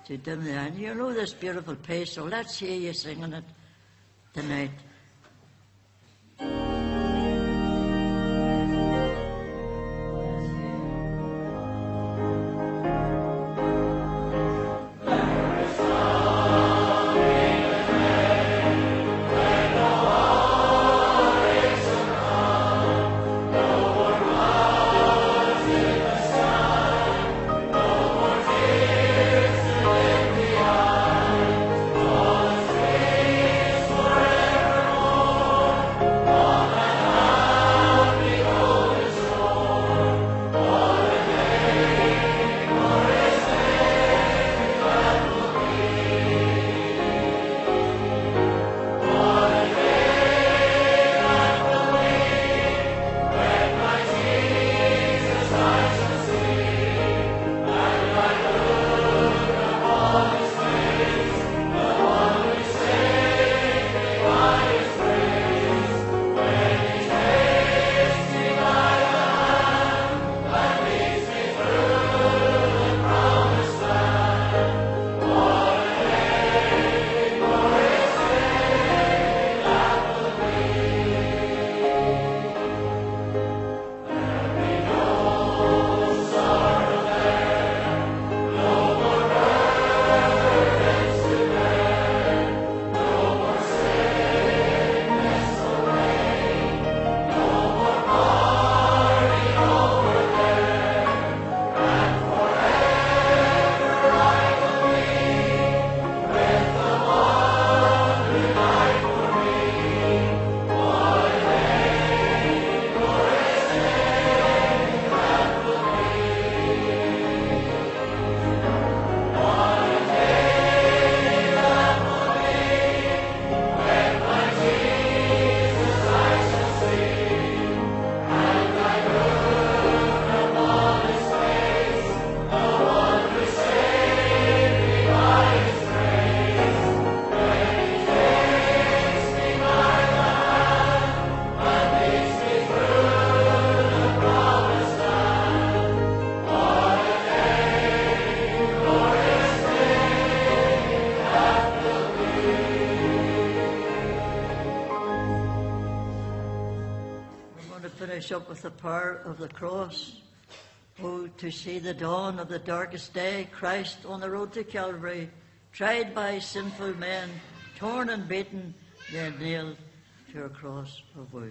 to dim the eye. You know this beautiful piece, so let's hear you singing it tonight. Finish up with the power of the cross. Oh, to see the dawn of the darkest day, Christ on the road to Calvary, tried by sinful men, torn and beaten, then nailed to a cross of wood.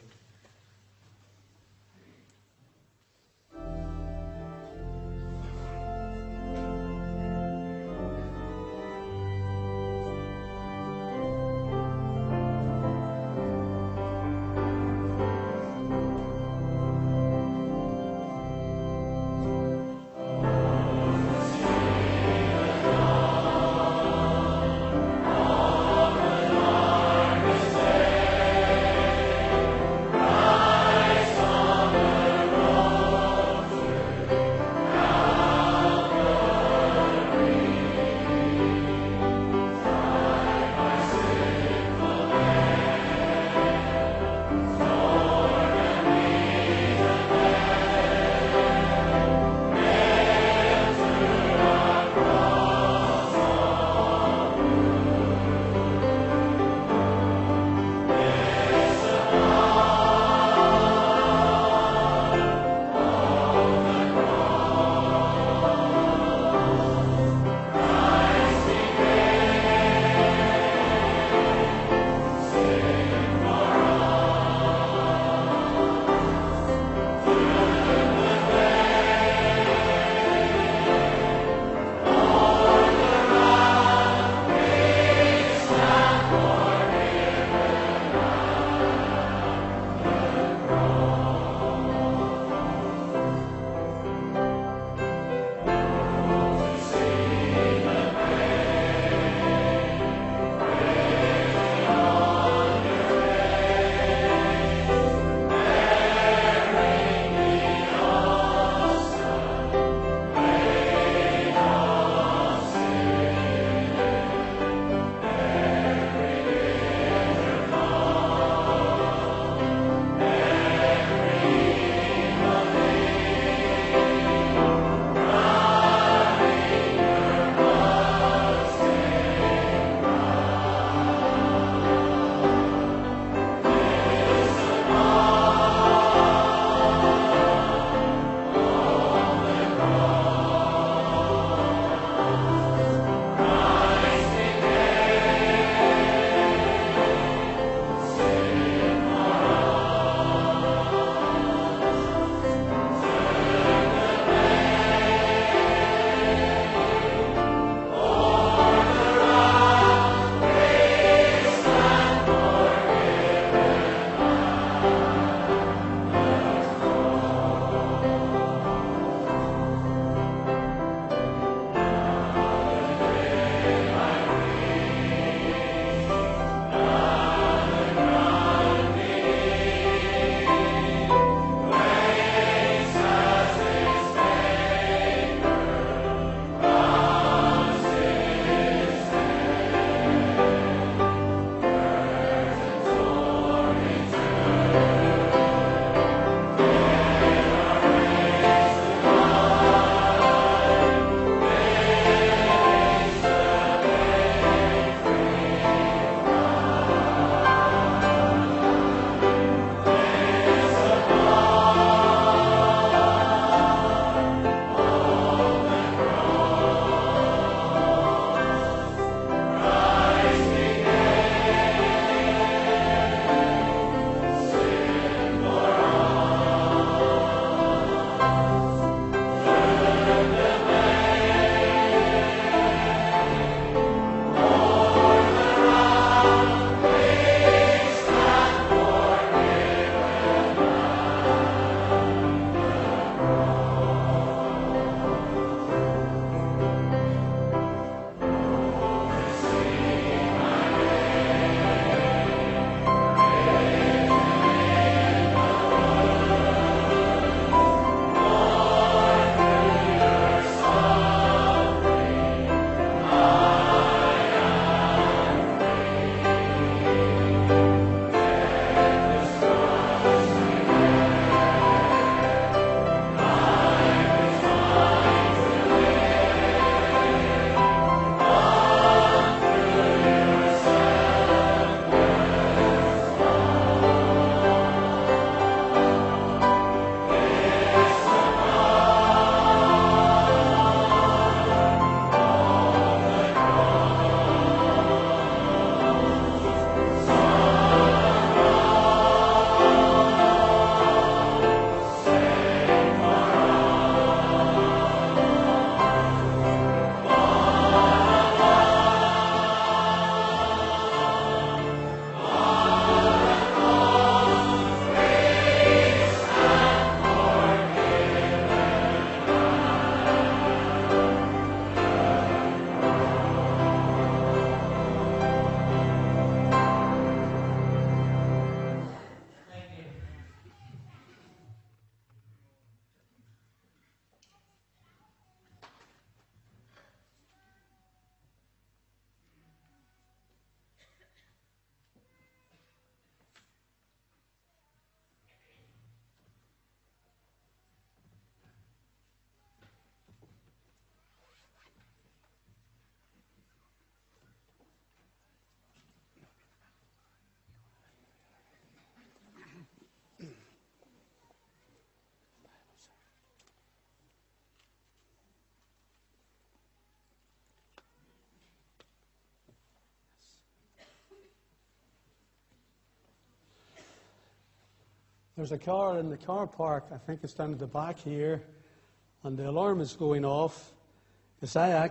There's a car in the car park, I think it's down at the back here, and the alarm is going off. It's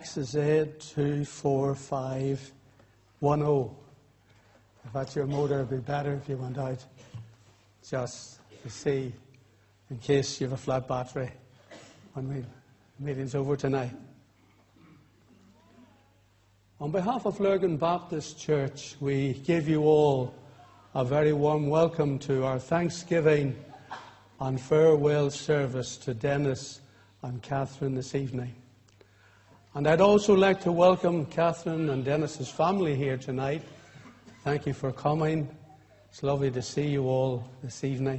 IXZ24510. If that's your motor, it would be better if you went out just to see, in case you have a flat battery when the meeting's over tonight. On behalf of Lurgan Baptist Church, we give you all a very warm welcome to our Thanksgiving and farewell service to Dennis and Catherine this evening. And I'd also like to welcome Catherine and Dennis's family here tonight. Thank you for coming. It's lovely to see you all this evening.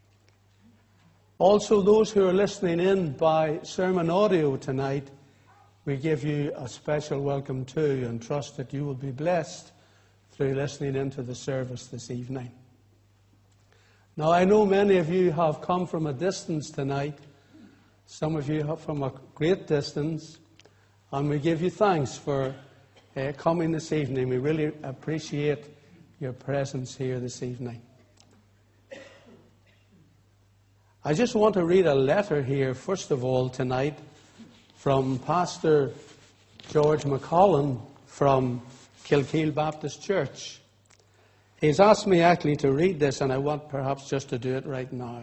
Also, those who are listening in by sermon audio tonight, we give you a special welcome too, and trust that you will be blessed through listening into the service this evening. Now, I know many of you have come from a distance tonight. Some of you have from a great distance. And we give you thanks for coming this evening. We really appreciate your presence here this evening. I just want to read a letter here, first of all, tonight, from Pastor George McCollum from Kilkeel Baptist Church. He's asked me actually to read this, and I want perhaps just to do it right now.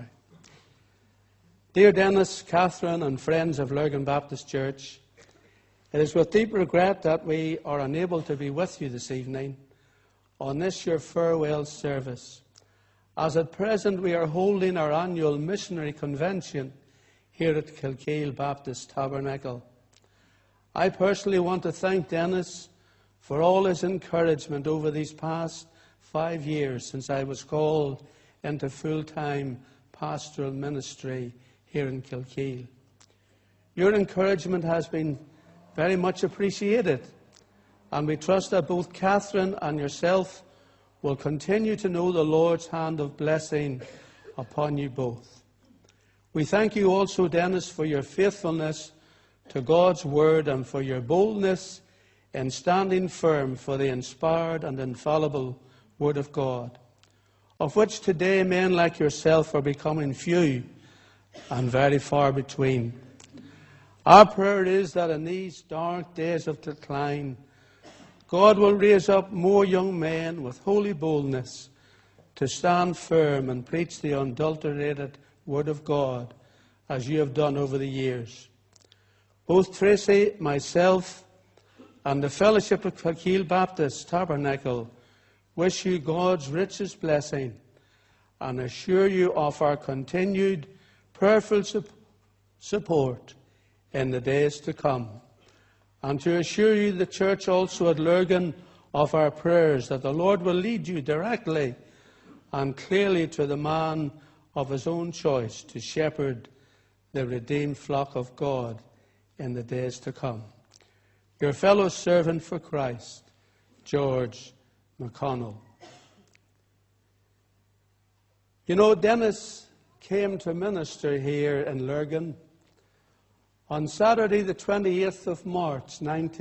Dear Dennis, Catherine, and friends of Lurgan Baptist Church, it is with deep regret that we are unable to be with you this evening on this your farewell service, as at present we are holding our annual missionary convention here at Kilkeel Baptist Tabernacle. I personally want to thank Dennis for all his encouragement over these past 5 years since I was called into full-time pastoral ministry here in Kilkeel. Your encouragement has been very much appreciated, and we trust that both Catherine and yourself will continue to know the Lord's hand of blessing upon you both. We thank you also, Dennis, for your faithfulness to God's word and for your boldness in standing firm for the inspired and infallible word of God, of which today men like yourself are becoming few and very far between. Our prayer is that in these dark days of decline, God will raise up more young men with holy boldness to stand firm and preach the unadulterated Word of God, as you have done over the years. Both Tracy, myself, and the Fellowship of Kilkeel Baptist Tabernacle wish you God's richest blessing and assure you of our continued prayerful support in the days to come, and to assure you, the church also at Lurgan, of our prayers that the Lord will lead you directly and clearly to the man of his own choice to shepherd the redeemed flock of God in the days to come. Your fellow servant for Christ, George McConnell. You know, Dennis came to minister here in Lurgan on Saturday, the 28th of March,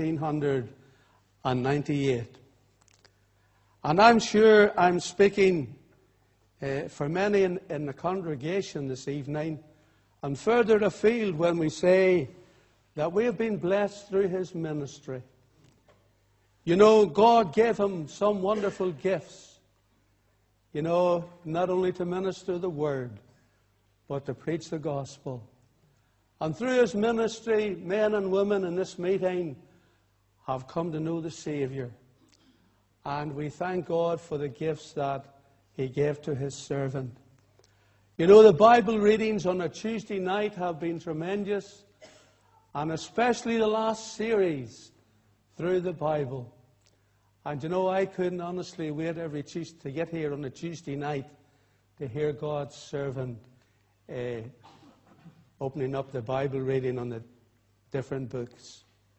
1998. And I'm sure I'm speaking for many in the congregation this evening and further afield when we say that we have been blessed through his ministry. You know, God gave him some wonderful gifts, you know, not only to minister the word, but to preach the gospel. And through his ministry, men and women in this meeting have come to know the Saviour. And we thank God for the gifts that he gave to his servant. You know, the Bible readings on a Tuesday night have been tremendous, and especially the last series through the Bible. And you know, I couldn't honestly wait every Tuesday to get here on a Tuesday night to hear God's servant opening up the Bible reading on the different books.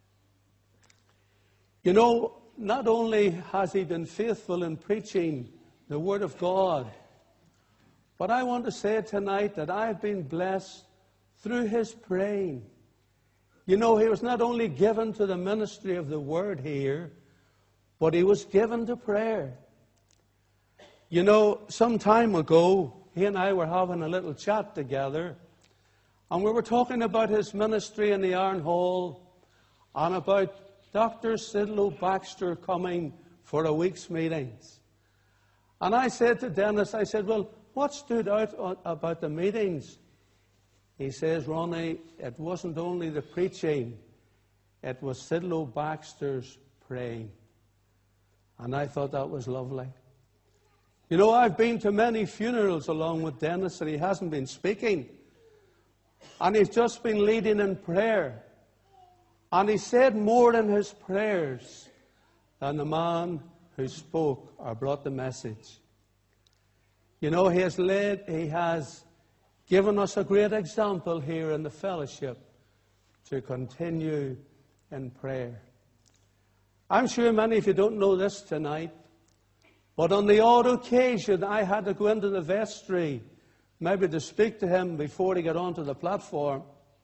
You know, not only has he been faithful in preaching the Word of God, but I want to say tonight that I've been blessed through his praying. You know, he was not only given to the ministry of the Word here, but he was given to prayer. You know, some time ago, he and I were having a little chat together, and we were talking about his ministry in the Iron Hall and about Dr. Sidlow Baxter coming for a week's meetings. And I said to Dennis, I said, well, what stood out about the meetings? He says, Ronnie, it wasn't only the preaching, it was Sidlow Baxter's praying. And I thought that was lovely. You know, I've been to many funerals along with Dennis, and he hasn't been speaking. And he's just been leading in prayer. And he said more in his prayers than the man who spoke or brought the message. You know, he has given us a great example here in the fellowship to continue in prayer. I'm sure many of you don't know this tonight, but on the odd occasion I had to go into the vestry, maybe to speak to him before he got onto the platform.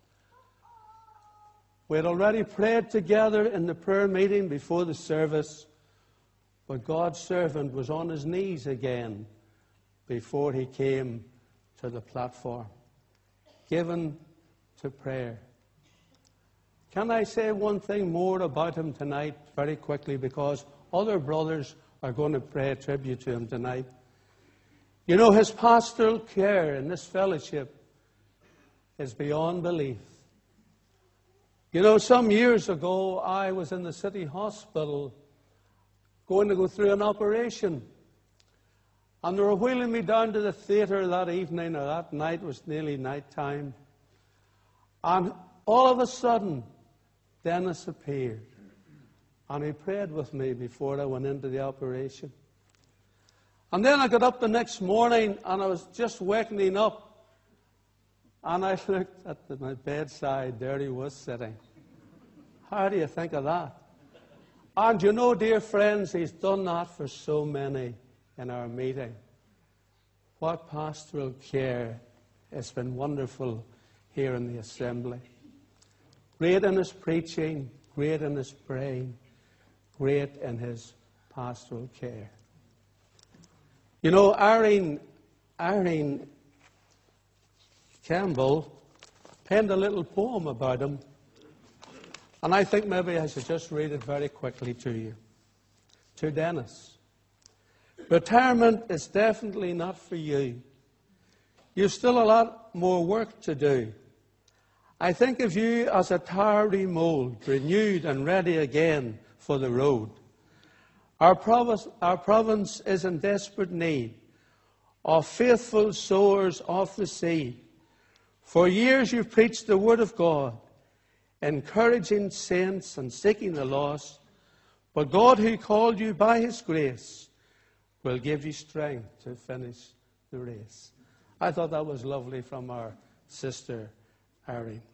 We had already prayed together in the prayer meeting before the service, but God's servant was on his knees again before he came to the platform, given to prayer. Can I say one thing more about him tonight very quickly, because other brothers are going to pay tribute to him tonight. You know, his pastoral care in this fellowship is beyond belief. You know, some years ago, I was in the city hospital going to go through an operation. And they were wheeling me down to the theatre that evening, or that night, it was nearly night time. And all of a sudden, Dennis appeared. And he prayed with me before I went into the operation. And then I got up the next morning, and I was just waking up. And I looked at my bedside, there he was sitting. How do you think of that? And you know, dear friends, he's done that for so many in our meeting. What pastoral care. It's been wonderful here in the assembly. Great in his preaching, great in his praying, great in his pastoral care. You know, Irene Campbell penned a little poem about him, and I think maybe I should just read it very quickly to you. To Dennis. Retirement is definitely not for you. You've still a lot more work to do. I think of you as a tarry mold, renewed and ready again for the road. Our province is in desperate need of faithful sowers of the seed. For years you've preached the word of God, encouraging saints and seeking the lost. But God, who called you by his grace, will give you strength to finish the race. I thought that was lovely from our sister Irene.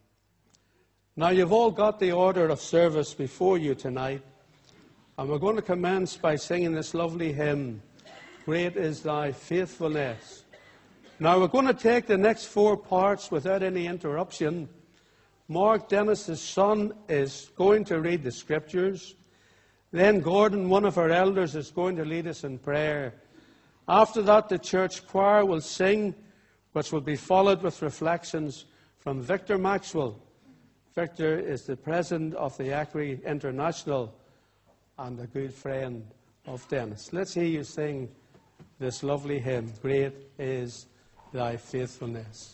Now, you've all got the order of service before you tonight. And we're going to commence by singing this lovely hymn, Great is Thy Faithfulness. Now, we're going to take the next 4 parts without any interruption. Mark Dennis's son is going to read the scriptures. Then Gordon, one of our elders, is going to lead us in prayer. After that, the church choir will sing, which will be followed with reflections from Victor Maxwell. Victor is the president of the Acri International and a good friend of Dennis. Let's hear you sing this lovely hymn, Great is Thy Faithfulness.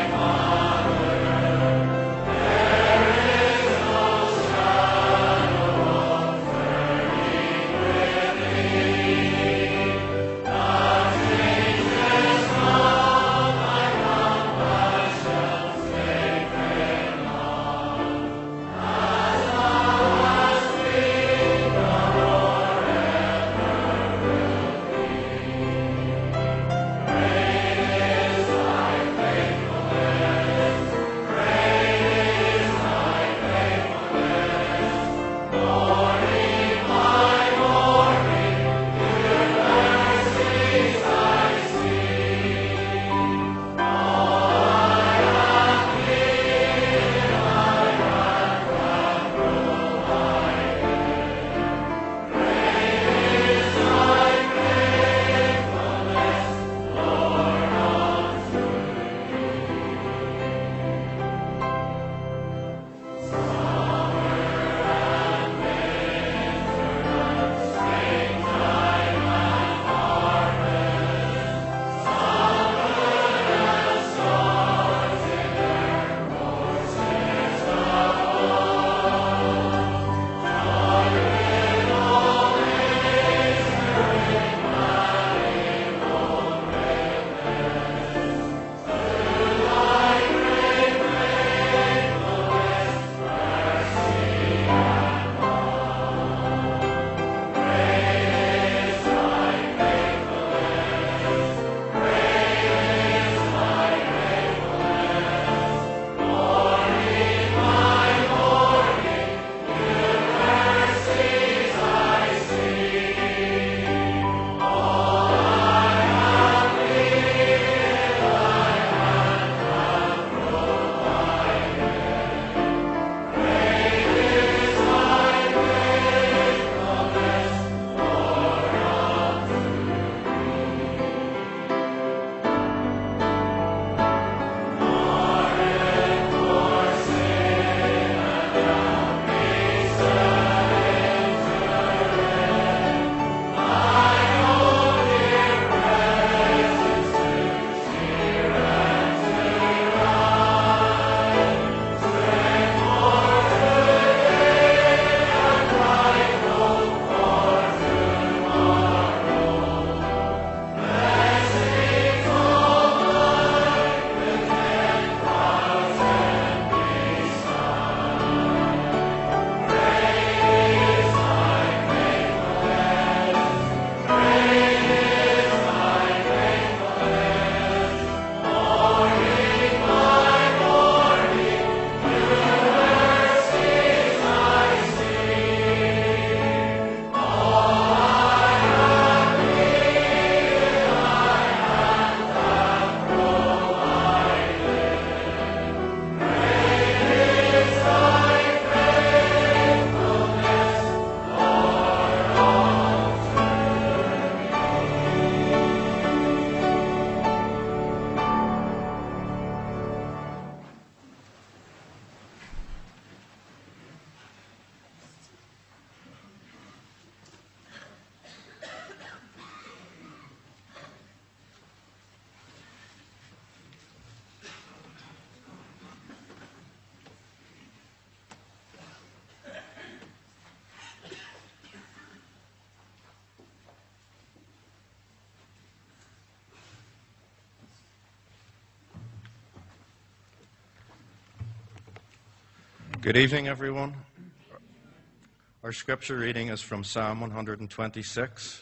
There is no shadow Good evening, everyone. Our scripture reading is from Psalm 126.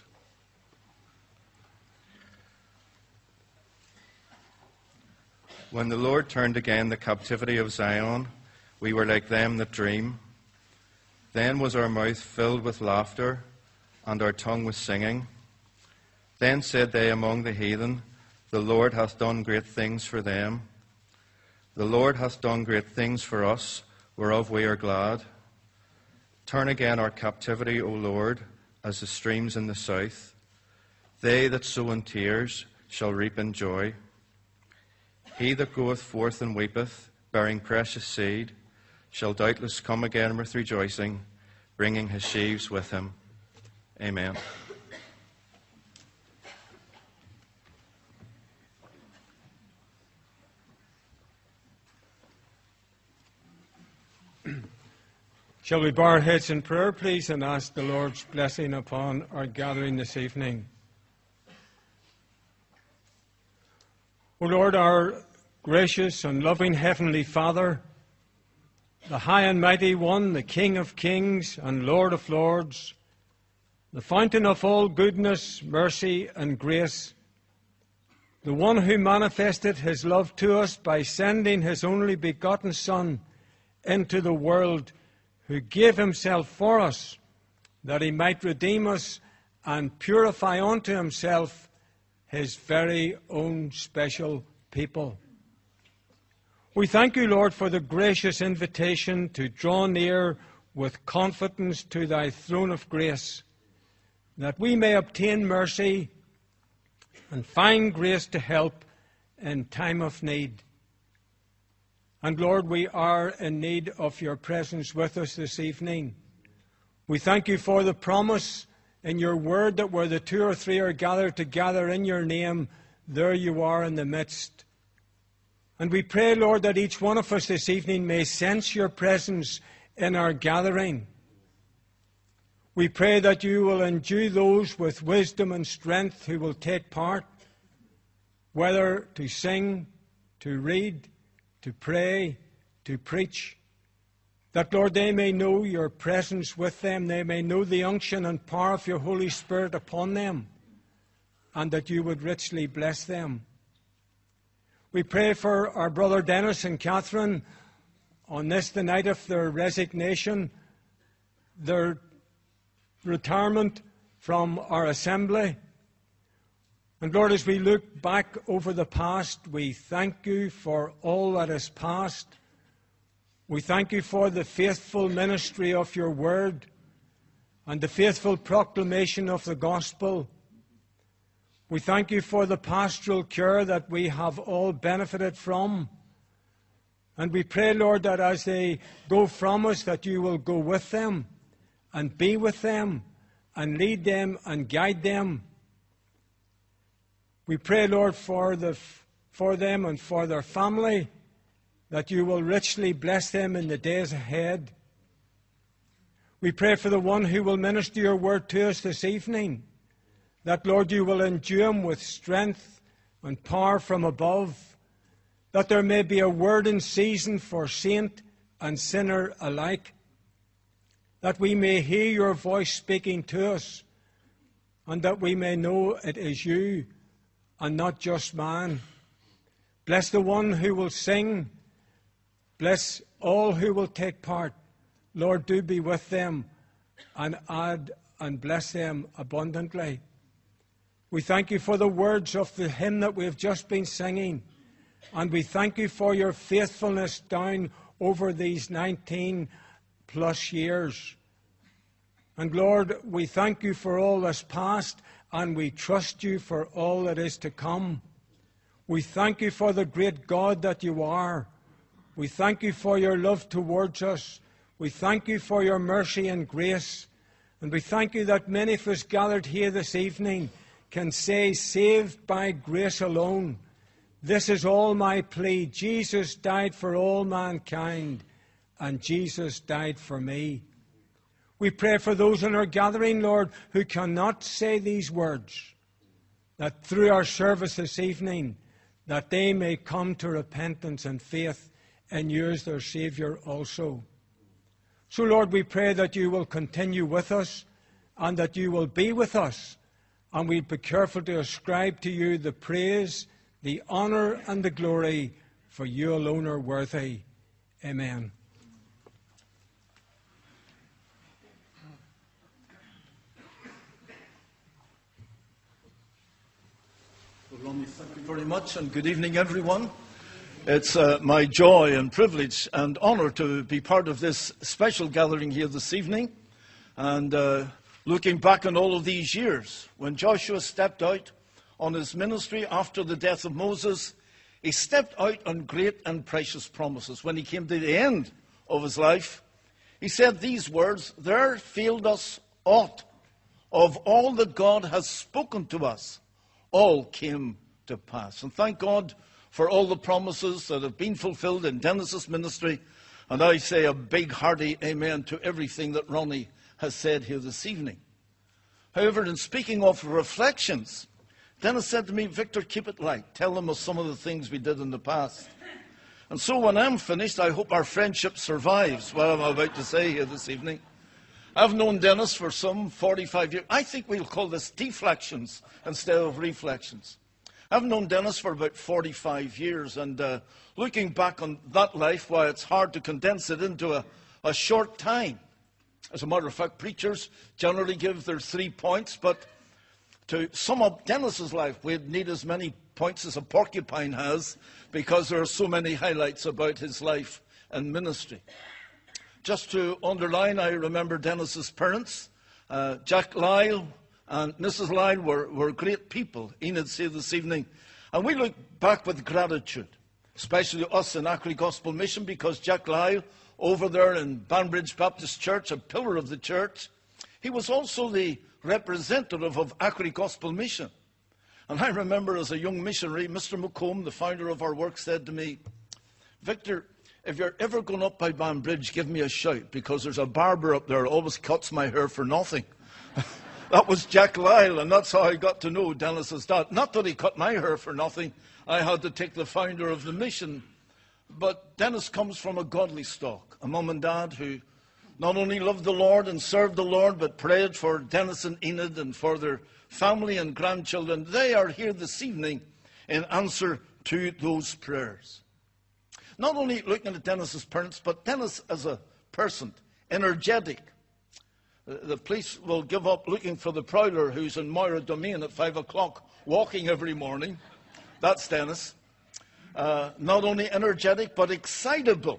When the Lord turned again the captivity of Zion, we were like them that dream. Then was our mouth filled with laughter, and our tongue with singing. Then said they among the heathen, the Lord hath done great things for them. The Lord hath done great things for us, whereof we are glad. Turn again our captivity, O Lord, as the streams in the south. They that sow in tears shall reap in joy. He that goeth forth and weepeth, bearing precious seed, shall doubtless come again with rejoicing, bringing his sheaves with him. Amen. Shall we bow our heads in prayer, please, and ask the Lord's blessing upon our gathering this evening? O Lord, our gracious and loving Heavenly Father, the High and Mighty One, the King of Kings and Lord of Lords, the fountain of all goodness, mercy and grace, the one who manifested his love to us by sending his only begotten Son into the world, who gave himself for us, that he might redeem us and purify unto himself his very own special people. We thank you, Lord, for the gracious invitation to draw near with confidence to thy throne of grace, that we may obtain mercy and find grace to help in time of need. And Lord, we are in need of your presence with us this evening. We thank you for the promise in your word that where the two or three are gathered together in your name, there you are in the midst. And we pray, Lord, that each one of us this evening may sense your presence in our gathering. We pray that you will endue those with wisdom and strength who will take part, whether to sing, to read, to pray, to preach, that, Lord, they may know your presence with them, they may know the unction and power of your Holy Spirit upon them, and that you would richly bless them. We pray for our brother Dennis and Catherine on this, the night of their resignation, their retirement from our assembly. And Lord, as we look back over the past, we thank you for all that has passed. We thank you for the faithful ministry of your word and the faithful proclamation of the gospel. We thank you for the pastoral care that we have all benefited from. And we pray, Lord, that as they go from us, that you will go with them and be with them and lead them and guide them. We pray, Lord, for them and for their family, that you will richly bless them in the days ahead. We pray for the one who will minister your word to us this evening, that, Lord, you will endue him with strength and power from above, that there may be a word in season for saint and sinner alike, that we may hear your voice speaking to us, and that we may know it is you and not just man. Bless the one who will sing. Bless all who will take part. Lord, do be with them and add and bless them abundantly. We thank you for the words of the hymn that we have just been singing. And we thank you for your faithfulness down over these 19 plus years. And Lord, we thank you for all that's past, and we trust you for all that is to come. We thank you for the great God that you are. We thank you for your love towards us. We thank you for your mercy and grace. And we thank you that many of us gathered here this evening can say, saved by grace alone. This is all my plea. Jesus died for all mankind, and Jesus died for me. We pray for those in our gathering, Lord, who cannot say these words, that through our service this evening, that they may come to repentance and faith in you as their Saviour also. So, Lord, we pray that you will continue with us and that you will be with us. And we'll be careful to ascribe to you the praise, the honour and the glory, for you alone are worthy. Amen. Well, Ronnie, thank you very much, and good evening, everyone. It's my joy and privilege and honour to be part of this special gathering here this evening. And looking back on all of these years, when Joshua stepped out on his ministry after the death of Moses, he stepped out on great and precious promises. When he came to the end of his life, he said these words, "There failed us aught of all that God has spoken to us. All came to pass." And thank God for all the promises that have been fulfilled in Dennis's ministry. And I say a big hearty amen to everything that Ronnie has said here this evening. However, in speaking of reflections, Dennis said to me, "Victor, keep it light. Tell them of some of the things we did in the past." And so when I'm finished, I hope our friendship survives what I'm about to say here this evening. I've known Dennis for some 45 years. I think we'll call this deflections instead of reflections. I've known Dennis for about 45 years, and looking back on that life, why it's hard to condense it into a short time. As a matter of fact, preachers generally give their 3 points, but to sum up Dennis's life, we'd need as many points as a porcupine has, because there are so many highlights about his life and ministry. Just to underline, I remember Dennis's parents, Jack Lyle and Mrs. Lyle were great people, Enid said this evening. And we look back with gratitude, especially us in Ackley Gospel Mission, because Jack Lyle, over there in Banbridge Baptist Church, a pillar of the church, he was also the representative of Ackley Gospel Mission. And I remember as a young missionary, Mr. McComb, the founder of our work, said to me, "Victor, if you're ever going up by Banbridge, give me a shout, because there's a barber up there who always cuts my hair for nothing." That was Jack Lyle, and that's how I got to know Dennis's dad. Not that he cut my hair for nothing. I had to take the founder of the mission. But Dennis comes from a godly stock, a mum and dad who not only loved the Lord and served the Lord, but prayed for Dennis and Enid and for their family and grandchildren. They are here this evening in answer to those prayers. Not only looking at Dennis's parents, but Dennis as a person, energetic. The police will give up looking for the prowler who's in Moira Domain at 5 o'clock, walking every morning. That's Dennis. Not only energetic, but excitable.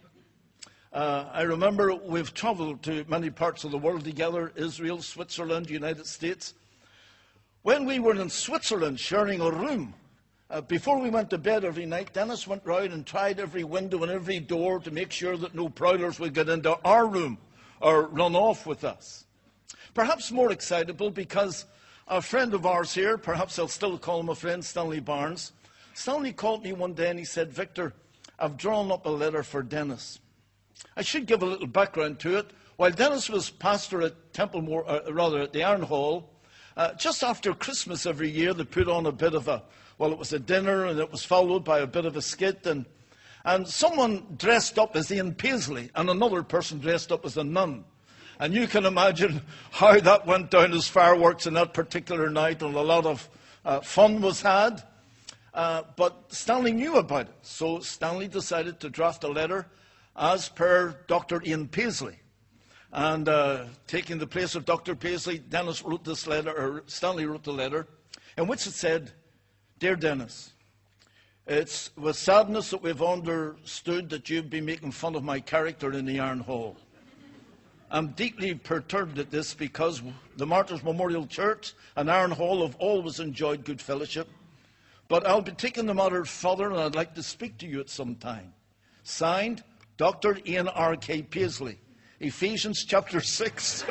I remember we've travelled to many parts of the world together, Israel, Switzerland, United States. When we were in Switzerland sharing a room, before we went to bed every night, Dennis went round and tried every window and every door to make sure that no prowlers would get into our room or run off with us. Perhaps more excitable because a friend of ours here, perhaps I'll still call him a friend, Stanley Barnes. Stanley called me one day and he said, "Victor, I've drawn up a letter for Dennis." I should give a little background to it. While Dennis was pastor at Templemore, at the Iron Hall, just after Christmas every year, they put on a bit of it was a dinner, and it was followed by a bit of a skit, and someone dressed up as Ian Paisley, and another person dressed up as a nun. And you can imagine how that went down as fireworks on that particular night, and a lot of fun was had. But Stanley knew about it, so Stanley decided to draft a letter as per Dr. Ian Paisley. And taking the place of Dr. Paisley, Dennis wrote this letter, or Stanley wrote the letter, in which it said, "Dear Dennis, it's with sadness that we've understood that you've been making fun of my character in the Iron Hall. I'm deeply perturbed at this because the Martyrs Memorial Church and Iron Hall have always enjoyed good fellowship. But I'll be taking the matter further, and I'd like to speak to you at some time. Signed, Dr. Ian R.K. Paisley, Ephesians chapter 6.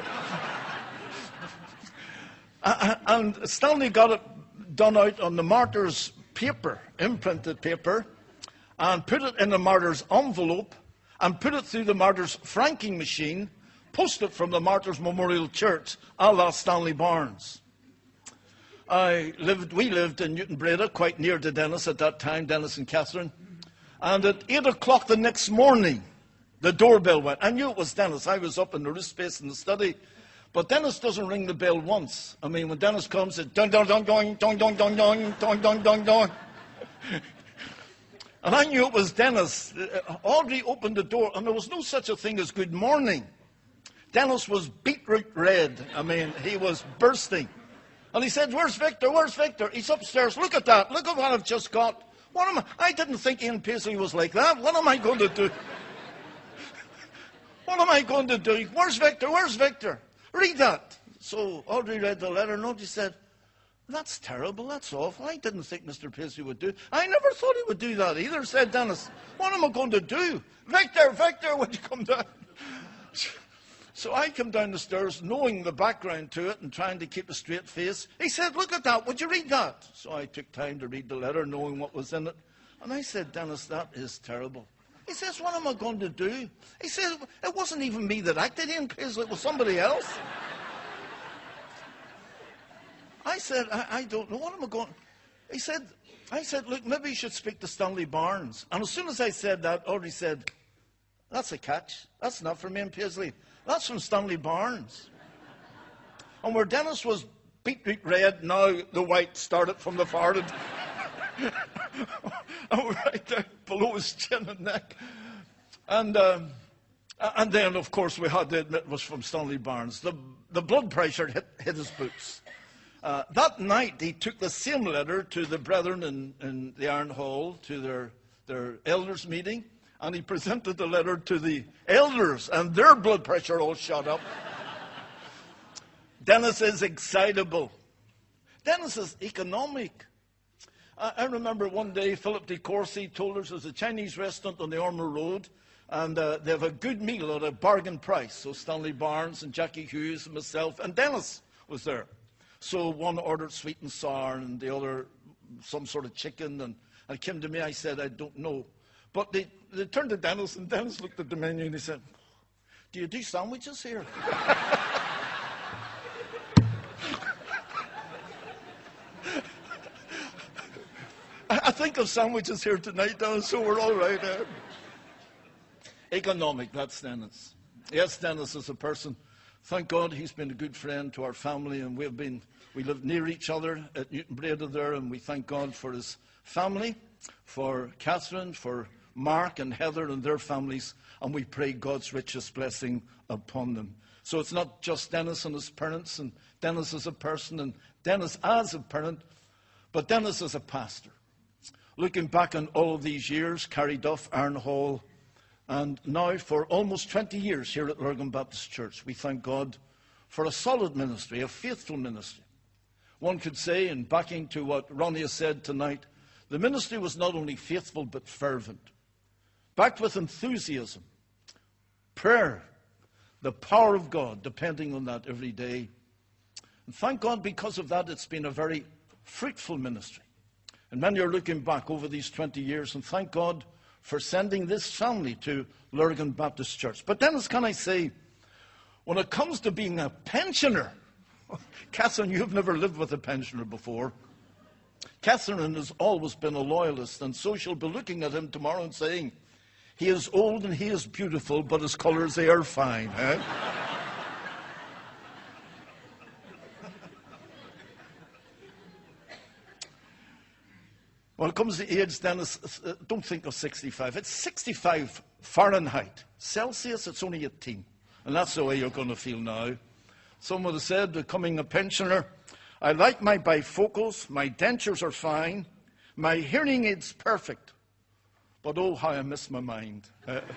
And Stanley got it done out on the Martyrs paper, imprinted paper, and put it in the Martyrs envelope, and put it through the Martyrs franking machine, posted from the Martyrs Memorial Church, a la Stanley Barnes. We lived in Newton Breda, quite near to Dennis at that time, Dennis and Catherine. And at 8 o'clock the next morning, The doorbell went. I knew it was Dennis. I was up in the roof space in the study. But Dennis doesn't ring the bell once. I mean, when Dennis comes, it's dong, dong, dong, dong, dong, dong, dong, dong, dong, dong, dong, dong. And I knew it was Dennis. Audrey opened the door, and there was no such a thing as good morning. Dennis was beetroot red. I mean, he was bursting. And he said, where's Victor? Where's Victor? He's upstairs. Look at that. Look at what I've just got. I didn't think Ian Paisley was like that. What am I going to do? What am I going to do? Where's Victor? Where's Victor? Read that. So Audrey read the letter, and Audrey said, that's terrible, that's awful. I didn't think Mr. Paisley would do it. I never thought he would do that either, said Dennis. What am I going to do? Victor, Victor, would you come down? So I come down the stairs, knowing the background to it and trying to keep a straight face. He said, look at that, would you read that? So I took time to read the letter, knowing what was in it. And I said, Dennis, that is terrible. He says, what am I going to do? He says, it wasn't even me that acted in Paisley, it was somebody else. I said, I don't know, what am I going to... I said, look, maybe you should speak to Stanley Barnes. And as soon as I said that, Audrey said, that's a catch. That's not from Ian Paisley. That's from Stanley Barnes. And where Dennis was beetroot red, now the white started from the forehead. And right down below his chin and neck. And then, of course, we had to admit it was from Stanley Barnes. The blood pressure hit his boots. That night, he took the same letter to the brethren in the Iron Hall, to their elders' meeting, and he presented the letter to the elders, and their blood pressure all shot up. Dennis is excitable. Dennis is economic. I remember one day Philip de Courcy told us there's a Chinese restaurant on the Ormer Road, and they have a good meal at a bargain price. So Stanley Barnes and Jackie Hughes and myself, and Dennis was there. So one ordered sweet and sour, and the other some sort of chicken, and it came to me, I said, I don't know. But they turned to Dennis, and Dennis looked at the menu, and he said, do you do sandwiches here? I think of sandwiches here tonight, so we're all right. Economic, that's Dennis. Yes, Dennis is a person. Thank God he's been a good friend to our family, and we live near each other at Newton Breda there, and we thank God for his family, for Catherine, for Mark and Heather and their families, and we pray God's richest blessing upon them. So it's not just Dennis and his parents, and Dennis as a person, and Dennis as a parent, but Dennis as a pastor. Looking back on all of these years, Carrie Duff, Iron Hall, and now for almost 20 years here at Lurgan Baptist Church, we thank God for a solid ministry, a faithful ministry. One could say, in backing to what Ronnie has said tonight, the ministry was not only faithful but fervent, backed with enthusiasm, prayer, the power of God, depending on that every day. And thank God because of that, it's been a very fruitful ministry. And many are looking back over these 20 years, and thank God for sending this family to Lurgan Baptist Church. But then, as can I say, when it comes to being a pensioner, Catherine, you've never lived with a pensioner before. Catherine has always been a loyalist, and so she'll be looking at him tomorrow and saying, he is old and he is beautiful, but his colours, they are fine. Eh? When it comes to age, Dennis, don't think of 65. It's 65 Fahrenheit. Celsius, it's only 18. And that's the way you're going to feel now. Someone has said, becoming a pensioner, I like my bifocals, my dentures are fine, my hearing aid's perfect, but oh, how I miss my mind.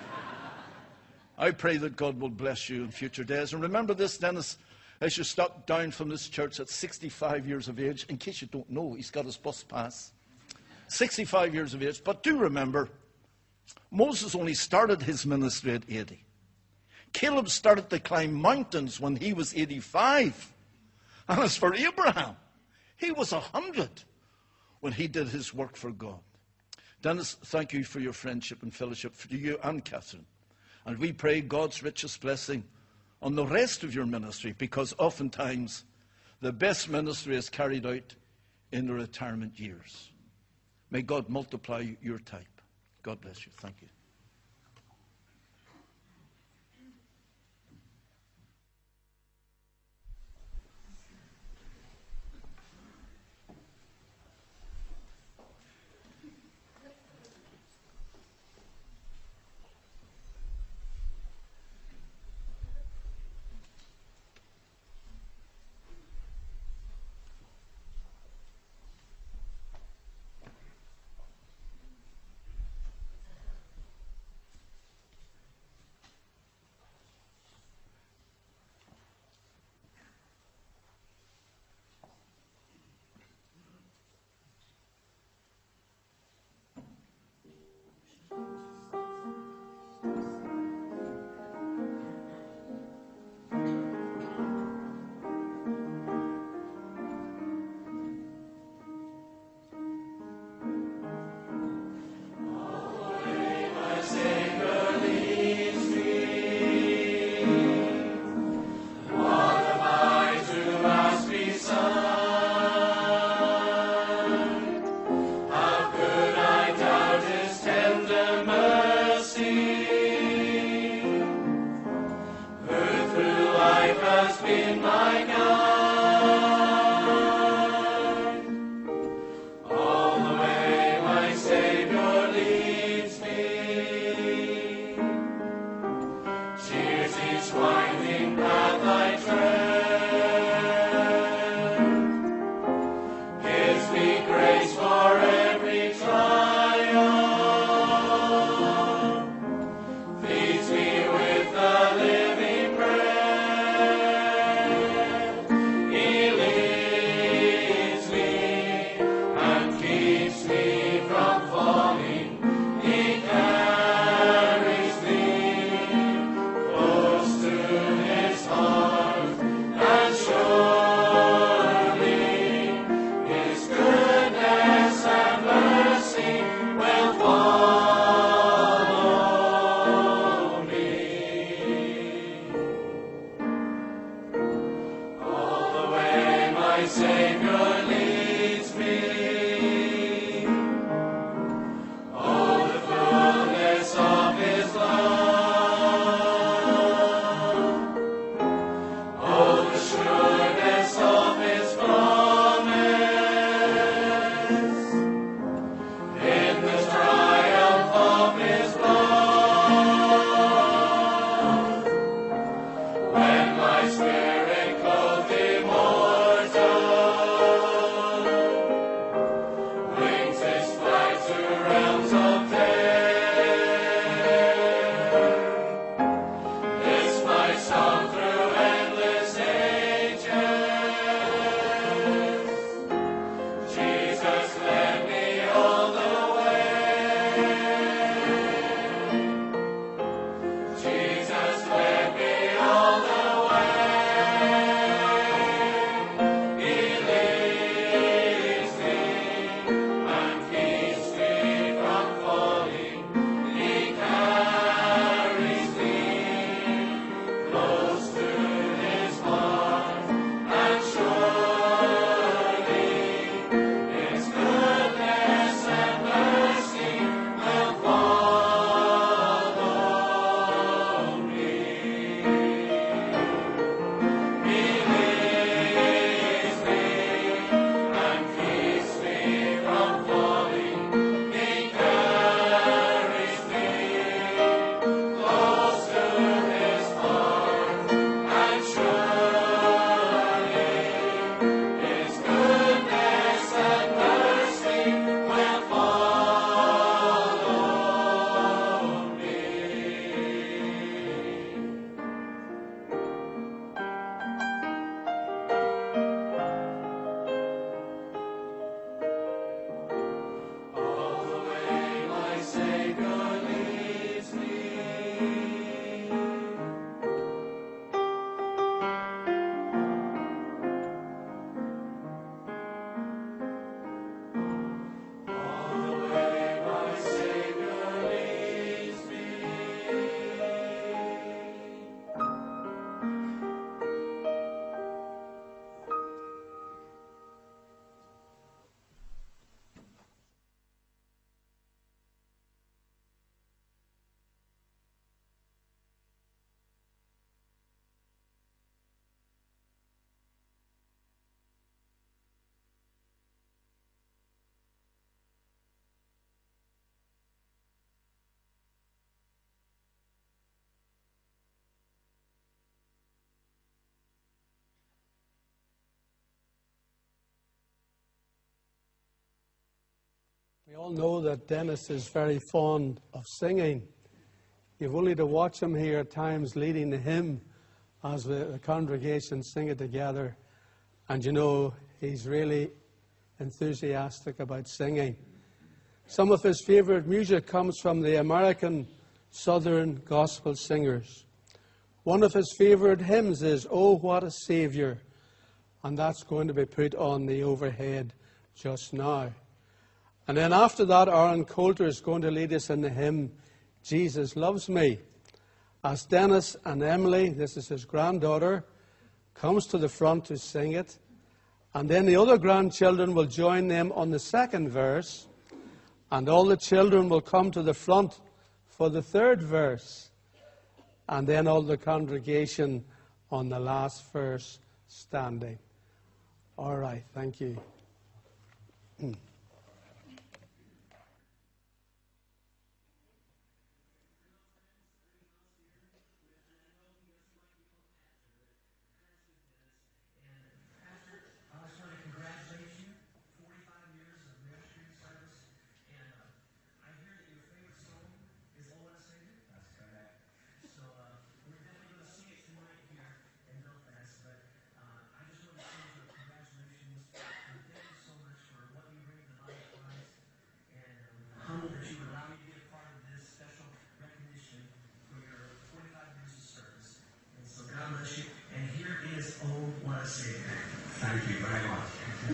I pray that God will bless you in future days. And remember this, Dennis, as you step down from this church at 65 years of age, in case you don't know, he's got his bus pass. 65 years of age. But do remember, Moses only started his ministry at 80. Caleb started to climb mountains when he was 85. And as for Abraham, he was 100 when he did his work for God. Dennis, thank you for your friendship and fellowship, for you and Catherine. And we pray God's richest blessing on the rest of your ministry, because oftentimes the best ministry is carried out in the retirement years. May God multiply your type. God bless you. Thank you. We all know that Dennis is very fond of singing. You've only to watch him here at times leading the hymn as the congregation sing it together. And you know, he's really enthusiastic about singing. Some of his favourite music comes from the American Southern gospel singers. One of his favourite hymns is "Oh, What a Saviour," and that's going to be put on the overhead just now. And then after that, Aaron Coulter is going to lead us in the hymn, "Jesus Loves Me," as Dennis and Emily, this is his granddaughter, comes to the front to sing it. And then the other grandchildren will join them on the second verse, and all the children will come to the front for the third verse, and then all the congregation on the last verse standing. All right, thank you. Humbled that you would allow me to be a part of this special recognition for your 45 years of service. And so God bless you. And here is "Oh, What a Savior." Thank you very much.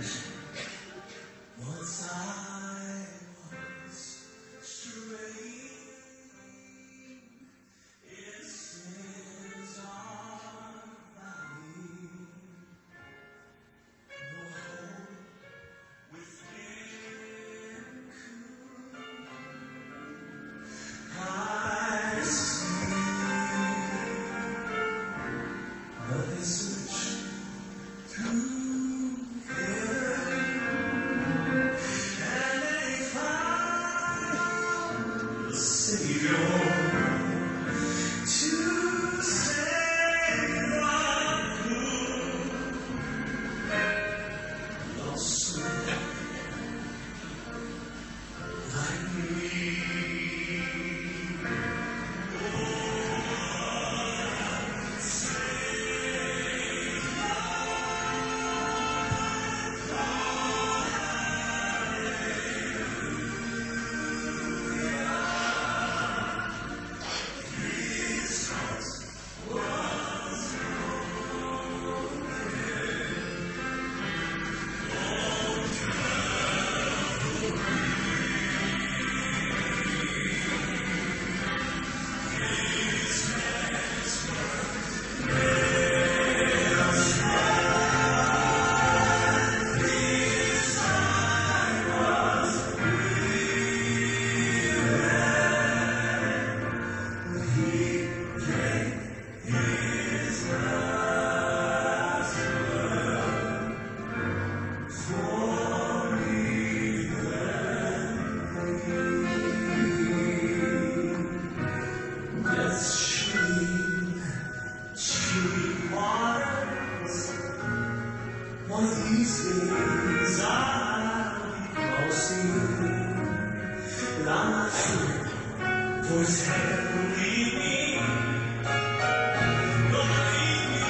Once I was straying in sin's valley, no hope within I see others search through heaven, and they found the Savior to save one who lost soul like me. One of these days I'll be crossing, but I'm not sure, for his hand will lead me, gonna lead me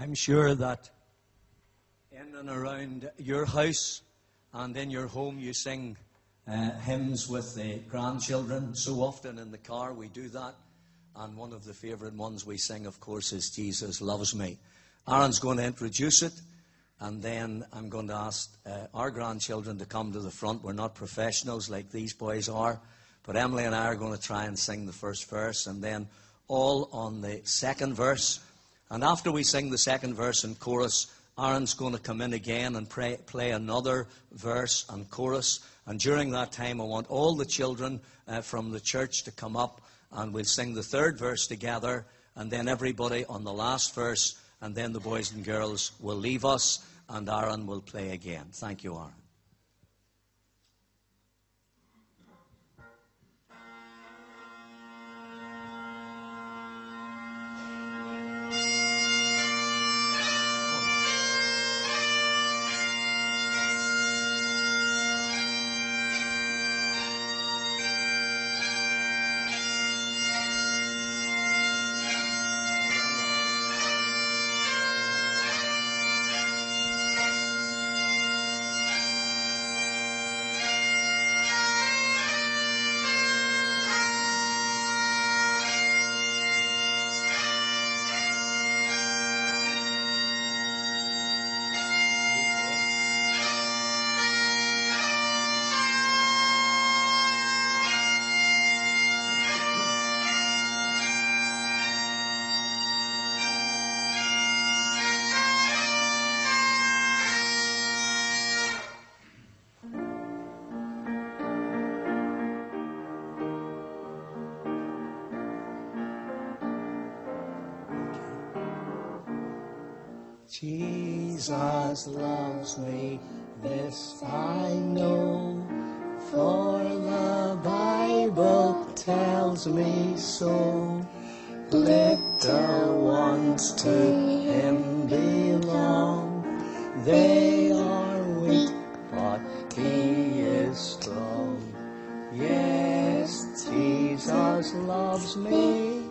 I'm sure that in and around your house and in your home you sing hymns with the grandchildren. So often in the car we do that. And one of the favourite ones we sing, of course, is Jesus Loves Me. Aaron's going to introduce it, and then I'm going to ask our grandchildren to come to the front. We're not professionals like these boys are, but Emily and I are going to try and sing the first verse, and then all on the second verse. And after we sing the second verse and chorus, Aaron's going to come in again and play another verse and chorus. And during that time, I want all the children from the church to come up, and we'll sing the third verse together, and then everybody on the last verse, and then the boys and girls will leave us, and Aaron will play again. Thank you, Aaron. Jesus loves me, this I know, for the Bible tells me so. Little ones to him belong, they are weak, but he is strong. Yes, Jesus loves me.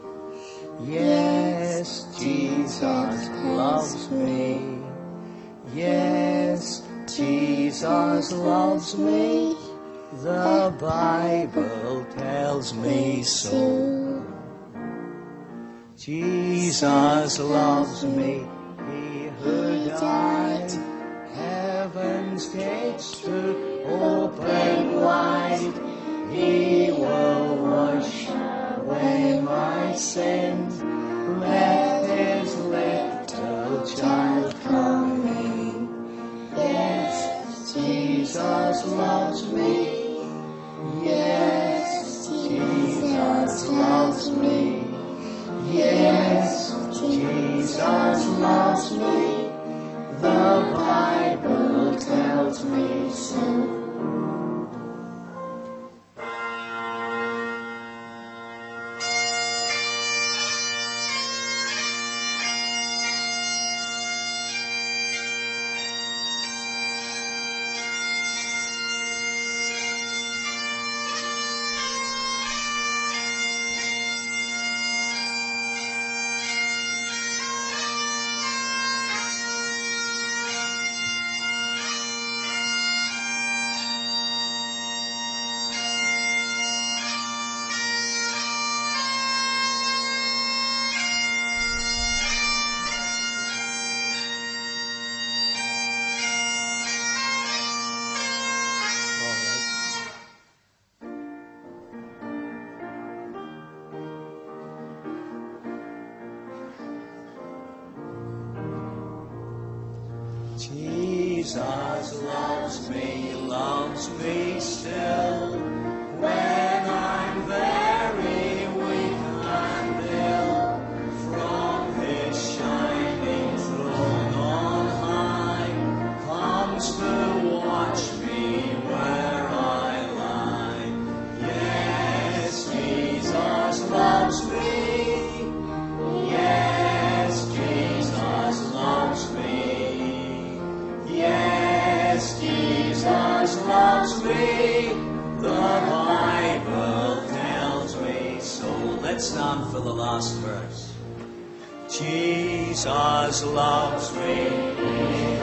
Yes, Jesus loves me. Yes, Jesus loves me. The Bible tells me so. Jesus loves me. He who died, heaven's gates to open wide. He will wash away my sins. Let his little child come in. Yes, Jesus loves me. Yes, Jesus loves me. Yes, Jesus loves me. The Bible tells me so. Jesus loves me still, when I'm very weak and ill. From his shining throne on high, comes to watch me where I lie. Yes, Jesus loves me. Yes, Jesus loves me. Yes, Jesus loves me. The Bible tells me so. Let's stand for the last verse. Jesus loves me.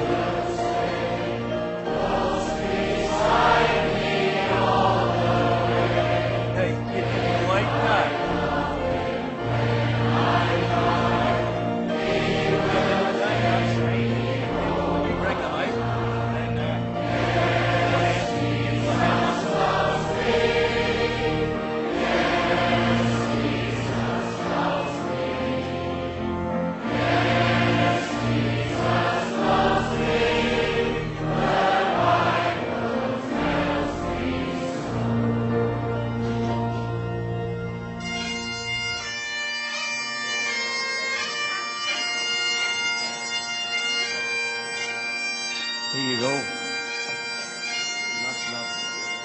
Hey, you like that? That's right. When you bring them out, then here you go. That's lovely.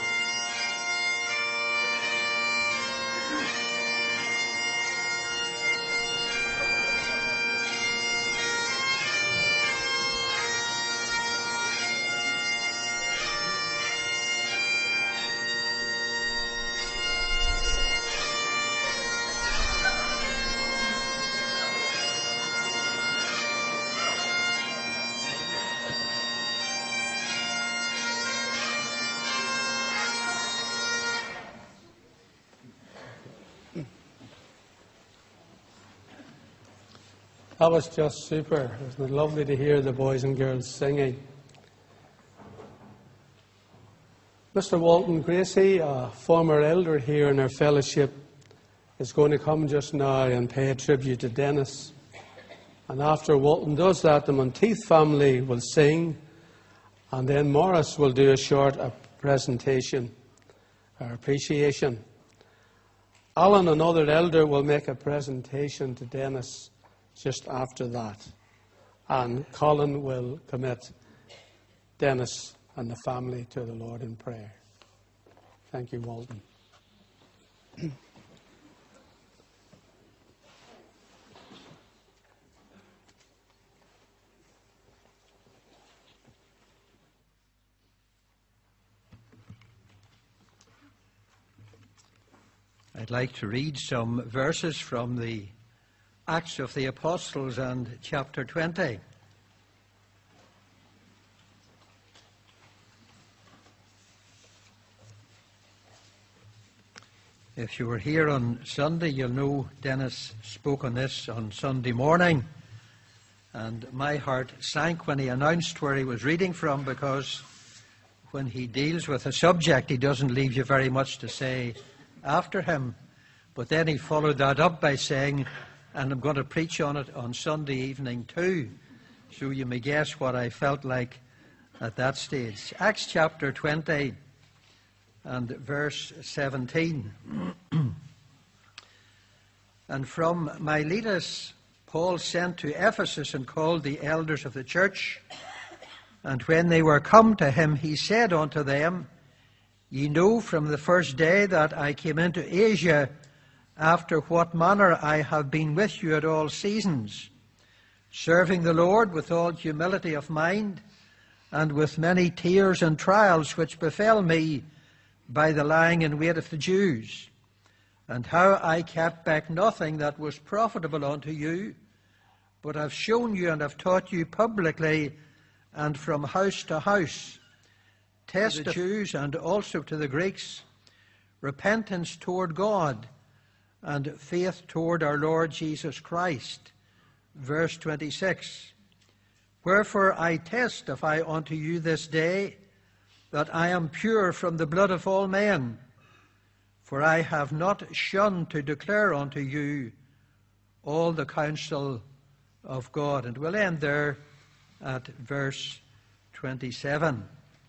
That was just super. Wasn't it lovely to hear the boys and girls singing? Mr. Walton Gracie, a former elder here in our fellowship, is going to come just now and pay a tribute to Dennis. And after Walton does that, the Monteith family will sing, and then Morris will do a short presentation, or appreciation. Alan, another elder, will make a presentation to Dennis just after that. And Colin will commit Dennis and the family to the Lord in prayer. Thank you, Walton. I'd like to read some verses from the Acts of the Apostles and chapter 20. If you were here on Sunday, you'll know Dennis spoke on this on Sunday morning. And my heart sank when he announced where he was reading from, because when he deals with a subject, he doesn't leave you very much to say after him. But then he followed that up by saying, and I'm going to preach on it on Sunday evening too, so you may guess what I felt like at that stage. Acts chapter 20 and verse 17. And from Miletus Paul sent to Ephesus and called the elders of the church. And when they were come to him, he said unto them, Ye know from the first day that I came into Asia, after what manner I have been with you at all seasons, serving the Lord with all humility of mind, and with many tears and trials which befell me by the lying in wait of the Jews, and how I kept back nothing that was profitable unto you, but have shown you and have taught you publicly and from house to house, test to the Jews and also to the Greeks, repentance toward God, and faith toward our Lord Jesus Christ. Verse 26. Wherefore I testify unto you this day that I am pure from the blood of all men, for I have not shunned to declare unto you all the counsel of God. And we'll end there at verse 27.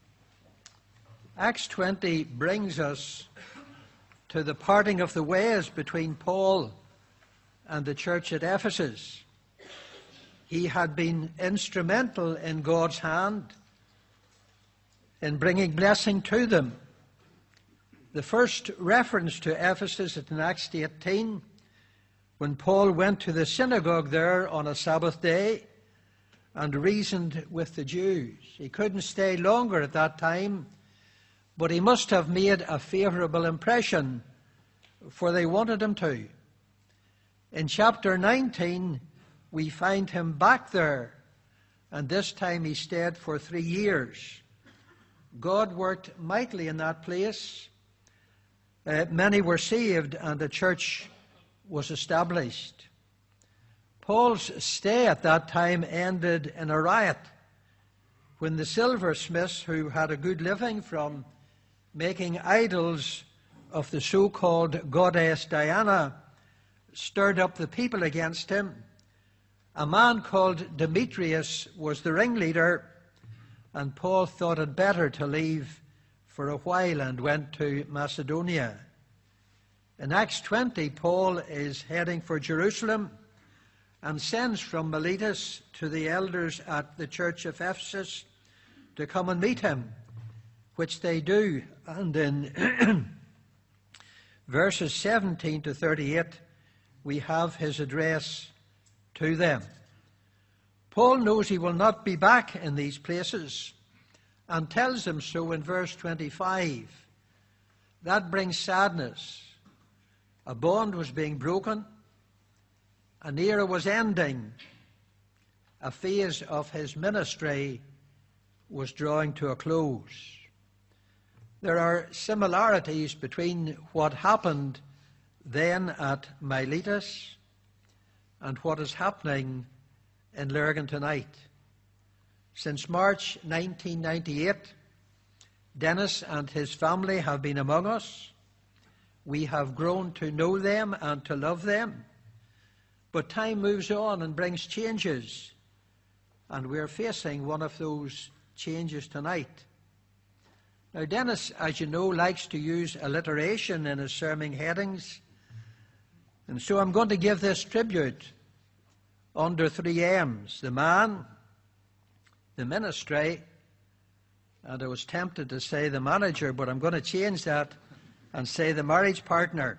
Acts 20 brings us to the parting of the ways between Paul and the church at Ephesus. He had been instrumental in God's hand in bringing blessing to them. The first reference to Ephesus is in Acts 18, when Paul went to the synagogue there on a Sabbath day and reasoned with the Jews. He couldn't stay longer at that time, but he must have made a favourable impression, for they wanted him to. In chapter 19, we find him back there, and this time he stayed for 3 years. God worked mightily in that place. Many were saved, and the church was established. Paul's stay at that time ended in a riot when the silversmiths, who had a good living from making idols of the so-called goddess Diana, stirred up the people against him. A man called Demetrius was the ringleader, and Paul thought it better to leave for a while and went to Macedonia. In Acts 20, Paul is heading for Jerusalem and sends from Miletus to the elders at the church of Ephesus to come and meet him, which they do. And in verses 17 to 38, we have his address to them. Paul knows he will not be back in these places and tells them so in verse 25. That brings sadness. A bond was being broken. An era was ending. A phase of his ministry was drawing to a close. There are similarities between what happened then at Miletus and what is happening in Lurgan tonight. Since March 1998, Dennis and his family have been among us. We have grown to know them and to love them. But time moves on and brings changes, and we're facing one of those changes tonight. Now, Dennis, as you know, likes to use alliteration in his sermon headings, and so I'm going to give this tribute under 3 M's: the man, the ministry, and I was tempted to say the manager, but I'm going to change that and say the marriage partner.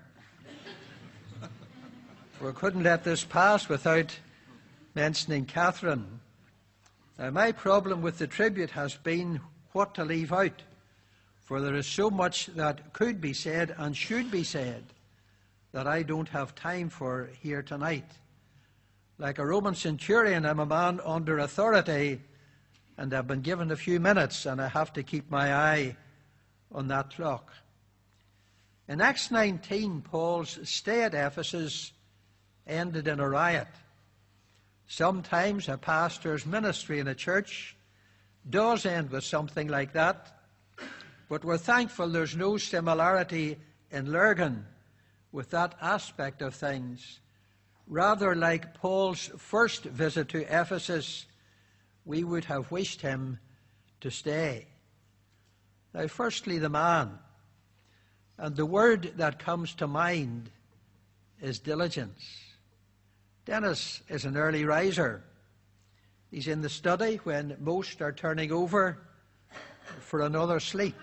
We couldn't let this pass without mentioning Catherine. Now, my problem with the tribute has been what to leave out, for there is so much that could be said and should be said that I don't have time for here tonight. Like a Roman centurion, I'm a man under authority, and I've been given a few minutes, and I have to keep my eye on that clock. In Acts 19, Paul's stay at Ephesus ended in a riot. Sometimes a pastor's ministry in a church does end with something like that, but we're thankful there's no similarity in Lurgan with that aspect of things. Rather, like Paul's first visit to Ephesus, we would have wished him to stay. Now, firstly, the man. And the word that comes to mind is diligence. Dennis is an early riser. He's in the study when most are turning over for another sleep.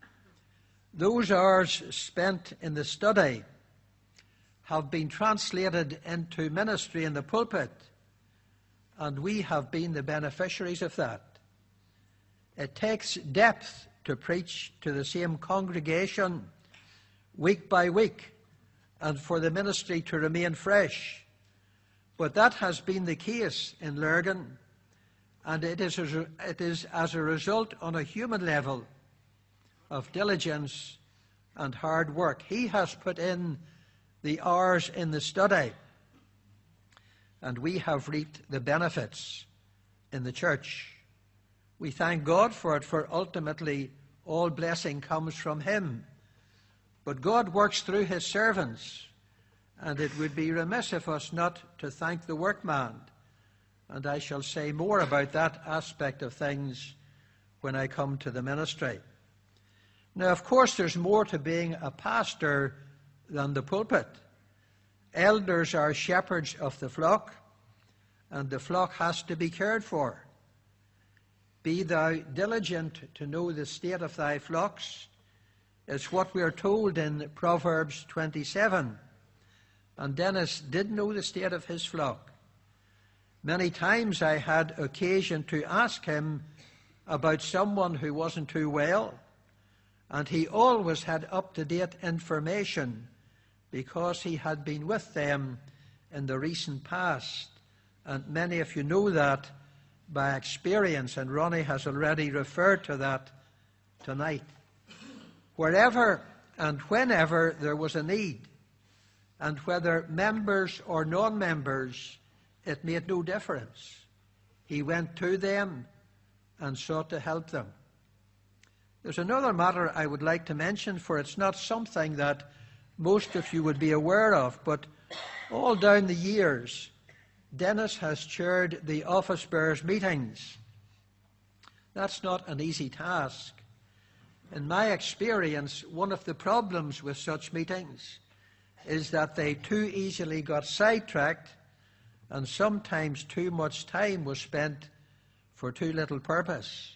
Those hours spent in the study have been translated into ministry in the pulpit, and we have been the beneficiaries of that. It takes depth to preach to the same congregation week by week and for the ministry to remain fresh. But that has been the case in Lurgan, and it is as a result on a human level of diligence and hard work. He has put in the hours in the study, and we have reaped the benefits in the church. We thank God for it, for ultimately all blessing comes from him. But God works through his servants, and it would be remiss of us not to thank the workman. And I shall say more about that aspect of things when I come to the ministry. Now, of course, there's more to being a pastor than the pulpit. Elders are shepherds of the flock, and the flock has to be cared for. Be thou diligent to know the state of thy flocks, is what we are told in Proverbs 27. And Dennis did know the state of his flock. Many times I had occasion to ask him about someone who wasn't too well, and he always had up-to-date information because he had been with them in the recent past And many of you know that by experience, and Ronnie has already referred to that tonight. Wherever and whenever there was a need, and whether members or non-members, it made no difference. He went to them and sought to help them. There's another matter I would like to mention, for it's not something that most of you would be aware of, but all down the years, Dennis has chaired the office bearers' meetings. That's not an easy task. In my experience, one of the problems with such meetings is that they too easily got sidetracked, and sometimes too much time was spent for too little purpose.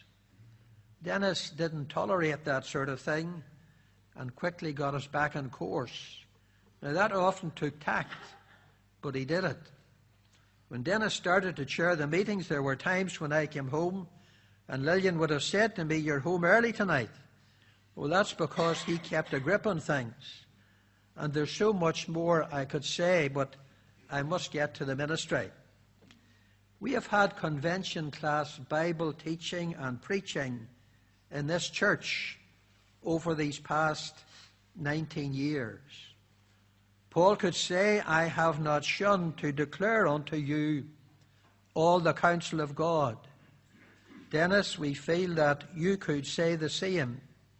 Dennis didn't tolerate that sort of thing and quickly got us back on course. Now, that often took tact, but he did it. When Dennis started to chair the meetings, there were times when I came home and Lillian would have said to me, "You're home early tonight." Well, that's because he kept a grip on things. And there's so much more I could say, but I must get to the ministry. We have had convention class Bible teaching and preaching in this church over these past 19 years. Paul could say, "I have not shunned to declare unto you all the counsel of God." Dennis, we feel that you could say the same.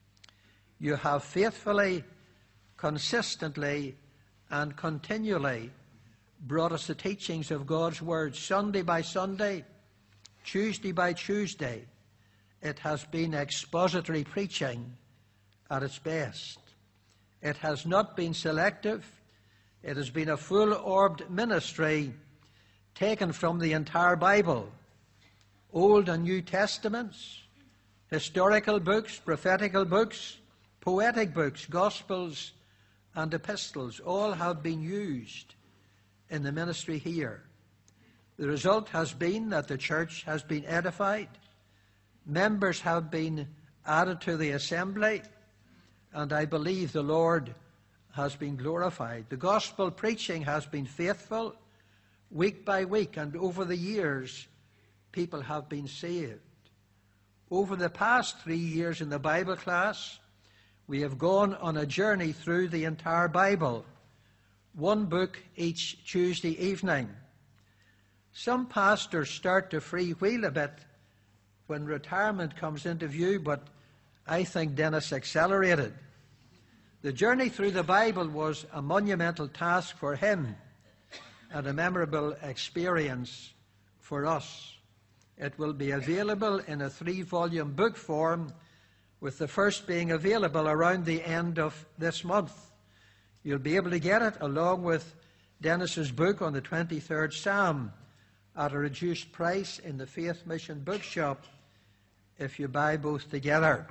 You have faithfully, consistently, and continually brought us the teachings of God's Word Sunday by Sunday, Tuesday by Tuesday. It has been expository preaching at its best. It has not been selective. It has been a full-orbed ministry taken from the entire Bible, Old and New Testaments, historical books, prophetical books, poetic books, Gospels, and epistles. All have been used in the ministry here. The result has been that the church has been edified, members have been added to the assembly, and I believe the Lord has been glorified. The gospel preaching has been faithful week by week, and over the years, people have been saved. Over the past 3 years in the Bible class, we have gone on a journey through the entire Bible, one book each Tuesday evening. Some pastors start to freewheel a bit when retirement comes into view, but I think Dennis accelerated. The journey through the Bible was a monumental task for him and a memorable experience for us. It will be available in a 3-volume book form, with the first being available around the end of this month. You'll be able to get it along with Dennis's book on the 23rd Psalm at a reduced price in the Faith Mission Bookshop if you buy both together.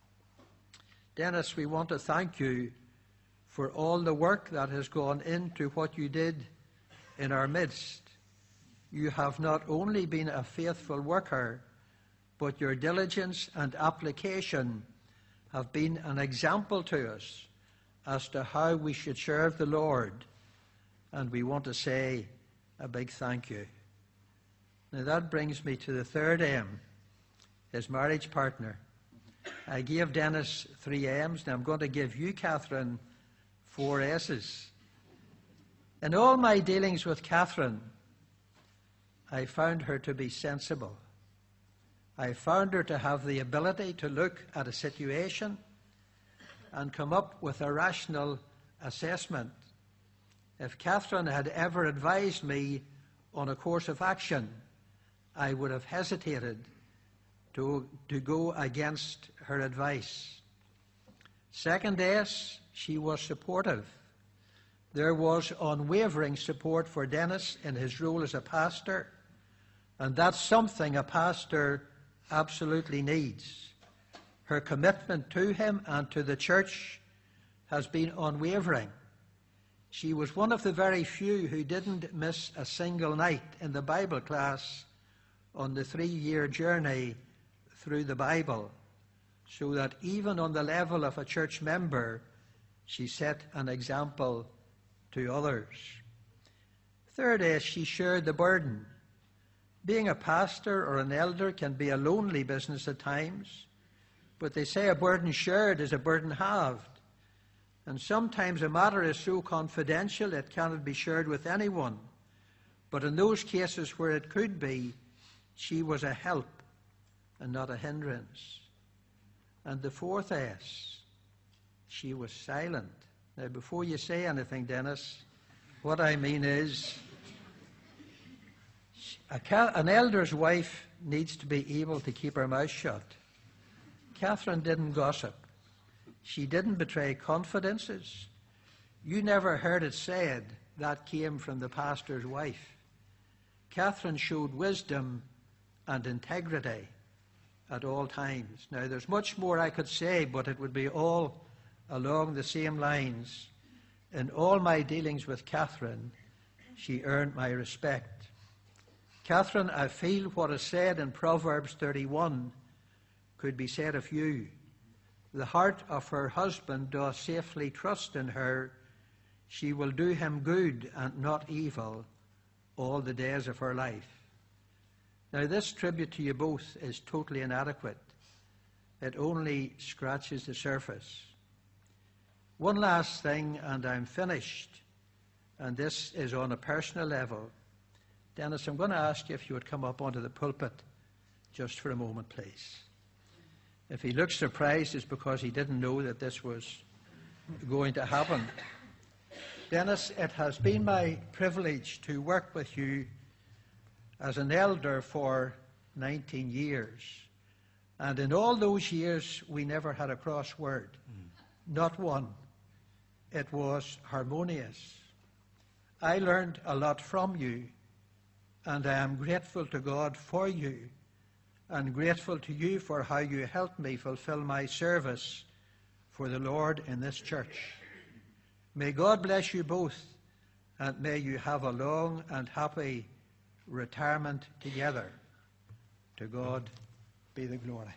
Dennis, we want to thank you for all the work that has gone into what you did in our midst. You have not only been a faithful worker, but your diligence and application have been an example to us as to how we should serve the Lord. And we want to say a big thank you. Now that brings me to the third M, his marriage partner. I gave Dennis 3 M's, and I'm going to give you, Catherine, 4 S's. In all my dealings with Catherine, I found her to be sensible. I found her to have the ability to look at a situation and come up with a rational assessment. If Catherine had ever advised me on a course of action, I would have hesitated to go against her advice. Second S, she was supportive. There was unwavering support for Dennis in his role as a pastor, and that's something a pastor absolutely needs. Her commitment to him and to the church has been unwavering. She was one of the very few who didn't miss a single night in the Bible class on the 3-year journey through the Bible, so that even on the level of a church member, she set an example to others. Third is she shared the burden. Being a pastor or an elder can be a lonely business at times, but they say a burden shared is a burden halved. And sometimes a matter is so confidential it cannot be shared with anyone. But in those cases where it could be, she was a help and not a hindrance. And the fourth S, she was silent. Now, before you say anything, Dennis, what I mean is an elder's wife needs to be able to keep her mouth shut. Catherine didn't gossip. She didn't betray confidences. You never heard it said that came from the pastor's wife. Catherine showed wisdom and integrity at all times. Now, there's much more I could say, but it would be all along the same lines. In all my dealings with Catherine, she earned my respect. Catherine, I feel what is said in Proverbs 31 could be said of you. The heart of her husband doth safely trust in her. She will do him good and not evil all the days of her life. Now, this tribute to you both is totally inadequate. It only scratches the surface. One last thing, and I'm finished, and this is on a personal level. Dennis, I'm going to ask you if you would come up onto the pulpit just for a moment, please. If he looks surprised, it's because he didn't know that this was going to happen. Dennis, it has been my privilege to work with you as an elder for 19 years. And in all those years, we never had a cross word. Not one. It was harmonious. I learned a lot from you, and I am grateful to God for you, and grateful to you for how you helped me fulfill my service for the Lord in this church. May God bless you both, and may you have a long and happy retirement together. To God be the glory.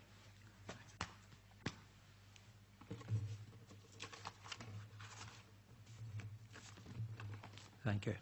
Thank you.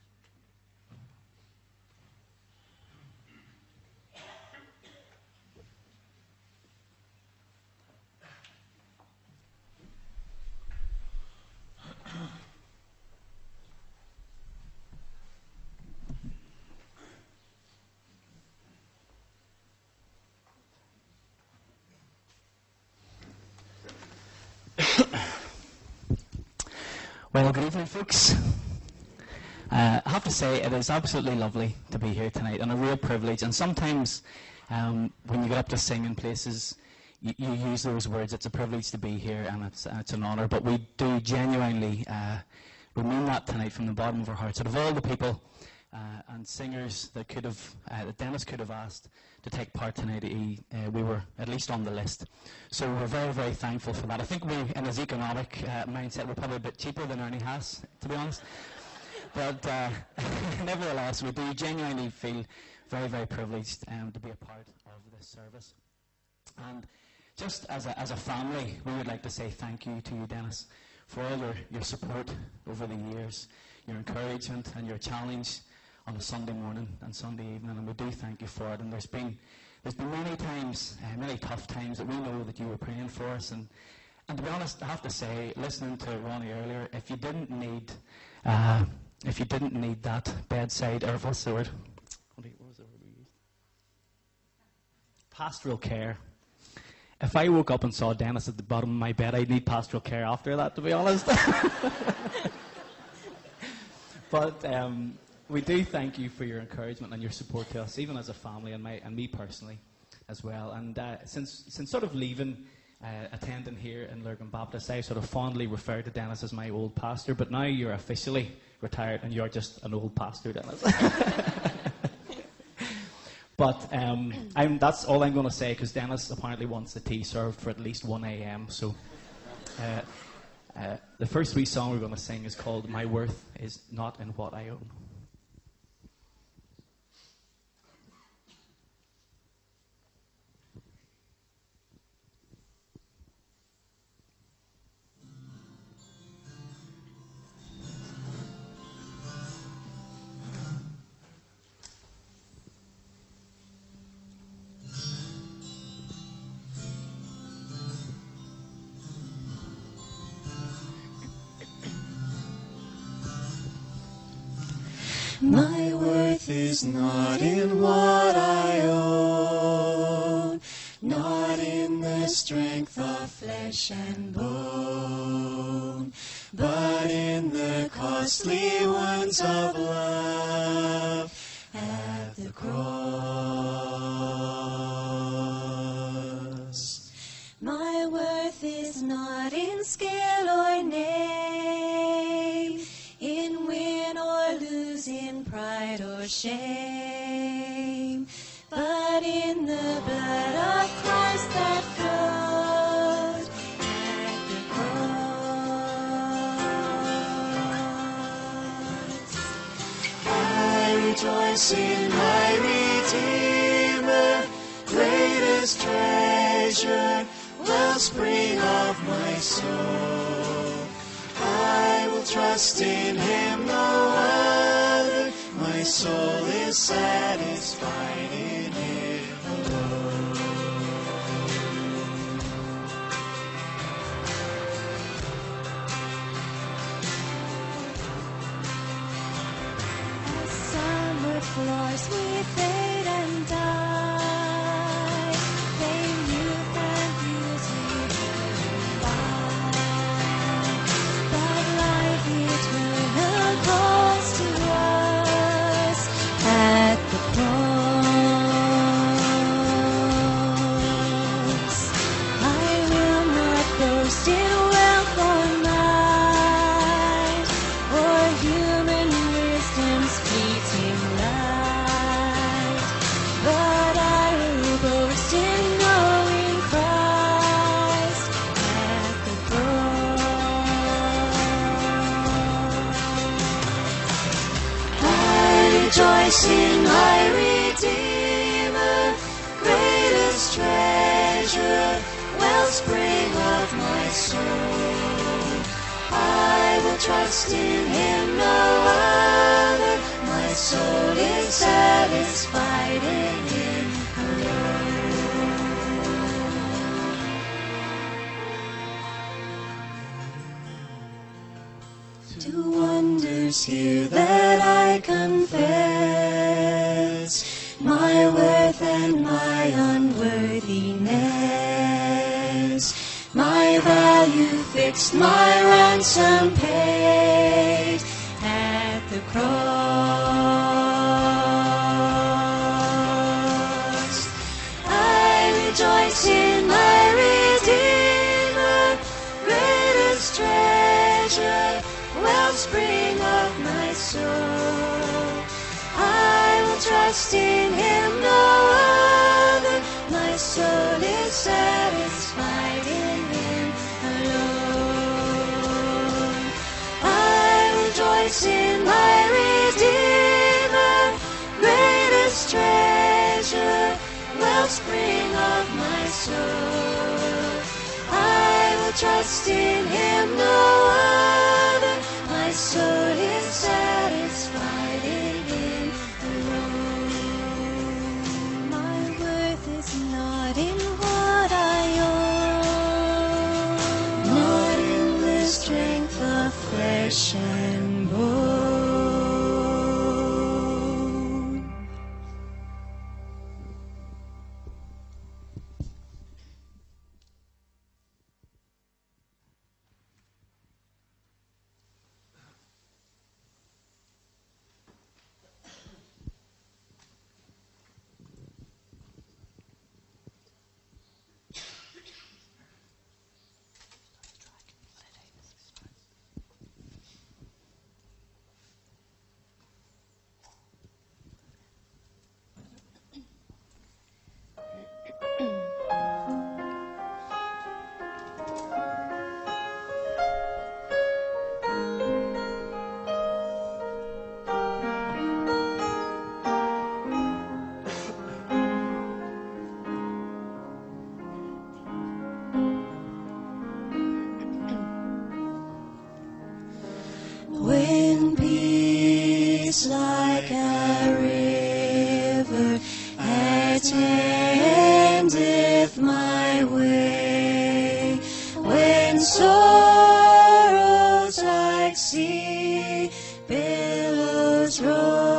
Well, good evening, folks. I have to say it is absolutely lovely to be here tonight, and a real privilege. And sometimes when you get up to sing in places, you use those words. It's a privilege to be here, and it's an honour. But we do genuinely we mean that tonight from the bottom of our hearts. Out of all the people and singers that that Dennis could have asked to take part tonight, we were at least on the list. So we're very, very thankful for that. I think we, in his economic mindset, we're probably a bit cheaper than Ernie Haas, to be honest. But nevertheless, we do genuinely feel very, very privileged to be a part of this service. And just as a family, we would like to say thank you to you, Dennis, for all your support over the years, your encouragement and your challenge on a Sunday morning and Sunday evening, and we do thank you for it. And there's been many times, many tough times that we know that you were praying for us. And to be honest, I have to say, listening to Ronnie earlier, if you didn't need that bedside, or what's the word? What was the word we used? Pastoral care. If I woke up and saw Dennis at the bottom of my bed, I'd need pastoral care after that, to be honest. But we do thank you for your encouragement and your support to us, even as a family, and me personally as well. And since sort of leaving, attending here in Lurgan Baptist, I sort of fondly refer to Dennis as my old pastor, but now you're officially retired and you're just an old pastor, Dennis. But that's all I'm going to say, because Dennis apparently wants the tea served for at least 1 a.m. So the first wee song we're going to sing is called My Worth Is Not in What I Own. My worth is not in what I own, not in the strength of flesh and bone, but in the costly wounds of love at the cross. My worth is not in skill or name, in win or lose, in pride or shame, but in the blood of Christ that flowed at the cross. I rejoice in my Redeemer, greatest treasure, wellspring of my soul. I will trust in him, no other. My soul is satisfied in him alone. As summer flowers we fade and die, fame, youth, and beauty will by. But life eternal calls to us at the cross. I will not boast in wealth or might, or human wisdom's fleeting light, but I will boast in knowing Christ at the cross. I rejoice in my Redeemer, greatest treasure, wellspring of my soul. I will trust in him, no other. My soul is satisfied in him alone. To wonders here that I confess my worth and my unworthiness, my value fixed, my ransom paid at the cross. I rejoice in my Redeemer, greatest treasure, wellspring of my soul. I will trust in him, no other. My soul is satisfied in him alone. I rejoice in my Redeemer, greatest treasure, wellspring of my soul. I will trust in him, no other. My soul is satisfied in him alone. My worth is not in what I own, not in the strength of flesh and bone. When peace like a river attendeth my way, when sorrows like sea billows roll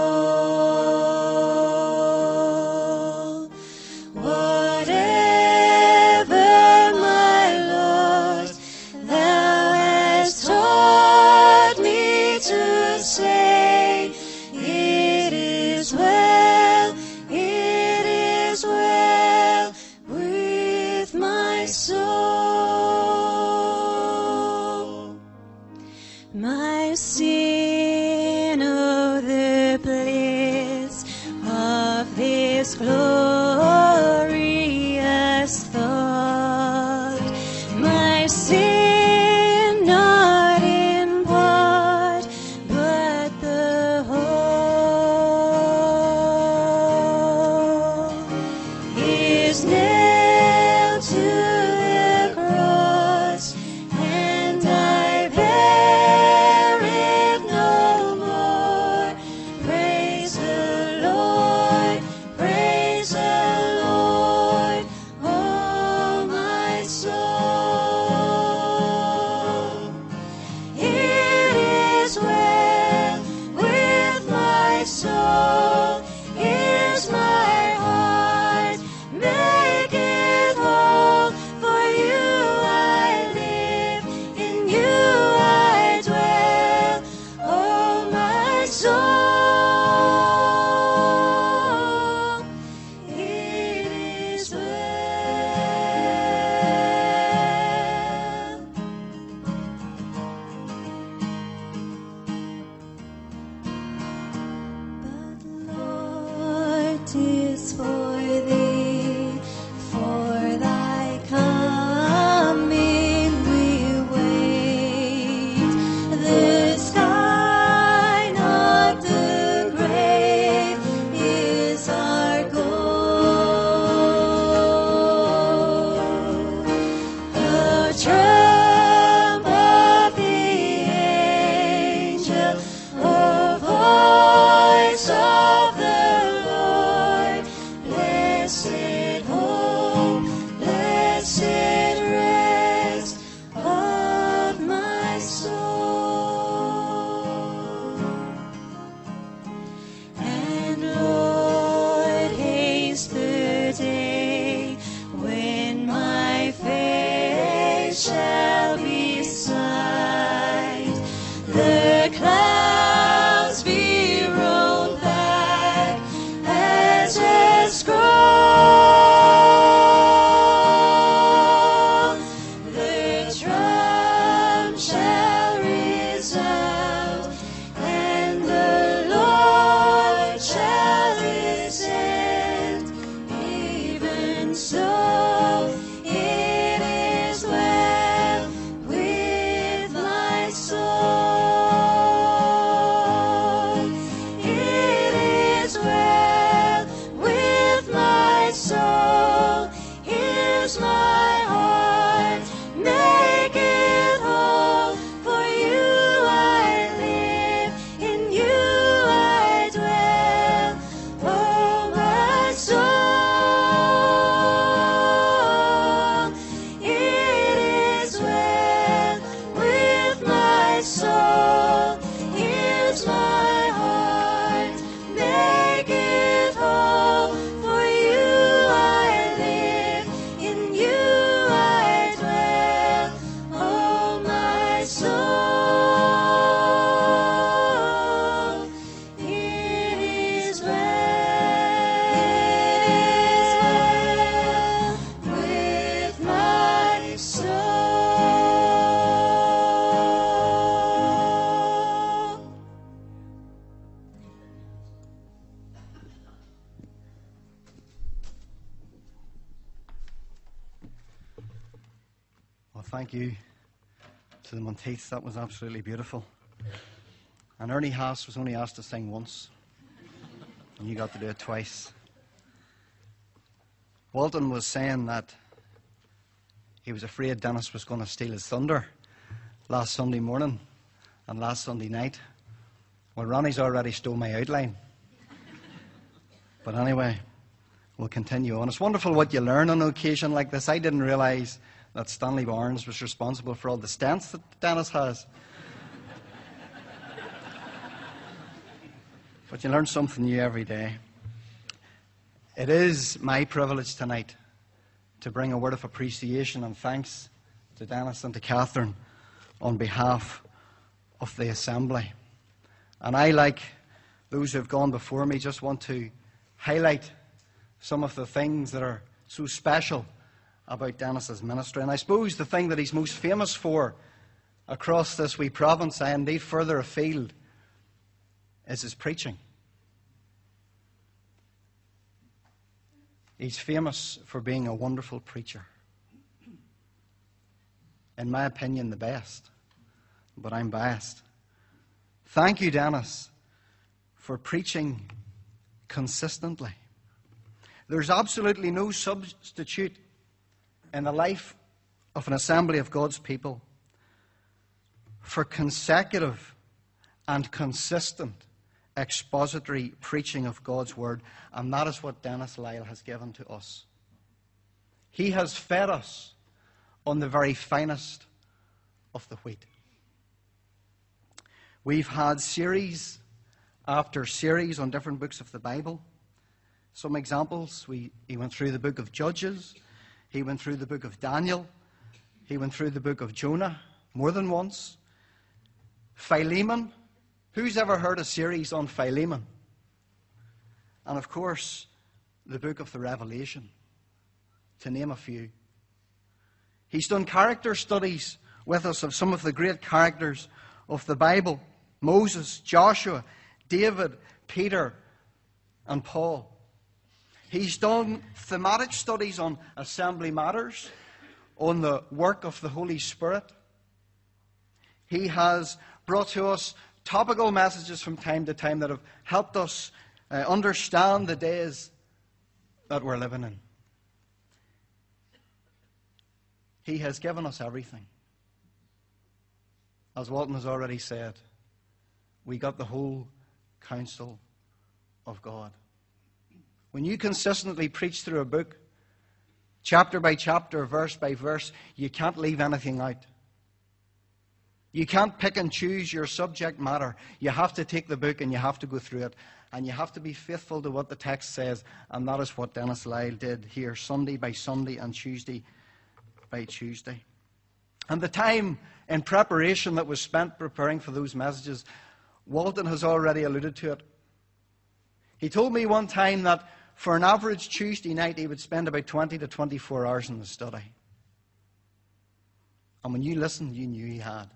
soul. Here's my heart, make it whole. For you I live, in you I dwell. Oh, my soul, it is well. But Lord, 'tis for thee, for thy coming we wait. The sky, not the grave, is our goal. The trump of the angel, the voice of the Lord, blessed hope, blessed rest of my soul. And Lord, haste the day when my face shall be sight. The clouds be rolled back as a scroll. The trump shall resound, and the Lord shall descend. Even so, it is well with my soul. It is well with my soul. Here's my heart, make it whole. For you I live, in you I dwell. Oh, my soul, it is well with my soul. Here's my heart, make it whole. For you I live, in you I dwell. Oh, my soul, it is well with my soul. Well, thank you to the Monteiths. That was absolutely beautiful. And Ernie Haas was only asked to sing once, and you got to do it twice. Walton was saying that he was afraid Dennis was going to steal his thunder last Sunday morning and last Sunday night. Well, Ronnie's already stole my outline. But anyway, we'll continue on. It's wonderful what you learn on an occasion like this. I didn't realise that Stanley Barnes was responsible for all the stents that Dennis has. But you learn something new every day. It is my privilege tonight to bring a word of appreciation and thanks to Dennis and to Catherine on behalf of the Assembly. And I, like those who have gone before me, just want to highlight some of the things that are so special about Dennis's ministry. And I suppose the thing that he's most famous for across this wee province, and indeed further afield, is his preaching. He's famous for being a wonderful preacher. In my opinion, the best. But I'm biased. Thank you, Dennis, for preaching consistently. There's absolutely no substitute in the life of an assembly of God's people for consecutive and consistent expository preaching of God's Word, and that is what Dennis Lyle has given to us. He has fed us on the very finest of the wheat. We've had series after series on different books of the Bible. Some examples, he went through the book of Judges, he went through the book of Daniel, he went through the book of Jonah more than once. Philemon, who's ever heard a series on Philemon? And of course, the book of the Revelation, to name a few. He's done character studies with us of some of the great characters of the Bible: Moses, Joshua, David, Peter, and Paul. He's done thematic studies on assembly matters, on the work of the Holy Spirit. He has brought to us topical messages from time to time that have helped us understand the days that we're living in. He has given us everything. As Walton has already said, we got the whole counsel of God. When you consistently preach through a book, chapter by chapter, verse by verse, you can't leave anything out. You can't pick and choose your subject matter. You have to take the book and you have to go through it. And you have to be faithful to what the text says. And that is what Dennis Lyle did here, Sunday by Sunday and Tuesday by Tuesday. And the time in preparation that was spent preparing for those messages, Walton has already alluded to it. He told me one time that for an average Tuesday night, he would spend about 20 to 24 hours in the study. And when you listened, you knew he had.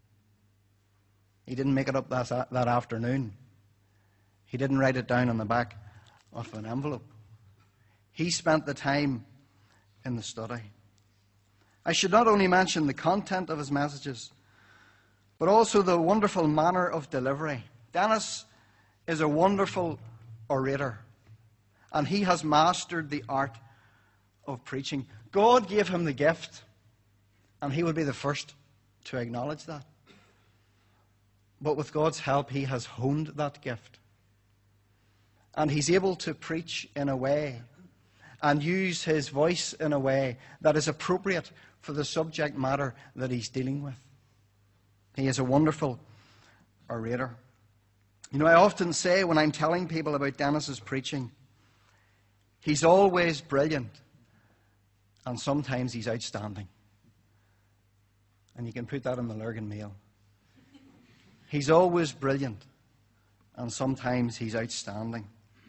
He didn't make it up that afternoon. He didn't write it down on the back of an envelope. He spent the time in the study. I should not only mention the content of his messages, but also the wonderful manner of delivery. Dennis is a wonderful orator, and he has mastered the art of preaching. God gave him the gift, and he would be the first to acknowledge that. But with God's help, he has honed that gift. And he's able to preach in a way and use his voice in a way that is appropriate for the subject matter that he's dealing with. He is a wonderful orator. You know, I often say when I'm telling people about Dennis's preaching, he's always brilliant, and sometimes he's outstanding. And you can put that in the Lurgan Mail. He's always brilliant, and sometimes he's outstanding.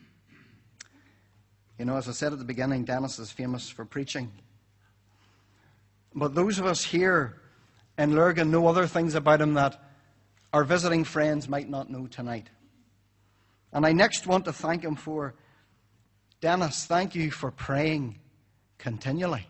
You know, as I said at the beginning, Dennis is famous for preaching. But those of us here in Lurgan know other things about him that our visiting friends might not know tonight. And I next want to thank him for, Dennis, thank you for praying continually.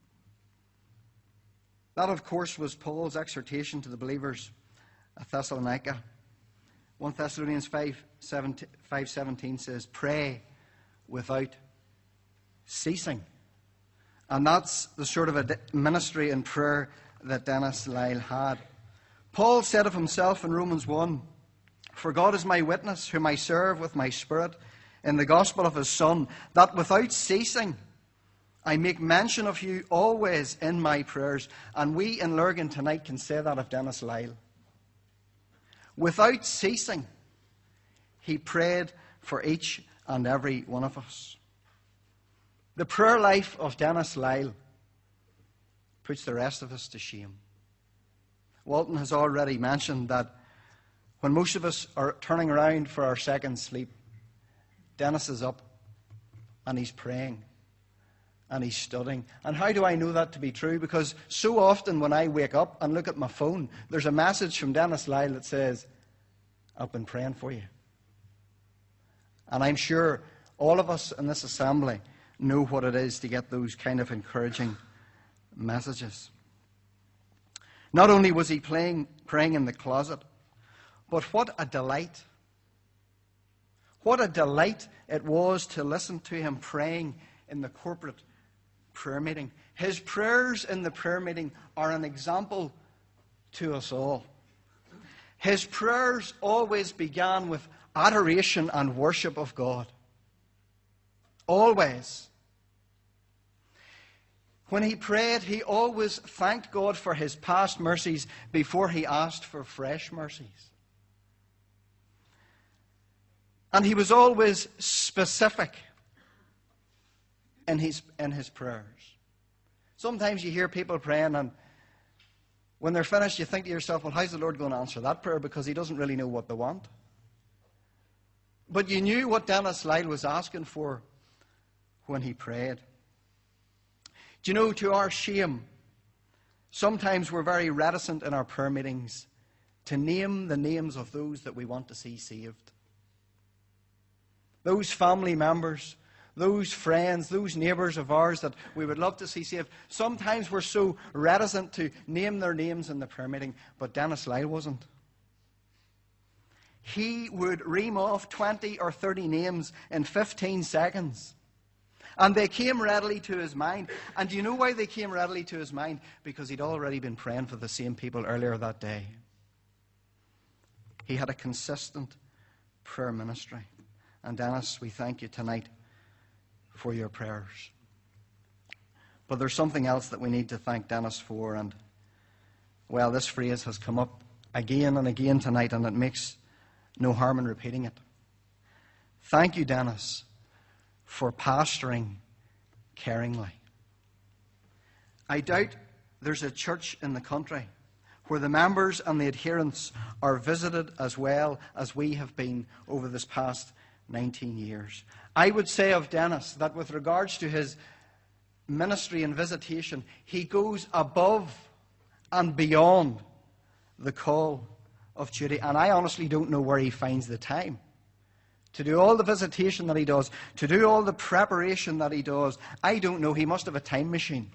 That, of course, was Paul's exhortation to the believers at Thessalonica. 1 Thessalonians 5:17 says, pray without ceasing. And that's the sort of a ministry and prayer that Dennis Lyle had. Paul said of himself in Romans 1, for God is my witness, whom I serve with my spirit in the gospel of his Son, that without ceasing I make mention of you always in my prayers. And we in Lurgan tonight can say that of Dennis Lyle. Without ceasing, he prayed for each and every one of us. The prayer life of Dennis Lyle puts the rest of us to shame. Walton has already mentioned that when most of us are turning around for our second sleep, Dennis is up and he's praying and he's studying. And how do I know that to be true? Because so often when I wake up and look at my phone, there's a message from Dennis Lyle that says, I've been praying for you. And I'm sure all of us in this assembly know what it is to get those kind of encouraging messages. Not only was he praying in the closet, but what a delight. What a delight it was to listen to him praying in the corporate prayer meeting. His prayers in the prayer meeting are an example to us all. His prayers always began with adoration and worship of God. Always. When he prayed, he always thanked God for his past mercies before he asked for fresh mercies. And he was always specific in his prayers. Sometimes you hear people praying, and when they're finished, you think to yourself, well, how's the Lord going to answer that prayer? Because he doesn't really know what they want. But you knew what Dennis Lyle was asking for when he prayed. Do you know, to our shame, sometimes we're very reticent in our prayer meetings to name the names of those that we want to see saved. Those family members, those friends, those neighbours of ours that we would love to see saved. Sometimes we're so reticent to name their names in the prayer meeting, but Dennis Lyle wasn't. He would ream off 20 or 30 names in 15 seconds. And they came readily to his mind. And do you know why they came readily to his mind? Because he'd already been praying for the same people earlier that day. He had a consistent prayer ministry. And Dennis, we thank you tonight for your prayers. But there's something else that we need to thank Dennis for. And, well, this phrase has come up again and again tonight, and it makes no harm in repeating it. Thank you, Dennis, for pastoring caringly. I doubt there's a church in the country where the members and the adherents are visited as well as we have been over this past 19 years. I would say of Dennis that with regards to his ministry and visitation, he goes above and beyond the call of duty. And I honestly don't know where he finds the time to do all the visitation that he does, to do all the preparation that he does. I don't know. He must have a time machine.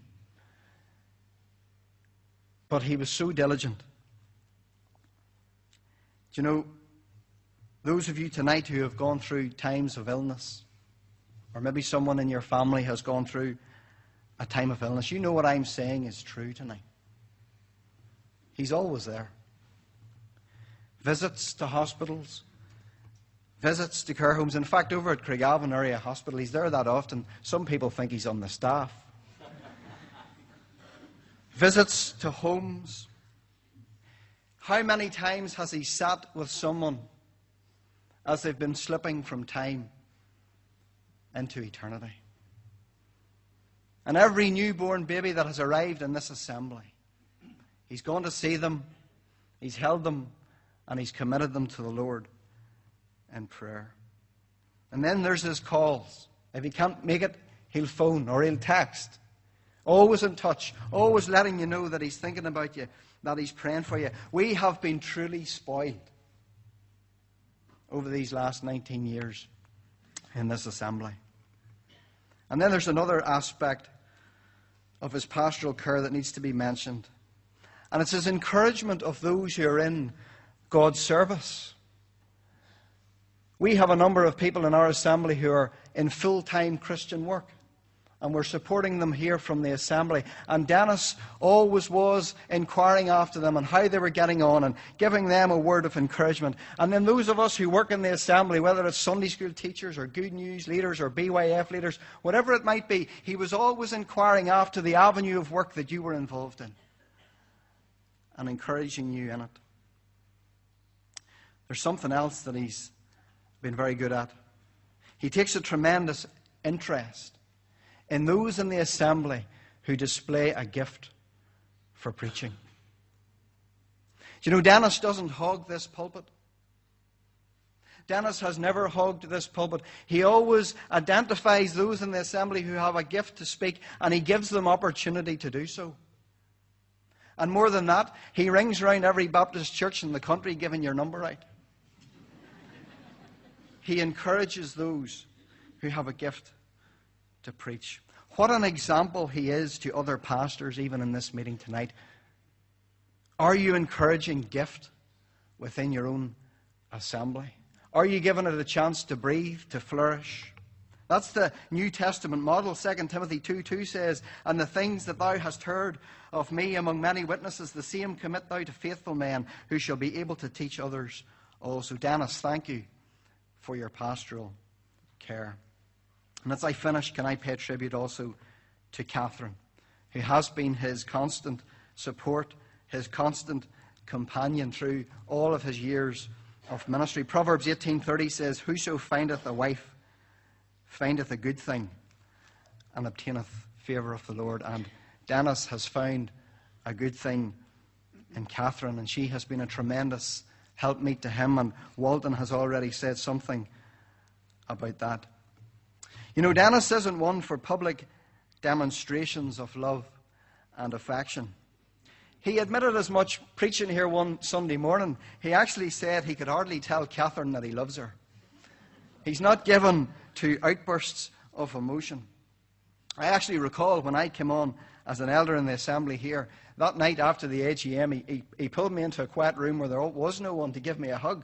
But he was so diligent. Do you know, those of you tonight who have gone through times of illness, or maybe someone in your family has gone through a time of illness, you know what I'm saying is true tonight. He's always there. Visits to hospitals, visits to care homes. In fact, over at Craigavon Area Hospital, he's there that often. Some people think he's on the staff. Visits to homes. How many times has he sat with someone as they've been slipping from time into eternity? And every newborn baby that has arrived in this assembly, he's gone to see them, he's held them, and he's committed them to the Lord in prayer. And then there's his calls. If he can't make it, he'll phone or he'll text. Always in touch, always letting you know that he's thinking about you, that he's praying for you. We have been truly spoiled over these last 19 years in this assembly. And then there's another aspect of his pastoral care that needs to be mentioned. And it's his encouragement of those who are in God's service. We have a number of people in our assembly who are in full-time Christian work, and we're supporting them here from the assembly. And Dennis always was inquiring after them and how they were getting on and giving them a word of encouragement. And then those of us who work in the assembly, whether it's Sunday school teachers or Good News leaders or BYF leaders, whatever it might be, he was always inquiring after the avenue of work that you were involved in and encouraging you in it. There's something else that he's been very good at. He takes a tremendous interest in those in the assembly who display a gift for preaching. Do you know, Dennis doesn't hog this pulpit. Dennis has never hogged this pulpit. He always identifies those in the assembly who have a gift to speak, and he gives them opportunity to do so. And more than that, he rings around every Baptist church in the country giving your number out. He encourages those who have a gift to preach. What an example he is to other pastors, even in this meeting tonight. Are you encouraging gift within your own assembly? Are you giving it a chance to breathe, to flourish? That's the New Testament model. 2 Timothy 2:2 says, "And the things that thou hast heard of me among many witnesses, the same commit thou to faithful men who shall be able to teach others also." Dennis, thank you for your pastoral care. And as I finish, can I pay tribute also to Catherine, who has been his constant support, his constant companion through all of his years of ministry. Proverbs 18:30 says, "Whoso findeth a wife findeth a good thing, and obtaineth favour of the Lord." And Dennis has found a good thing in Catherine, and she has been a tremendous helpmeet to him, and Walton has already said something about that. You know, Dennis isn't one for public demonstrations of love and affection. He admitted as much preaching here one Sunday morning. He actually said he could hardly tell Catherine that he loves her. He's not given to outbursts of emotion. I actually recall when I came on as an elder in the assembly here, that night after the AGM, he pulled me into a quiet room where there was no one to give me a hug.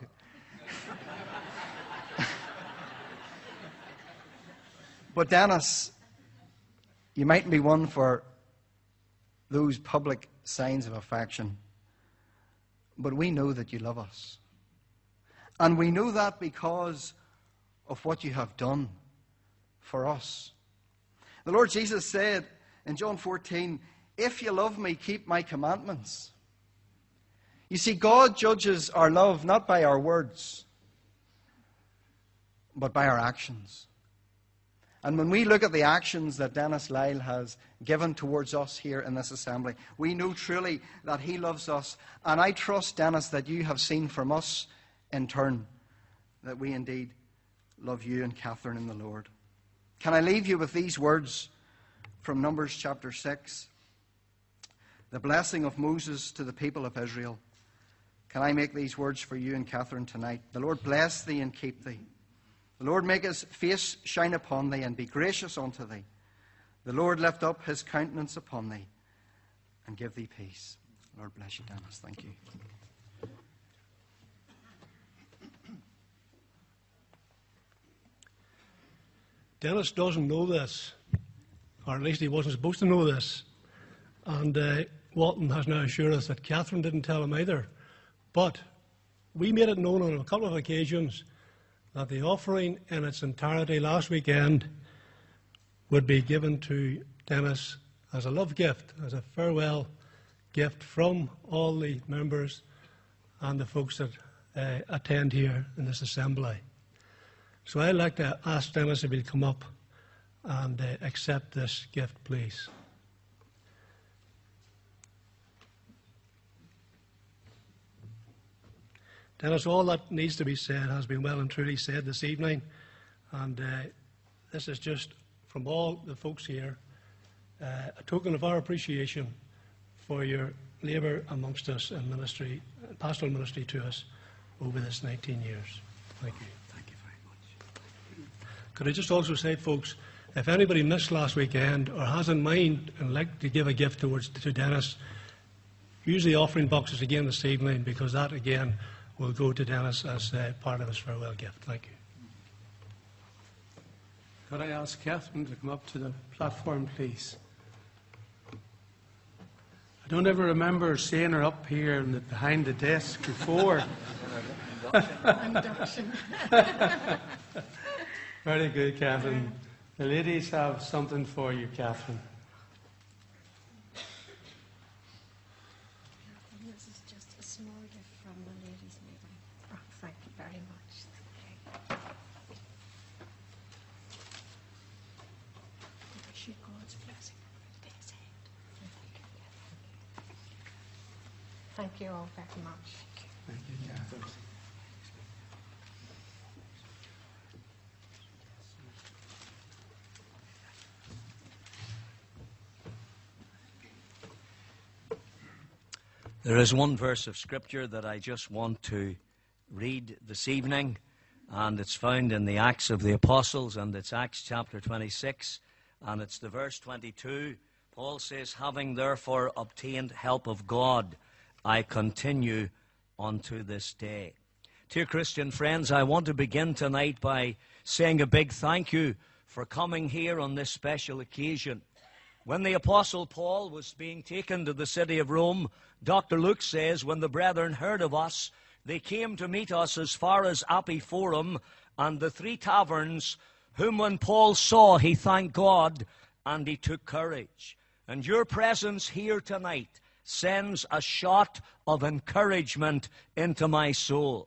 But Dennis, you mightn't be one for those public signs of affection, but we know that you love us. And we know that because of what you have done for us. The Lord Jesus said in John 14, "If you love me, keep my commandments." You see, God judges our love not by our words, but by our actions. And when we look at the actions that Dennis Lyle has given towards us here in this assembly, we know truly that he loves us. And I trust, Dennis, that you have seen from us in turn that we indeed love you and Catherine in the Lord. Can I leave you with these words from Numbers chapter 6? The blessing of Moses to the people of Israel. Can I make these words for you and Catherine tonight? "The Lord bless thee and keep thee. The Lord make his face shine upon thee and be gracious unto thee. The Lord lift up his countenance upon thee and give thee peace." Lord bless you, Dennis. Thank you. Dennis doesn't know this, or at least he wasn't supposed to know this. And Walton has now assured us that Catherine didn't tell him either. But we made it known on a couple of occasions that the offering in its entirety last weekend would be given to Dennis as a love gift, as a farewell gift from all the members and the folks that attend here in this assembly. So I'd like to ask Dennis if he'll come up and accept this gift, please. Dennis, all that needs to be said has been well and truly said this evening, and this is just from all the folks here a token of our appreciation for your labour amongst us in ministry, pastoral ministry to us over this 19 years. Thank you. Thank you very much. Could I just also say, folks, if anybody missed last weekend or has in mind and like to give a gift to Dennis, use the offering boxes again this evening, because that again will go to Dennis as part of his farewell gift. Thank you. Could I ask Catherine to come up to the platform, please? I don't ever remember seeing her up here behind the desk before. Induction. Very good, Catherine. The ladies have something for you, Catherine. This is just a small gift from the ladies' meeting. Oh, thank you very much. Thank you. I wish you God's blessing on this day. Thank you all very much. Thank you, Catherine. There is one verse of Scripture that I just want to read this evening, and it's found in the Acts of the Apostles, and it's Acts chapter 26, and it's the verse 22. Paul says, "Having therefore obtained help of God, I continue unto this day." Dear Christian friends, I want to begin tonight by saying a big thank you for coming here on this special occasion. When the Apostle Paul was being taken to the city of Rome, Dr. Luke says, when the brethren heard of us, they came to meet us as far as Appii Forum and the 3 taverns, whom when Paul saw, he thanked God and he took courage. And your presence here tonight sends a shot of encouragement into my soul.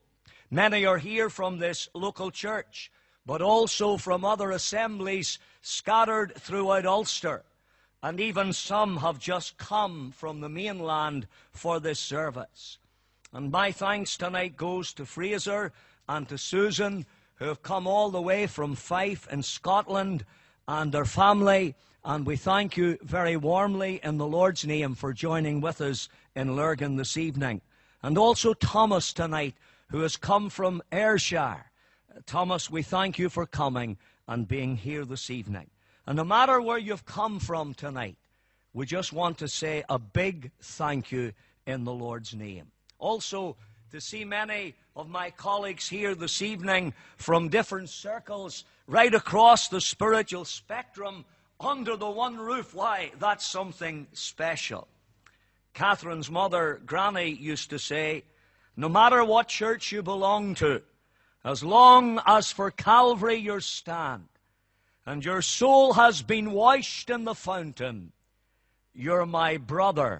Many are here from this local church, but also from other assemblies scattered throughout Ulster. And even some have just come from the mainland for this service. And my thanks tonight goes to Fraser and to Susan, who have come all the way from Fife in Scotland, and their family. And we thank you very warmly in the Lord's name for joining with us in Lurgan this evening. And also Thomas tonight, who has come from Ayrshire. Thomas, we thank you for coming and being here this evening. And no matter where you've come from tonight, we just want to say a big thank you in the Lord's name. Also, to see many of my colleagues here this evening from different circles right across the spiritual spectrum under the one roof, why, that's something special. Catherine's mother, Granny, used to say, no matter what church you belong to, as long as for Calvary you stand, and your soul has been washed in the fountain, you're my brother,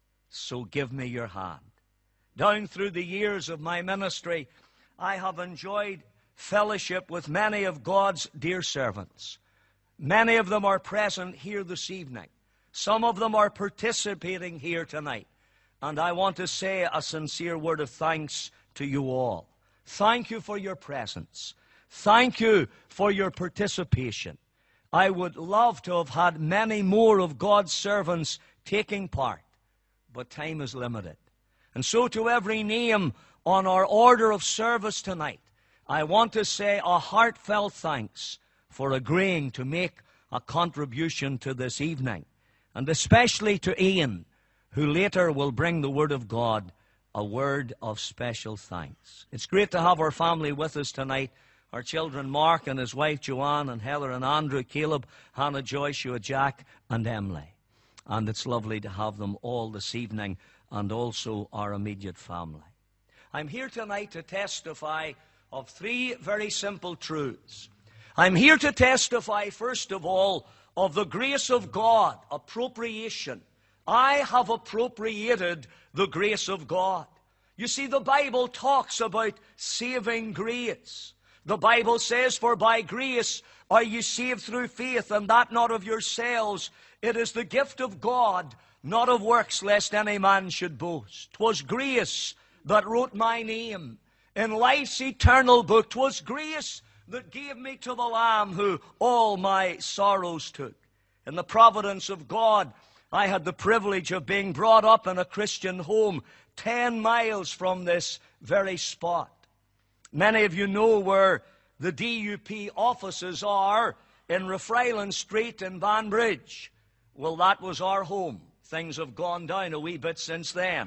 so give me your hand. Down through the years of my ministry, I have enjoyed fellowship with many of God's dear servants. Many of them are present here this evening. Some of them are participating here tonight. And I want to say a sincere word of thanks to you all. Thank you for your presence. Thank you for your participation. I would love to have had many more of God's servants taking part, but time is limited. And so to every name on our order of service tonight, I want to say a heartfelt thanks for agreeing to make a contribution to this evening. And especially to Ian, who later will bring the Word of God, a word of special thanks. It's great to have our family with us tonight. Our children, Mark and his wife, Joanne, and Heather and Andrew, Caleb, Hannah, Joshua, Jack, and Emily. And it's lovely to have them all this evening, and also our immediate family. I'm here tonight to testify of three very simple truths. I'm here to testify, first of all, of the grace of God, appropriation. I have appropriated the grace of God. You see, the Bible talks about saving grace. The Bible says, for by grace are you saved through faith, and that not of yourselves. It is the gift of God, not of works, lest any man should boast. 'Twas grace that wrote my name in life's eternal book. 'Twas grace that gave me to the Lamb who all my sorrows took. In the providence of God, I had the privilege of being brought up in a Christian home 10 miles from this very spot. Many of you know where the DUP offices are in Raffrayland Street in Banbridge. Well, that was our home. Things have gone down a wee bit since then.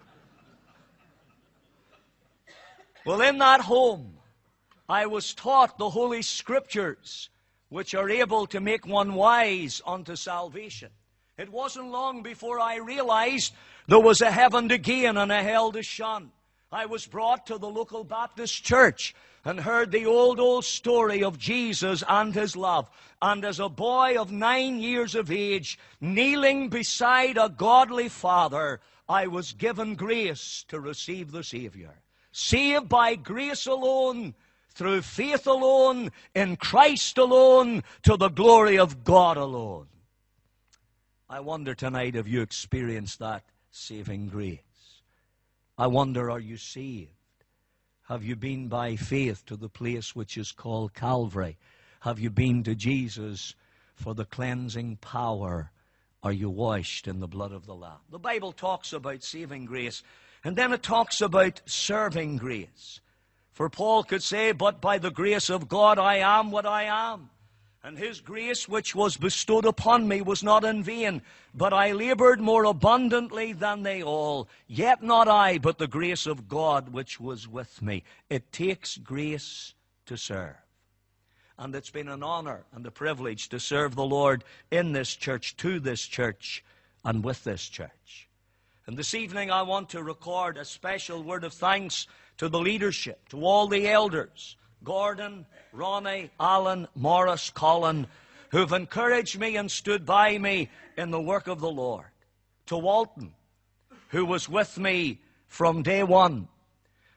Well, in that home, I was taught the Holy Scriptures, which are able to make one wise unto salvation. It wasn't long before I realized there was a heaven to gain and a hell to shun. I was brought to the local Baptist church and heard the old story of Jesus and his love. And as a boy of 9 years of age, kneeling beside a godly father, I was given grace to receive the Savior. Saved by grace alone, through faith alone, in Christ alone, to the glory of God alone. I wonder tonight, have you experienced that saving grace? I wonder, are you saved? Have you been by faith to the place which is called Calvary? Have you been to Jesus for the cleansing power? Are you washed in the blood of the Lamb? The Bible talks about saving grace, and then it talks about serving grace. For Paul could say, but by the grace of God I am what I am. And his grace which was bestowed upon me was not in vain, but I labored more abundantly than they all. Yet not I, but the grace of God which was with me. It takes grace to serve. And it's been an honor and a privilege to serve the Lord in this church, to this church, and with this church. And this evening I want to record a special word of thanks to the leadership, to all the elders, Gordon, Ronnie, Alan, Morris, Colin, who've encouraged me and stood by me in the work of the Lord. To Walton, who was with me from day one.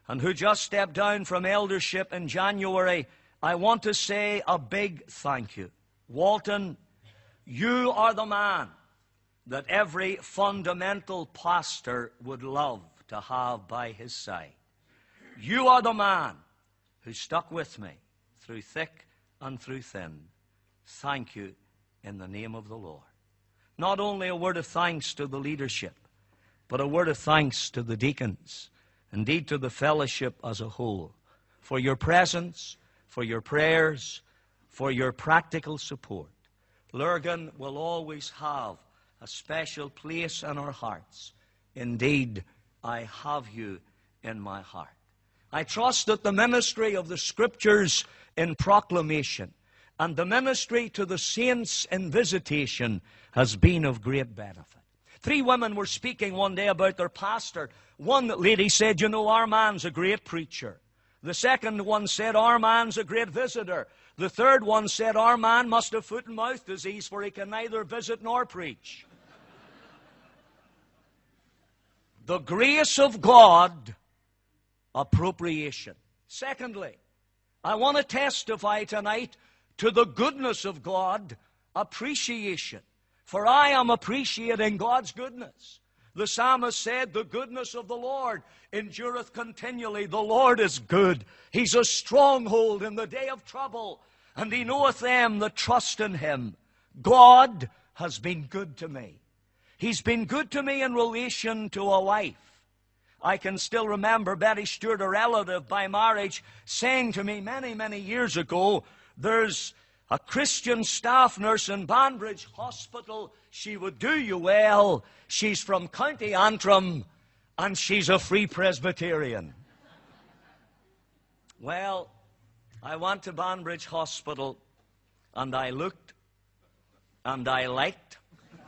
and who just stepped down from eldership in January, I want to say a big thank you. Walton, you are the man that every fundamental pastor would love to have by his side. You are the man who stuck with me through thick and through thin. Thank you in the name of the Lord. Not only a word of thanks to the leadership, but a word of thanks to the deacons, indeed to the fellowship as a whole, for your presence, for your prayers, for your practical support. Lurgan will always have a special place in our hearts. Indeed, I have you in my heart. I trust that the ministry of the Scriptures in proclamation and the ministry to the saints in visitation has been of great benefit. 3 women were speaking one day about their pastor. One lady said, you know, our man's a great preacher. The second one said, our man's a great visitor. The third one said, our man must have foot and mouth disease, for he can neither visit nor preach. The grace of God, appropriation. Secondly, I want to testify tonight to the goodness of God, appreciation. For I am appreciating God's goodness. The psalmist said, the goodness of the Lord endureth continually. The Lord is good. He's a stronghold in the day of trouble, and he knoweth them that trust in him. God has been good to me. He's been good to me in relation to a wife. I can still remember Betty Stewart, a relative by marriage, saying to me many, many years ago, there's a Christian staff nurse in Banbridge Hospital. She would do you well. She's from County Antrim, and she's a Free Presbyterian. Well, I went to Banbridge Hospital, and I looked, and I liked,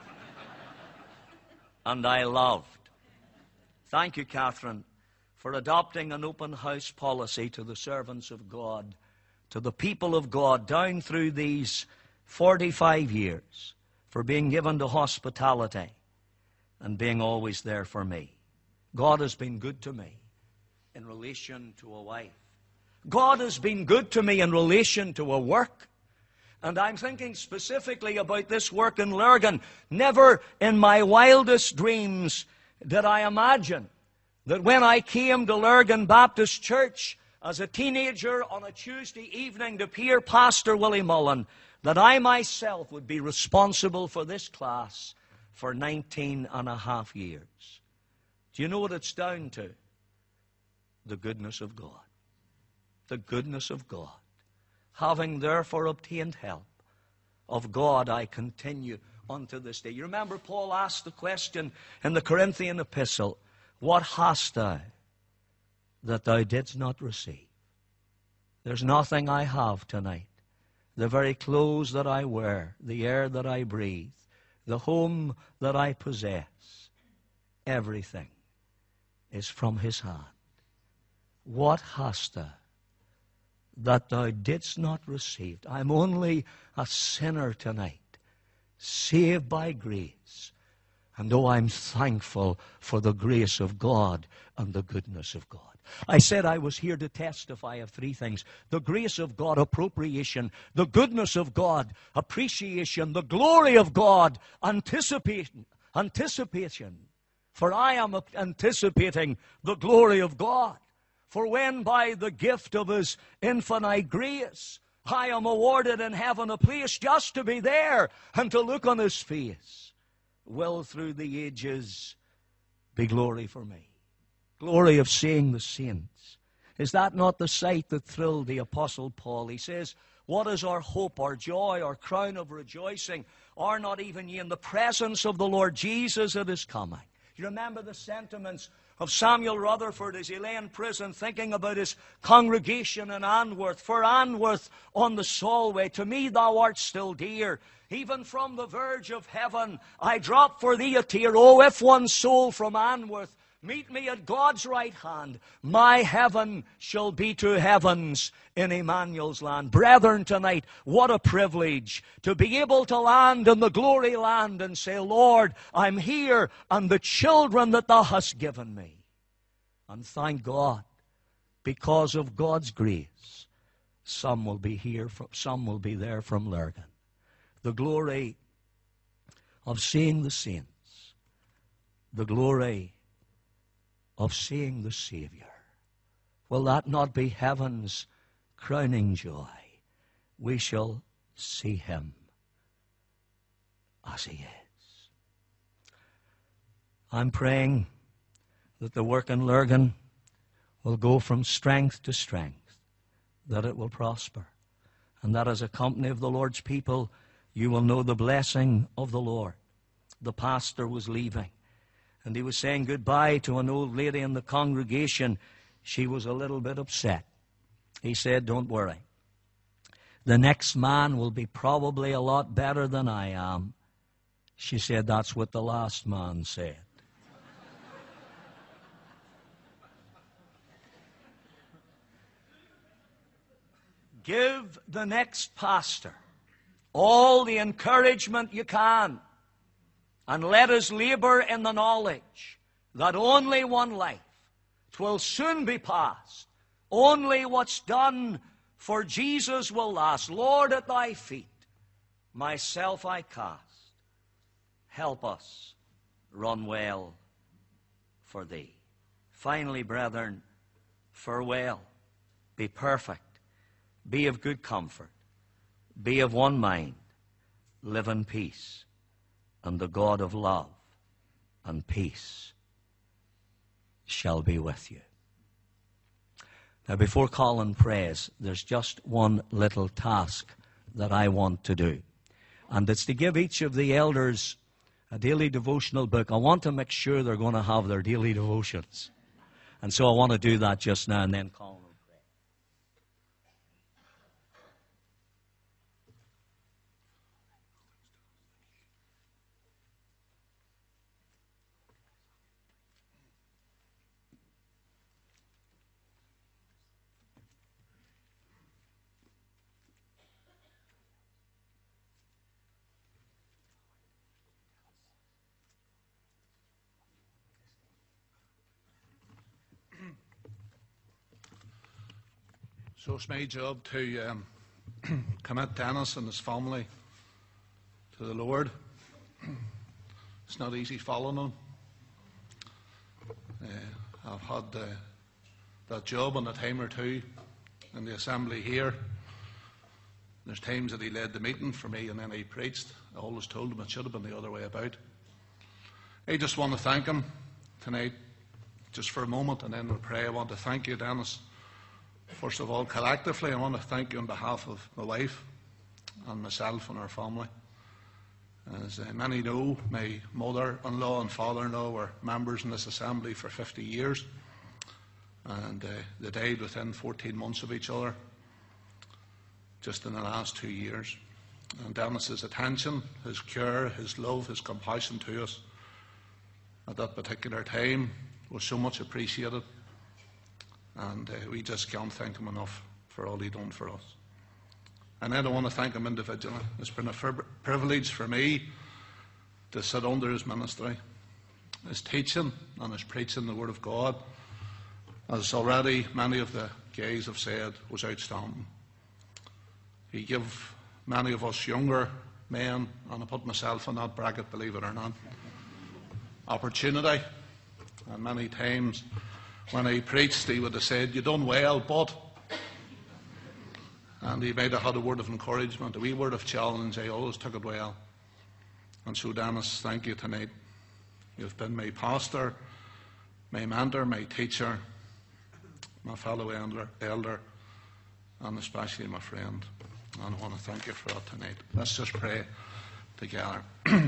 and I loved. Thank you, Catherine, for adopting an open house policy to the servants of God, to the people of God, down through these 45 years, for being given to hospitality and being always there for me. God has been good to me in relation to a wife. God has been good to me in relation to a work. And I'm thinking specifically about this work in Lurgan. Never in my wildest dreams did I imagine that when I came to Lurgan Baptist Church as a teenager on a Tuesday evening to hear Pastor Willie Mullen, that I myself would be responsible for this class for 19 and a half years. Do you know what it's down to? The goodness of God. The goodness of God. Having therefore obtained help of God, I continue unto this day. You remember Paul asked the question in the Corinthian epistle, what hast thou that thou didst not receive? There's nothing I have tonight. The very clothes that I wear, the air that I breathe, the home that I possess, everything is from his hand. What hast thou that thou didst not receive? I'm only a sinner tonight, saved by grace. And oh, I'm thankful for the grace of God and the goodness of God. I said I was here to testify of 3 things. The grace of God, appropriation. The goodness of God, appreciation. The glory of God, anticipation. For I am anticipating the glory of God. For when by the gift of his infinite grace I am awarded in heaven a place just to be there and to look on his face, will through the ages be glory for me. Glory of seeing the saints. Is that not the sight that thrilled the Apostle Paul? He says, what is our hope, our joy, our crown of rejoicing? Are not even ye in the presence of the Lord Jesus at his coming? You remember the sentiments of Samuel Rutherford as he lay in prison thinking about his congregation in Anworth. For Anworth on the Solway, to me thou art still dear. Even from the verge of heaven I drop for thee a tear. Oh, if one soul from Anworth meet me at God's right hand, my heaven shall be to heavens in Emmanuel's land. Brethren, tonight, what a privilege to be able to land in the glory land and say, Lord, I'm here and the children that thou hast given me. And thank God because of God's grace, some will be here, some will be there from Lurgan. The glory of seeing the saints, the glory of seeing the Savior. Will that not be heaven's crowning joy? We shall see him as he is. I'm praying that the work in Lurgan will go from strength to strength, that it will prosper, and that as a company of the Lord's people, you will know the blessing of the Lord. The pastor was leaving, and he was saying goodbye to an old lady in the congregation. She was a little bit upset. He said, don't worry. The next man will be probably a lot better than I am. She said, that's what the last man said. Give the next pastor all the encouragement you can, and let us labor in the knowledge that only one life, 'twill soon be past. Only what's done for Jesus will last. Lord, at thy feet myself I cast. Help us run well for thee. Finally, brethren, farewell. Be perfect. Be of good comfort. Be of one mind. Live in peace. And the God of love and peace shall be with you. Now, before Colin prays, there's just one little task that I want to do. And it's to give each of the elders a daily devotional book. I want to make sure they're going to have their daily devotions. And so I want to do that just now, and then Colin will pray. So it's my job to commit Dennis and his family to the Lord. It's not easy following him. I've had that job on a time or two in the assembly here. There's times that he led the meeting for me and then he preached. I always told him it should have been the other way about. I just want to thank him tonight, just for a moment, and then we'll pray. I want to thank you, Dennis. First of all, collectively, I want to thank you on behalf of my wife and myself and our family. As many know, my mother-in-law and father-in-law were members in this assembly for 50 years, and they died within 14 months of each other, just in the last 2 years. And Dennis's attention, his care, his love, his compassion to us at that particular time was so much appreciated. And we just can't thank him enough for all he done for us. And then I want to thank him individually. It's been a privilege for me to sit under his ministry, his teaching and his preaching the Word of God. As already many of the guys have said, was outstanding. He gave many of us younger men, and I put myself in that bracket, believe it or not, opportunity. And many times when he preached, he would have said, "You done well, but..." And he might have had a word of encouragement, a wee word of challenge. I always took it well. And so, Dennis, thank you tonight. You've been my pastor, my mentor, my teacher, my fellow elder, and especially my friend. And I want to thank you for that tonight. Let's just pray together.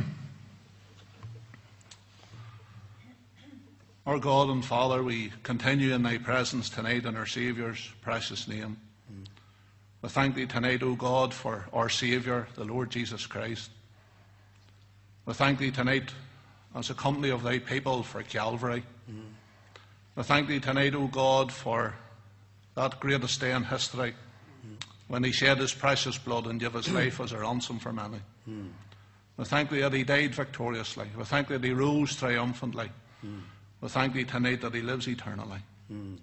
Our God and Father, we continue in thy presence tonight in our Saviour's precious name. We thank thee tonight, O God, for our Saviour, the Lord Jesus Christ. We thank thee tonight as a company of thy people for Calvary. We thank thee tonight, O God, for that greatest day in history when he shed his precious blood and gave his life as a ransom for many. We thank thee that he died victoriously. We thank thee that he rose triumphantly. We thank thee tonight that he lives eternally. And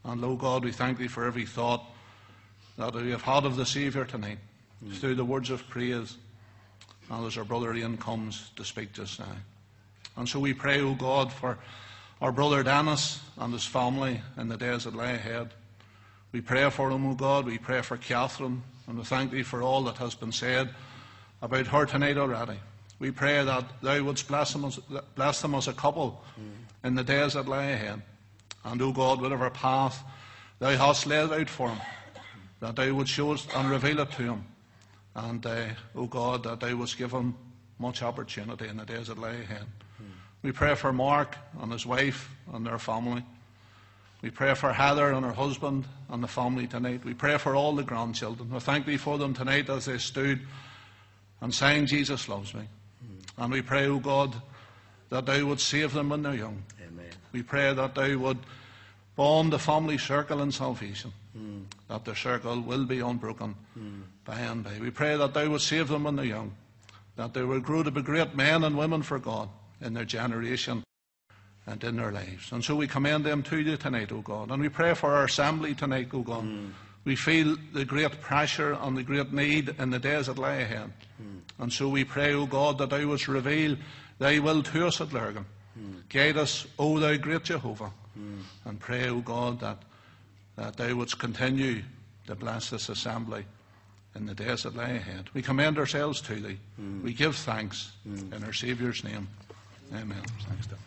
And, Lord God, we thank thee for every thought that we have had of the Saviour tonight, through the words of praise, and as our brother Ian comes to speak just now. And so we pray, O God, for our brother Dennis and his family in the days that lie ahead. We pray for him, O God. We pray for Catherine, and we thank thee for all that has been said about her tonight already. We pray that thou wouldst bless them as a couple in the days that lie ahead. And, O God, whatever path thou hast laid out for him, that thou would show us and reveal it to him. And, O God, that thou wouldst give him much opportunity in the days that lie ahead. We pray for Mark and his wife and their family. We pray for Heather and her husband and the family tonight. We pray for all the grandchildren. We thank thee for them tonight as they stood and sang, Jesus Loves Me. And we pray, O God, that thou would save them when they're young. Amen. We pray that thou would bond the family circle in salvation, that the circle will be unbroken by and by. We pray that thou would save them when they're young, that they will grow to be great men and women for God in their generation and in their lives. And so we commend them to you tonight, O God. And we pray for our assembly tonight, O God. We feel the great pressure and the great need in the days that lie ahead. And so we pray, O God, that thou wouldst reveal thy will to us at Lurgan. Guide us, O thou great Jehovah. And pray, O God, that thou wouldst continue to bless this assembly in the days that lie ahead. We commend ourselves to thee. We give thanks in our Saviour's name. Amen. Thanks, Dad.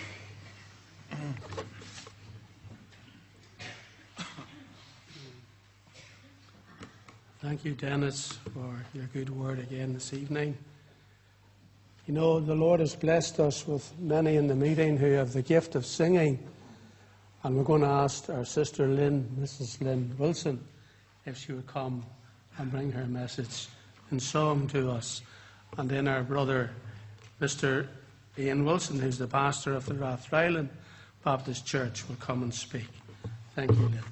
Thank you, Dennis, for your good word again this evening. You know, the Lord has blessed us with many in the meeting who have the gift of singing. And we're going to ask our sister Lynn, Mrs. Lynn Wilson, if she would come and bring her message in song to us. And then our brother, Mr. Ian Wilson, who's the pastor of the Rathryland Baptist Church, will come and speak. Thank you, Lynn.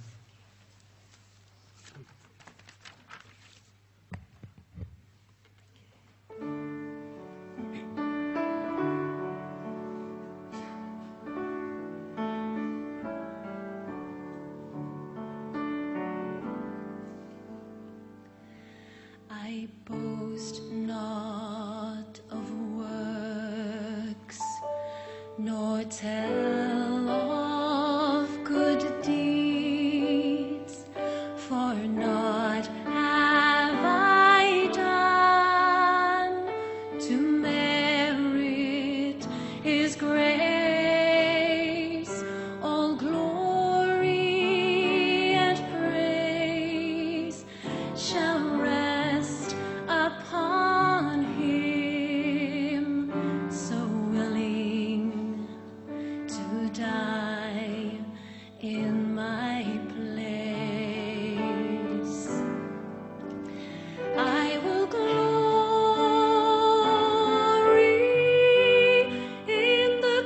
I boast not of works, nor tell of good deeds, for not have I done to merit His grace. All glory and praise shall rest upon Him, so willing to die in my place. I will glory in the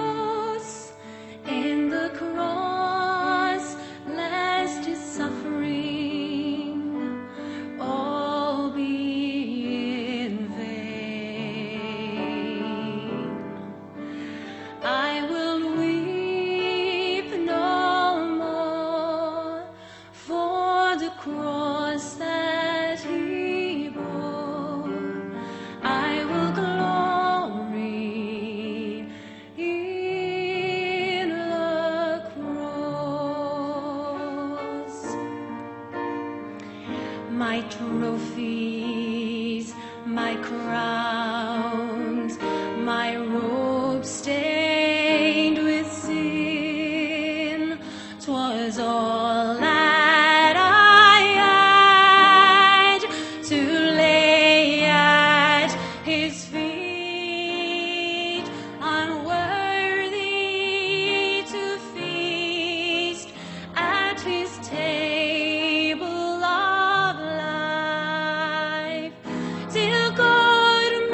cross, lest His suffering all be in vain. I will weep no more for the cross that He bore. I will glory in the cross. My trophies, my crowns, my robes stained with sin, 'twas all that I had to lay at His feet, unworthy to feast at His table of life, till God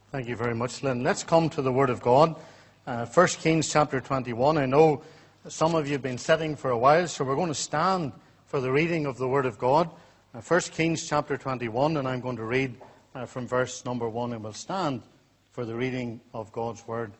Thank you very much, Lynn. Let's come to the Word of God. 1 Kings chapter 21. I know some of you have been sitting for a while, so we're going to stand for the reading of the Word of God. 1 Kings chapter 21, and I'm going to read from verse number 1, and we'll stand for the reading of God's Word.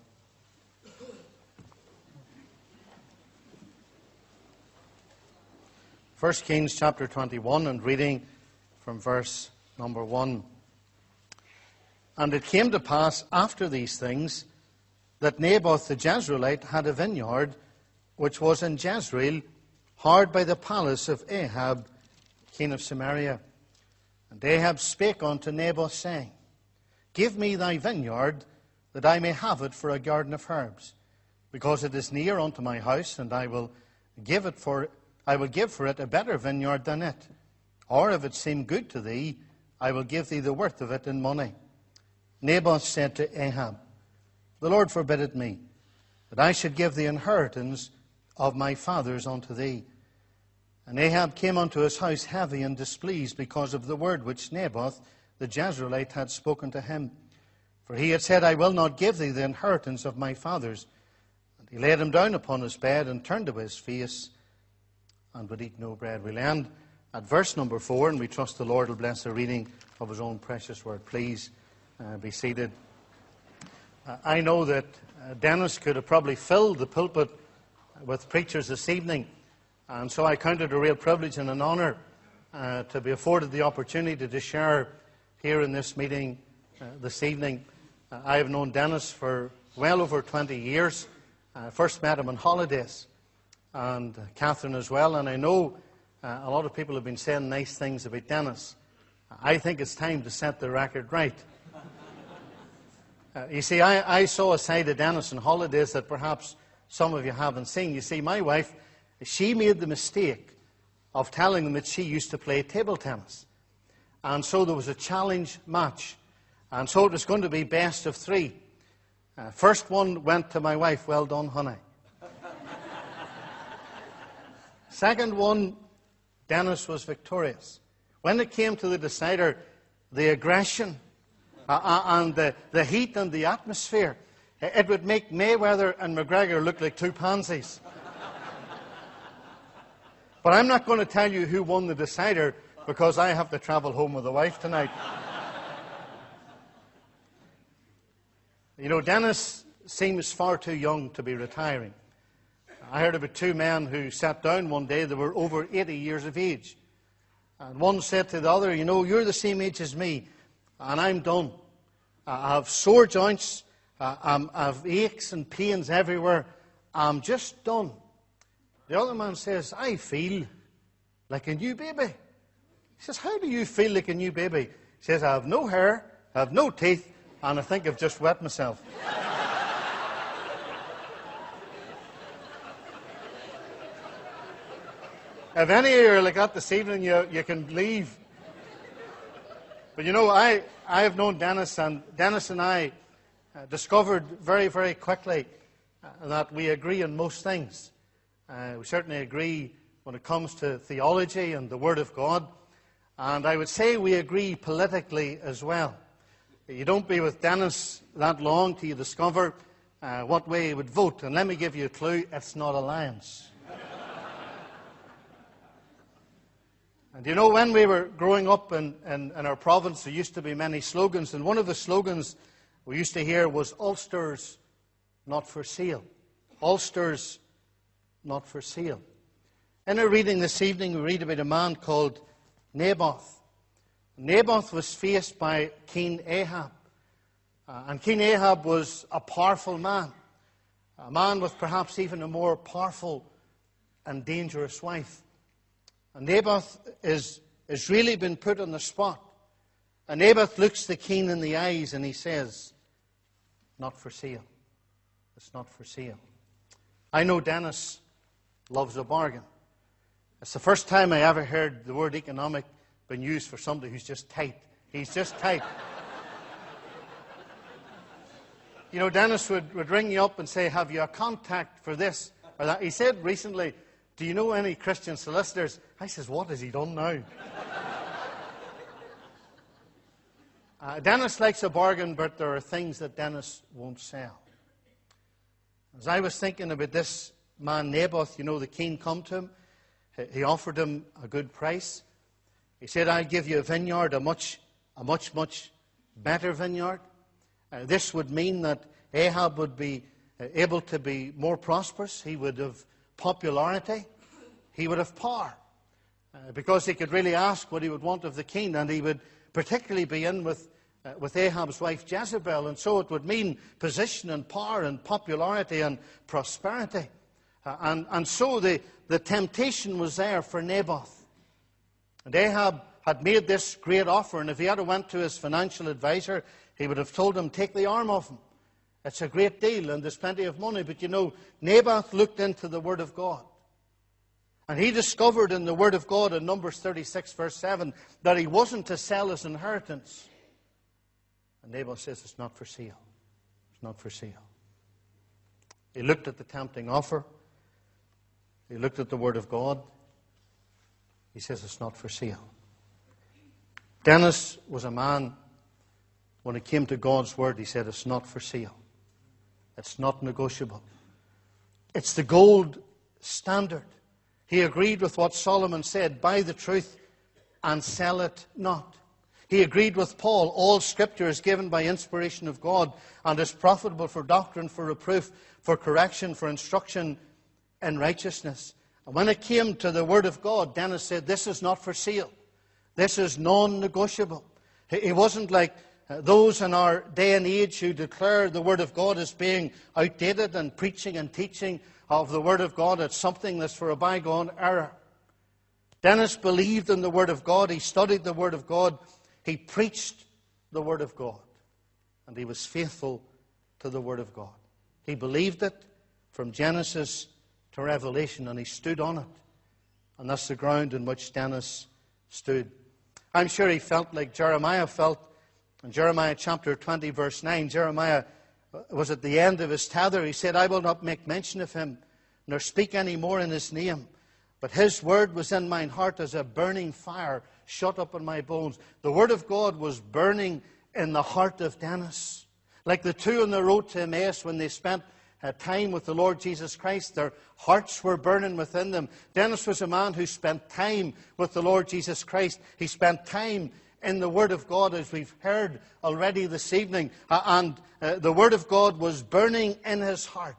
First Kings chapter 21, and reading from verse number 1. And it came to pass after these things that Naboth the Jezreelite had a vineyard which was in Jezreel, hard by the palace of Ahab, king of Samaria. And Ahab spake unto Naboth, saying, Give me thy vineyard, that I may have it for a garden of herbs, because it is near unto my house, and I will give for it a better vineyard than it. Or if it seem good to thee, I will give thee the worth of it in money. Naboth said to Ahab, The Lord forbid it me, that I should give the inheritance of my fathers unto thee. And Ahab came unto his house heavy and displeased because of the word which Naboth the Jezreelite had spoken to him. For he had said, I will not give thee the inheritance of my fathers. And he laid him down upon his bed and turned away his face and would eat no bread. We'll end at verse number 4, and we trust the Lord will bless the reading of his own precious word. Please be seated. I know that Dennis could have probably filled the pulpit with preachers this evening, and so I count it a real privilege and an honour to be afforded the opportunity to share here in this meeting this evening. I have known Dennis for well over 20 years. First met him on holidays, and Catherine as well, and I know a lot of people have been saying nice things about Dennis. I think it's time to set the record right. You see, I saw a side of Dennis on holidays that perhaps some of you haven't seen. You see, my wife, she made the mistake of telling them that she used to play table tennis. And so there was a challenge match. And so it was going to be best of 3. First one went to my wife. Well done, honey. Second one, Dennis was victorious. When it came to the decider, the aggression and the heat and the atmosphere, it would make Mayweather and McGregor look like two pansies. But I'm not going to tell you who won the decider, because I have to travel home with the wife tonight. You know, Dennis seems far too young to be retiring. I heard about 2 men who sat down one day. They were over 80 years of age. And one said to the other, you know, you're the same age as me, and I'm done. I have sore joints, I have aches and pains everywhere. I'm just done. The other man says, I feel like a new baby. He says, how do you feel like a new baby? He says, I have no hair, I have no teeth, and I think I've just wet myself. If any of you are like that this evening, you can leave. But you know, I have known Dennis, and Dennis and I discovered very, very quickly that we agree on most things. We certainly agree when it comes to theology and the Word of God. And I would say we agree politically as well. You don't be with Dennis that long till you discover what way he would vote. And let me give you a clue, it's not Alliance. And you know, when we were growing up in our province, there used to be many slogans. And one of the slogans we used to hear was, Ulster's not for sale. Ulster's not for sale. In our reading this evening, we read about a man called Naboth. Naboth was faced by King Ahab. And King Ahab was a powerful man. A man with perhaps even a more powerful and dangerous wife. And Naboth is really been put on the spot. And Naboth looks the king in the eyes and he says, not for sale. It's not for sale. I know Dennis loves a bargain. It's the first time I ever heard the word economic being used for somebody who's just tight. He's just tight. You know, Dennis would ring you up and say, have you a contact for this or that? He said recently, do you know any Christian solicitors? I says, what has he done now? Dennis likes a bargain, but there are things that Dennis won't sell. As I was thinking about this man Naboth, the king come to him. He offered him a good price. He said, I'll give you a vineyard, a much better vineyard. This would mean that Ahab would be able to be more prosperous. He would have popularity. He would have power. Because he could really ask what he would want of the king, and he would particularly be in with Ahab's wife Jezebel, and so it would mean position and power and popularity and prosperity. And so the temptation was there for Naboth. And Ahab had made this great offer, and if he had went to his financial advisor, he would have told him, take the arm off him. It's a great deal, and there's plenty of money. But Naboth looked into the Word of God. And he discovered in the Word of God in Numbers 36, verse 7, that he wasn't to sell his inheritance. And Naboth says, it's not for sale. It's not for sale. He looked at the tempting offer. He looked at the Word of God. He says, it's not for sale. Dennis was a man, when it came to God's Word, he said, it's not for sale. It's not negotiable. It's the gold standard. He agreed with what Solomon said, buy the truth and sell it not. He agreed with Paul, all Scripture is given by inspiration of God and is profitable for doctrine, for reproof, for correction, for instruction in righteousness. And when it came to the Word of God, Dennis said, this is not for sale. This is non-negotiable. He wasn't like those in our day and age who declare the Word of God as being outdated and preaching and teaching of the Word of God. It's something that's for a bygone era. Dennis believed in the Word of God. He studied the Word of God. He preached the Word of God. And he was faithful to the Word of God. He believed it from Genesis to Revelation, and he stood on it. And that's the ground in which Dennis stood. I'm sure he felt like Jeremiah felt in Jeremiah chapter 20, verse 9. Jeremiah was at the end of his tether. He said, I will not make mention of him, nor speak any more in his name. But his word was in mine heart as a burning fire shut up in my bones. The Word of God was burning in the heart of Dennis. Like the two on the road to Emmaus when they spent time with the Lord Jesus Christ, their hearts were burning within them. Dennis was a man who spent time with the Lord Jesus Christ. He spent time in the Word of God, as we've heard already this evening. And the Word of God was burning in his heart.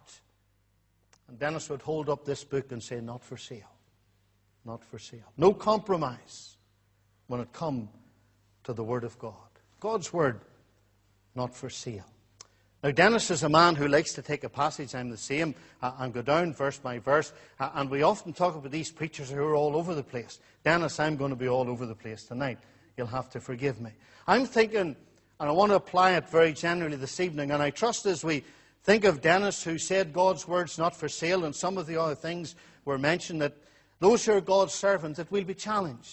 And Dennis would hold up this book and say, not for sale. Not for sale. No compromise when it come to the Word of God. God's Word, not for sale. Now, Dennis is a man who likes to take a passage, I'm the same, and go down verse by verse. And we often talk about these preachers who are all over the place. Dennis, I'm going to be all over the place tonight. You'll have to forgive me. I'm thinking, and I want to apply it very generally this evening, and I trust as we think of Dennis, who said God's Word's not for sale, and some of the other things were mentioned, that those who are God's servants, that we'll be challenged.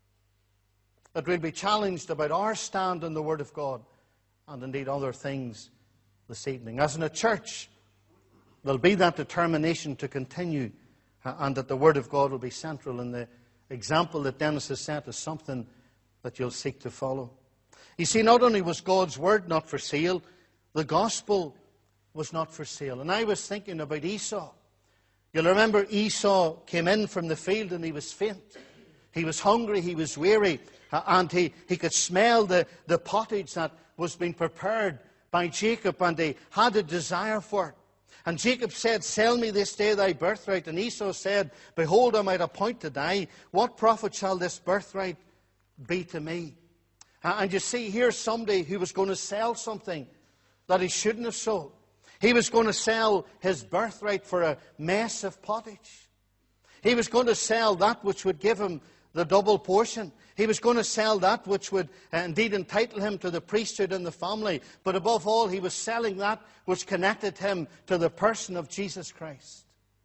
That we'll be challenged about our stand on the Word of God, and indeed other things this evening. As in a church, there'll be that determination to continue, and that the Word of God will be central. And the example that Dennis has set is something that you'll seek to follow. You see, not only was God's Word not for sale, the gospel was not for sale. And I was thinking about Esau. You'll remember Esau came in from the field and he was faint. He was hungry, he was weary, and he could smell the pottage that was being prepared by Jacob, and he had a desire for it. And Jacob said, sell me this day thy birthright. And Esau said, behold, I might appoint to die. What profit shall this birthright be to me? And you see, here's somebody who was going to sell something that he shouldn't have sold. He was going to sell his birthright for a mess of pottage. He was going to sell that which would give him the double portion. He was going to sell that which would indeed entitle him to the priesthood in the family. But above all, he was selling that which connected him to the person of Jesus Christ.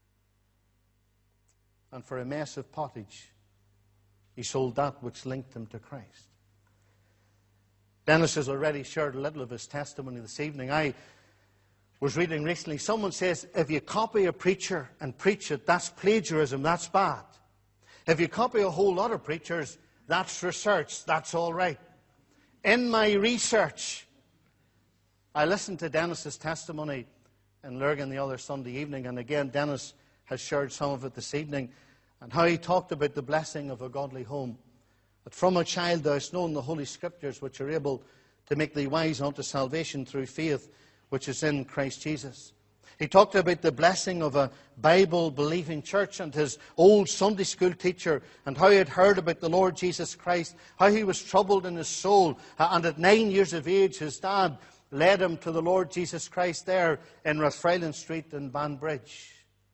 And for a mess of pottage, he sold that which linked him to Christ. Dennis has already shared a little of his testimony this evening. I was reading recently, someone says, if you copy a preacher and preach it, that's plagiarism, that's bad. If you copy a whole lot of preachers, that's research, that's all right. In my research, I listened to Dennis's testimony in Lurgan the other Sunday evening, and again, Dennis has shared some of it this evening, and how he talked about the blessing of a godly home. That from a child thou hast known the Holy Scriptures, which are able to make thee wise unto salvation through faith, which is in Christ Jesus. He talked about the blessing of a Bible-believing church and his old Sunday school teacher, and how he had heard about the Lord Jesus Christ, how he was troubled in his soul, and at 9 years of age his dad led him to the Lord Jesus Christ there in Rathfriland Street in Banbridge.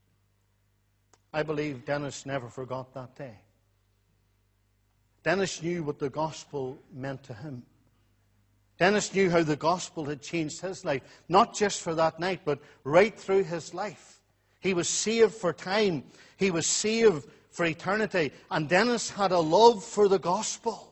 I believe Dennis never forgot that day. Dennis knew what the gospel meant to him. Dennis knew how the gospel had changed his life, not just for that night, but right through his life. He was saved for time. He was saved for eternity. And Dennis had a love for the gospel.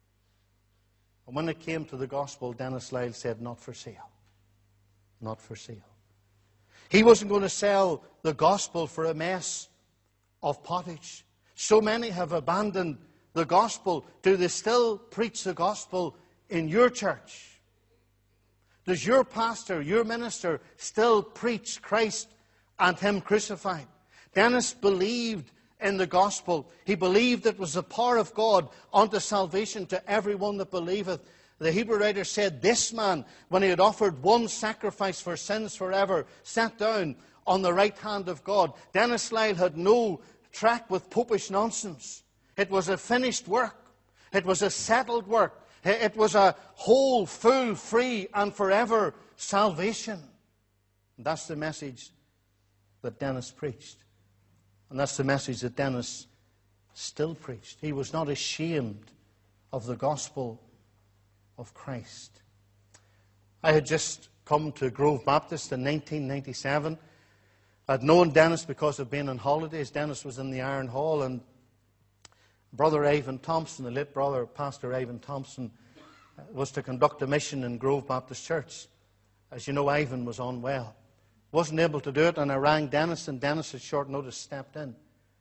And when it came to the gospel, Dennis Lyle said, not for sale. Not for sale. He wasn't going to sell the gospel for a mess of pottage. So many have abandoned the gospel. Do they still preach the gospel in your church? Does your pastor, your minister, still preach Christ and Him crucified? Dennis believed in the gospel. He believed it was the power of God unto salvation to everyone that believeth. The Hebrew writer said, this man, when he had offered one sacrifice for sins forever, sat down on the right hand of God. Dennis Lyle had no track with popish nonsense. It was a finished work. It was a settled work. It was a whole, full, free, and forever salvation. And that's the message that Dennis preached. And that's the message that Dennis still preached. He was not ashamed of the gospel of Christ. I had just come to Grove Baptist in 1997. I'd known Dennis because of being on holidays. Dennis was in the Iron Hall, and Brother Ivan Thompson, the late brother, Pastor Ivan Thompson, was to conduct a mission in Grove Baptist Church. As you know, Ivan was unwell. Wasn't able to do it, and I rang Dennis, and Dennis at short notice stepped in.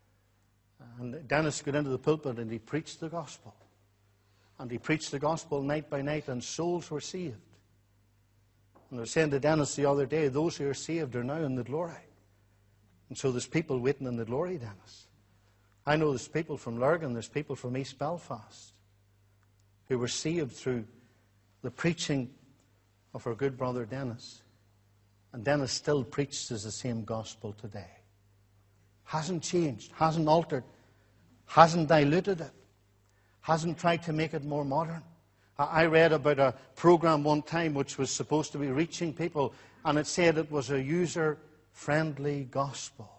And Dennis got into the pulpit and he preached the gospel. And he preached the gospel night by night, and souls were saved. And I was saying to Dennis the other day, those who are saved are now in the glory. And so there's people waiting in the glory, Dennis. I know there's people from Lurgan, there's people from East Belfast who were saved through the preaching of our good brother Dennis. And Dennis still preaches the same gospel today. Hasn't changed, hasn't altered, hasn't diluted it, hasn't tried to make it more modern. I read about a program one time which was supposed to be reaching people, and it said it was a user-friendly gospel.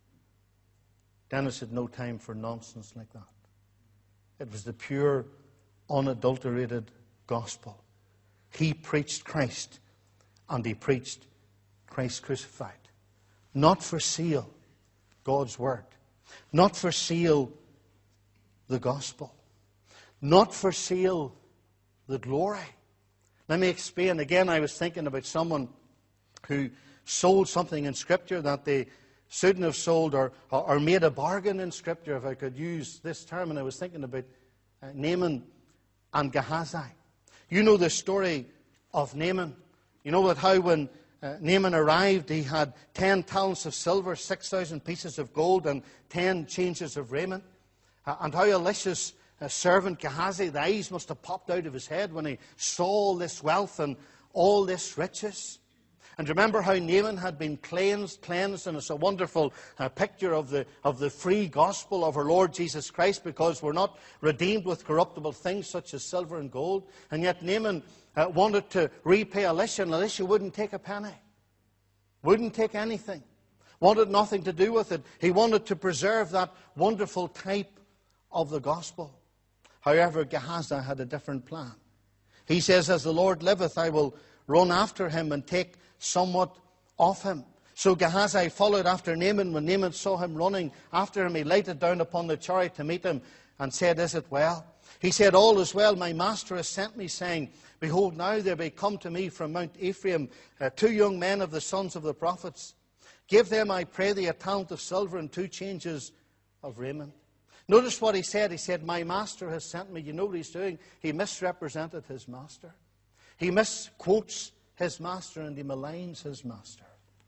Dennis had no time for nonsense like that. It was the pure, unadulterated gospel. He preached Christ, and he preached Christ crucified. Not for sale, God's word. Not for sale, the gospel. Not for sale, the glory. Let me explain. Again, I was thinking about someone who sold something in Scripture that they shouldn't have sold, or made a bargain in Scripture, if I could use this term. And I was thinking about Naaman and Gehazi. You know the story of Naaman. You know that how when Naaman arrived, he had 10 talents of silver, 6,000 pieces of gold, and 10 changes of raiment. And how Elisha's servant Gehazi, the eyes must have popped out of his head when he saw all this wealth and all this riches. And remember how Naaman had been cleansed, and it's a wonderful picture of the free gospel of our Lord Jesus Christ, because we're not redeemed with corruptible things such as silver and gold. And yet Naaman wanted to repay Elisha, and Elisha wouldn't take a penny, wouldn't take anything, wanted nothing to do with it. He wanted to preserve that wonderful type of the gospel. However, Gehazi had a different plan. He says, as the Lord liveth, I will run after him and take somewhat of him. So Gehazi followed after Naaman. When Naaman saw him running after him, he lighted down upon the chariot to meet him and said, is it well? He said, all is well. My master has sent me, saying, behold, now there may come to me from Mount Ephraim 2 young men of the sons of the prophets. Give them, I pray thee, a talent of silver and 2 changes of raiment. Notice what he said. He said, my master has sent me. You know what he's doing? He misrepresented his master. He misquotes his master and he maligns his master.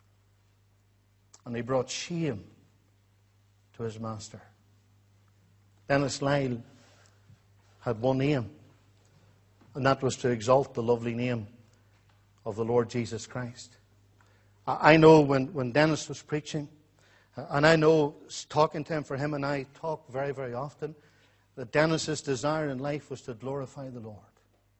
And he brought shame to his master. Dennis Lyle had one aim, and that was to exalt the lovely name of the Lord Jesus Christ. I know when Dennis was preaching, and I know talking to him, for him and I talk very, very often, that Dennis's desire in life was to glorify the Lord.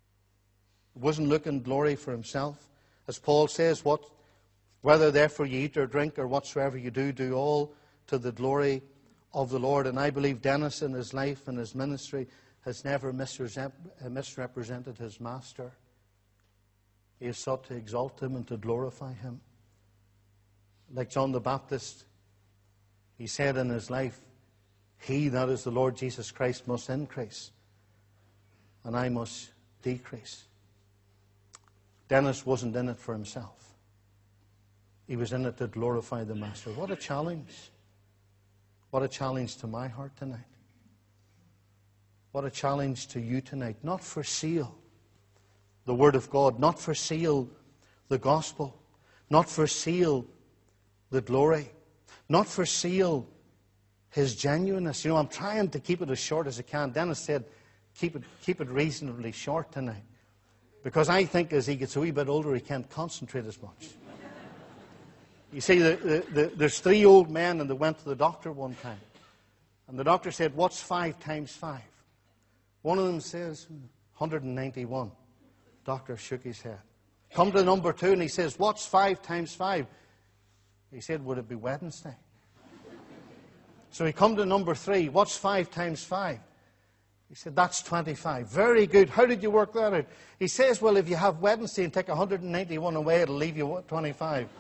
He wasn't looking glory for himself. As Paul says, whether therefore you eat or drink or whatsoever you do, do all to the glory of the Lord. And I believe Dennis in his life and his ministry has never misrepresented his master. He has sought to exalt him and to glorify him. Like John the Baptist, he said in his life, he, that is the Lord Jesus Christ, must increase, and I must decrease. Dennis wasn't in it for himself. He was in it to glorify the Master. What a challenge. What a challenge to my heart tonight. What a challenge to you tonight. Not for sale the Word of God, not for sale the gospel, not for sale the glory, not for sale His genuineness. You know, I'm trying to keep it as short as I can. Dennis said, keep it reasonably short tonight. Because I think as he gets a wee bit older, he can't concentrate as much. You see, there's 3 old men and they went to the doctor one time. And the doctor said, what's 5 times 5? One of them says, 191. Doctor shook his head. Come to number 2 and he says, what's 5 times 5? He said, would it be Wednesday? So he come to number 3. What's 5 times 5? He said, that's 25. Very good. How did you work that out? He says, well, if you have Wednesday and take 191 away, it'll leave you 25.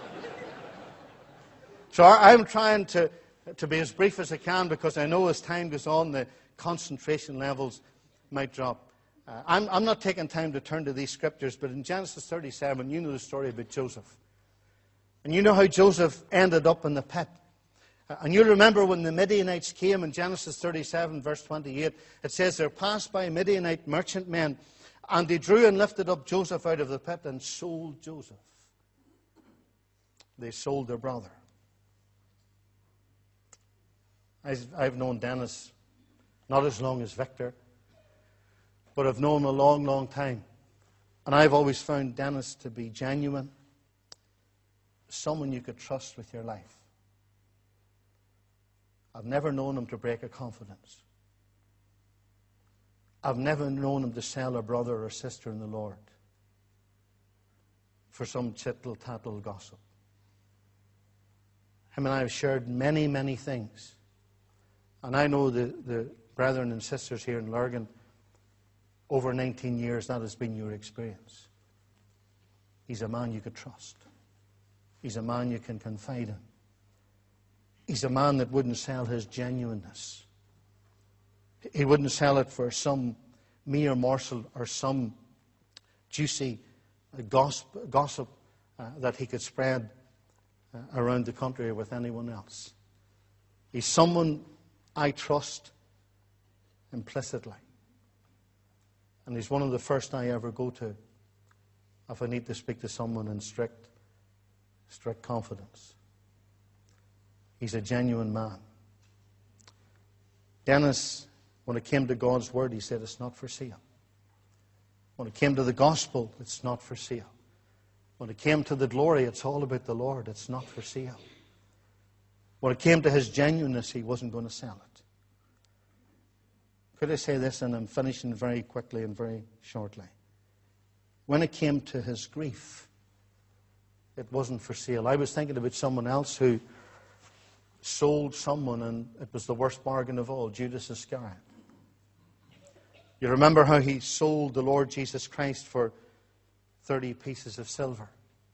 So I'm trying to be as brief as I can because I know as time goes on, the concentration levels might drop. I'm not taking time to turn to these scriptures, but in Genesis 37, you know the story about Joseph. And you know how Joseph ended up in the pit. And you remember when the Midianites came in Genesis 37, verse 28, it says, there passed by Midianite merchantmen, and they drew and lifted up Joseph out of the pit and sold Joseph. They sold their brother. I've known Dennis not as long as Victor, but I've known him a long, long time. And I've always found Dennis to be genuine, someone you could trust with your life. I've never known him to break a confidence. I've never known him to sell a brother or sister in the Lord for some tittle-tattle gossip. Him and I have shared many, many things. And I know the brethren and sisters here in Lurgan, over 19 years, that has been your experience. He's a man you could trust. He's a man you can confide in. He's a man that wouldn't sell his genuineness. He wouldn't sell it for some mere morsel or some juicy gossip that he could spread around the country or with anyone else. He's someone I trust implicitly. And he's one of the first I ever go to if I need to speak to someone in strict confidence. He's a genuine man. Dennis, when it came to God's word, he said it's not for sale. When it came to the gospel, it's not for sale. When it came to the glory, it's all about the Lord. It's not for sale. When it came to his genuineness, he wasn't going to sell it. Could I say this, and I'm finishing very quickly and very shortly. When it came to his grief, it wasn't for sale. I was thinking about someone else who sold someone, and it was the worst bargain of all, Judas Iscariot. You remember how he sold the Lord Jesus Christ for 30 pieces of silver.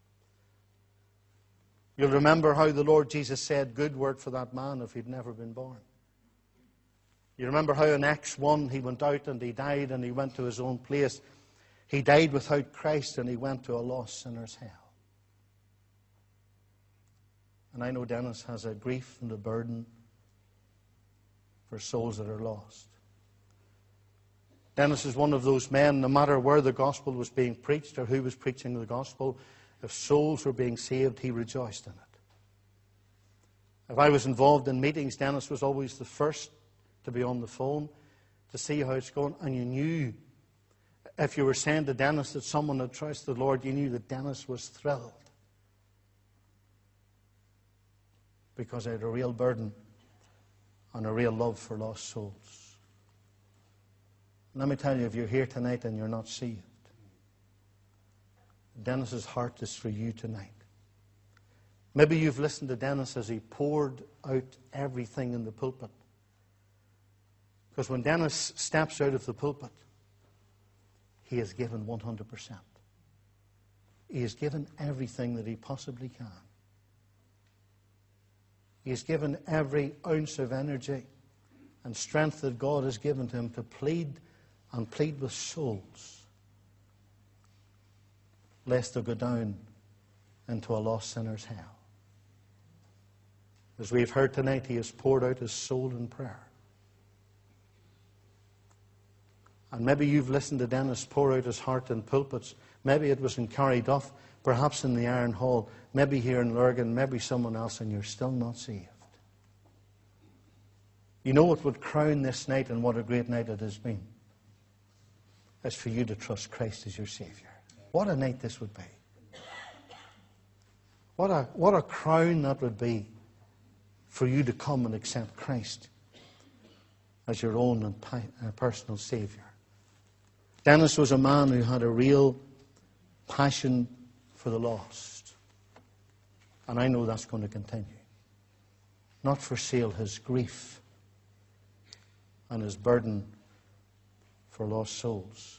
You'll remember how the Lord Jesus said, good word for that man if he'd never been born. You remember how in Acts 1 he went out and he died and he went to his own place. He died without Christ and he went to a lost sinner's hell. And I know Dennis has a grief and a burden for souls that are lost. Dennis is one of those men, no matter where the gospel was being preached or who was preaching the gospel, if souls were being saved, he rejoiced in it. If I was involved in meetings, Dennis was always the first to be on the phone to see how it's going. And you knew, if you were saying to Dennis that someone had trusted the Lord, you knew that Dennis was thrilled. Because I had a real burden and a real love for lost souls. Let me tell you, if you're here tonight and you're not saved, Dennis's heart is for you tonight. Maybe you've listened to Dennis as he poured out everything in the pulpit. Because when Dennis steps out of the pulpit, he has given 100%. He has given everything that he possibly can. He has given every ounce of energy and strength that God has given to him to plead and plead with souls, lest they go down into a lost sinner's hell. As we've heard tonight, he has poured out his soul in prayer. And maybe you've listened to Dennis pour out his heart in pulpits. Maybe it was in Carryduff, perhaps in the Iron Hall, maybe here in Lurgan, maybe someone else, and you're still not saved. You know what would crown this night, and what a great night it has been? Is for you to trust Christ as your Savior. What a night this would be. What a crown that would be for you to come and accept Christ as your own and personal Savior. Dennis was a man who had a real passion for the lost. And I know that's going to continue. Not for sale his grief and his burden for lost souls.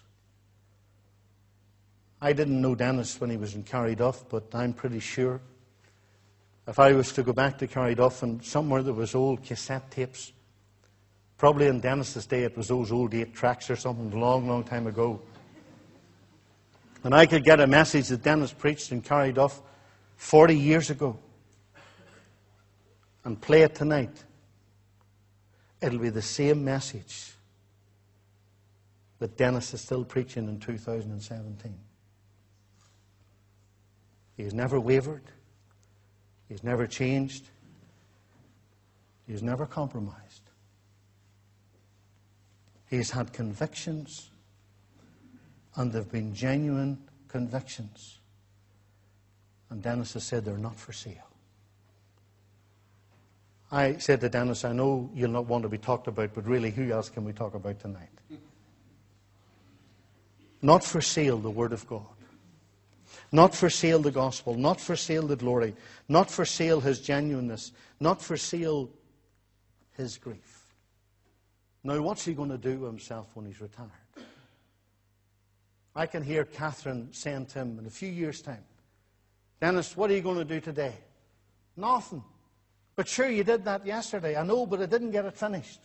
I didn't know Dennis when he was in Carryduff, but I'm pretty sure if I was to go back to Carryduff and somewhere there was old cassette tapes, probably in Dennis's day it was those old 8-tracks or something a long, long time ago. And I could get a message that Dennis preached in Carryduff 40 years ago and play it tonight. It'll be the same message that Dennis is still preaching in 2017. He has never wavered. He has never changed. He has never compromised. He has had convictions, and they've been genuine convictions. And Dennis has said they're not for sale. I said to Dennis, I know you'll not want to be talked about, but really, who else can we talk about tonight? Not for sale, the Word of God. Not for sale, the gospel. Not for sale, the glory. Not for sale, his genuineness. Not for sale, his grief. Now, what's he going to do with himself when he's retired? I can hear Catherine saying to him in a few years' time, Dennis, what are you going to do today? Nothing. But sure, you did that yesterday. I know, but I didn't get it finished.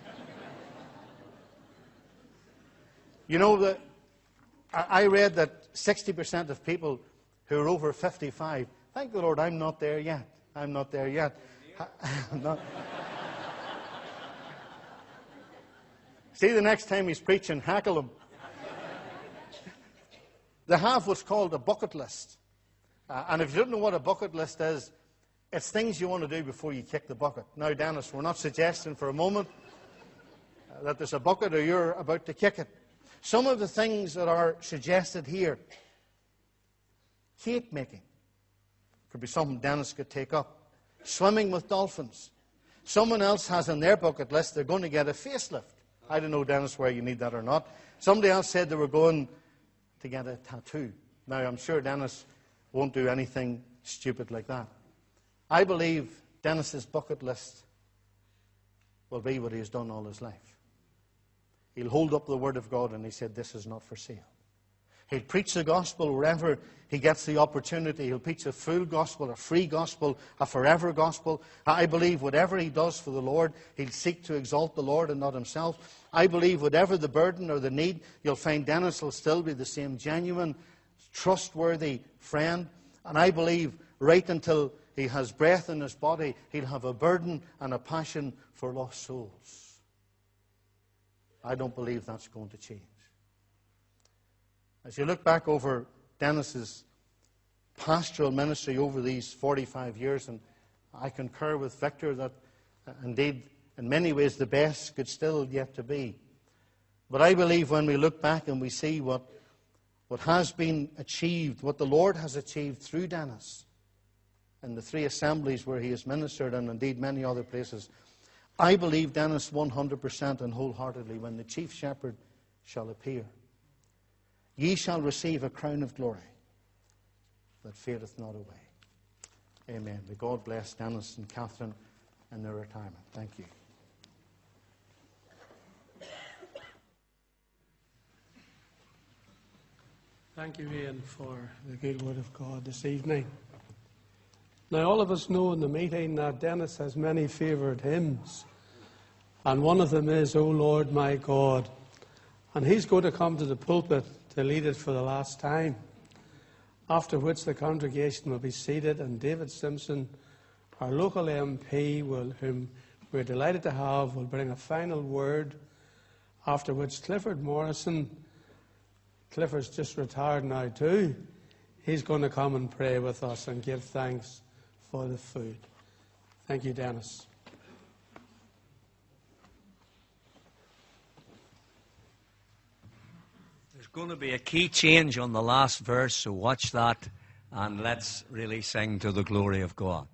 You know, that I read that 60% of people who are over 55, thank the Lord, I'm not there yet. I'm not there yet. See, the next time he's preaching, hackle him. They have what's called a bucket list. And if you don't know what a bucket list is, it's things you want to do before you kick the bucket. Now, Dennis, we're not suggesting for a moment that there's a bucket or you're about to kick it. Some of the things that are suggested here, cake making, could be something Dennis could take up. Swimming with dolphins. Someone else has on their bucket list, they're going to get a facelift. I don't know, Dennis, where you need that or not. Somebody else said they were going to get a tattoo. Now, I'm sure Dennis won't do anything stupid like that. I believe Dennis's bucket list will be what he has done all his life. He'll hold up the Word of God and he said, this is not for sale. He'll preach the gospel wherever he gets the opportunity. He'll preach a full gospel, a free gospel, a forever gospel. I believe whatever he does for the Lord, he'll seek to exalt the Lord and not himself. I believe whatever the burden or the need, you'll find Dennis will still be the same genuine, trustworthy friend. And I believe right until he has breath in his body, he'll have a burden and a passion for lost souls. I don't believe that's going to change. As you look back over Dennis's pastoral ministry over these 45 years, and I concur with Victor that indeed in many ways the best could still yet to be. But I believe when we look back and we see what has been achieved, what the Lord has achieved through Dennis in the 3 assemblies where he has ministered, and indeed many other places, I believe Dennis 100% and wholeheartedly, when the chief shepherd shall appear, ye shall receive a crown of glory that fadeth not away. Amen. May God bless Dennis and Catherine in their retirement. Thank you. Thank you, Ian, for the good word of God this evening. Now, all of us know in the meeting that Dennis has many favourite hymns, and one of them is, O Lord my God. And he's going to come to the pulpit to lead it for the last time, after which the congregation will be seated, and David Simpson, our local MP, whom we're delighted to have, will bring a final word, after which Clifford Morrison, Clifford's just retired now too, he's going to come and pray with us and give thanks for the food. Thank you, Dennis. There's going to be a key change on the last verse, so watch that and let's really sing to the glory of God.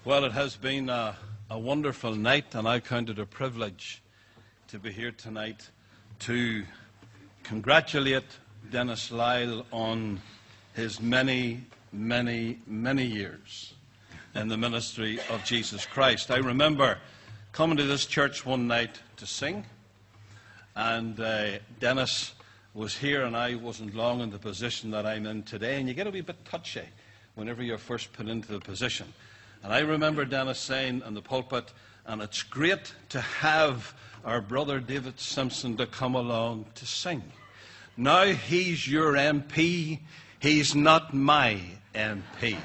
Well, it has been a wonderful night, and I count it a privilege to be here tonight to congratulate Dennis Lyle on his many, many, many years in the ministry of Jesus Christ. I remember coming to this church one night to sing, and Dennis was here, and I wasn't long in the position that I'm in today, and you get a wee bit touchy whenever you're first put into the position. And I remember Dennis saying in the pulpit, and it's great to have our brother David Simpson to come along to sing. Now he's your MP, he's not my MP.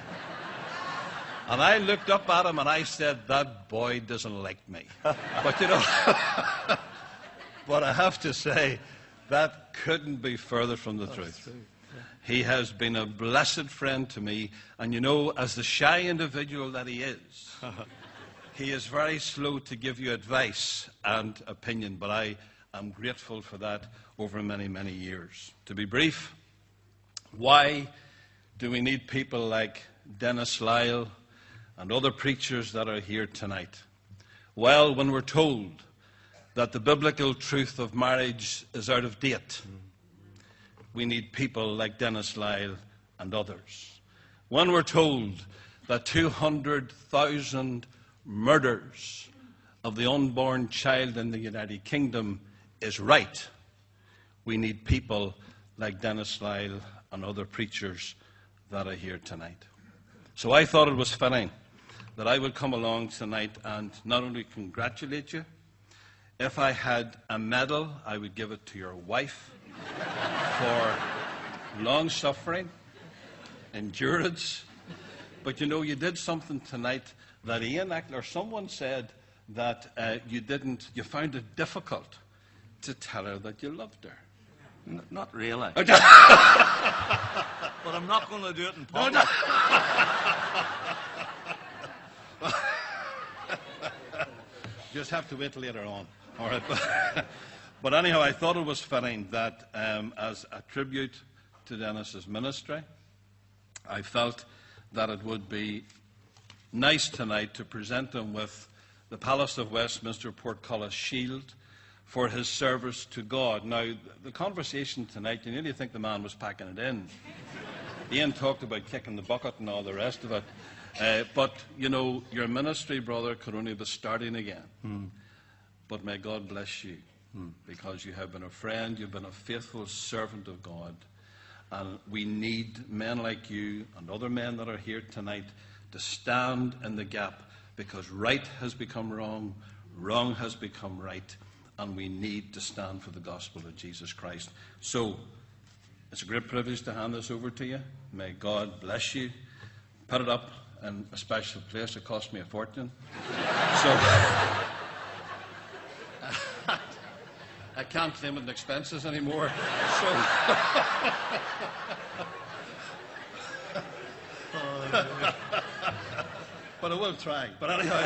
And I looked up at him and I said, that boy doesn't like me. But you know, but I have to say, that couldn't be further from the truth. He has been a blessed friend to me, and you know, as the shy individual that he is very slow to give you advice and opinion, but I am grateful for that over many, many years. To be brief, why do we need people like Dennis Lyle and other preachers that are here tonight? Well, when we're told that the biblical truth of marriage is out of date, we need people like Dennis Lyle and others. When we're told that 200,000 murders of the unborn child in the United Kingdom is right, we need people like Dennis Lyle and other preachers that are here tonight. So I thought it was fitting that I would come along tonight and not only congratulate you. If I had a medal, I would give it to your wife for long-suffering, endurance. But you know, you did something tonight that Ian or someone said that you found it difficult to tell her that you loved her. Not really. But I'm not going to do it in public. Just have to wait later on. All right. But anyhow, I thought it was fitting that as a tribute to Dennis's ministry, I felt that it would be nice tonight to present him with the Palace of Westminster Portcullis Shield for his service to God. Now, the conversation tonight, you nearly think the man was packing it in. Ian talked about kicking the bucket and all the rest of it. But, you know, your ministry, brother, could only be starting again. But may God bless you, because you have been a friend, you've been a faithful servant of God. And we need men like you and other men that are here tonight to stand in the gap, because right has become wrong, wrong has become right, and we need to stand for the gospel of Jesus Christ. So, it's a great privilege to hand this over to you. May God bless you. Put it up in a special place. It cost me a fortune. So, I can't claim it in expenses anymore. So, but I will try. But anyhow,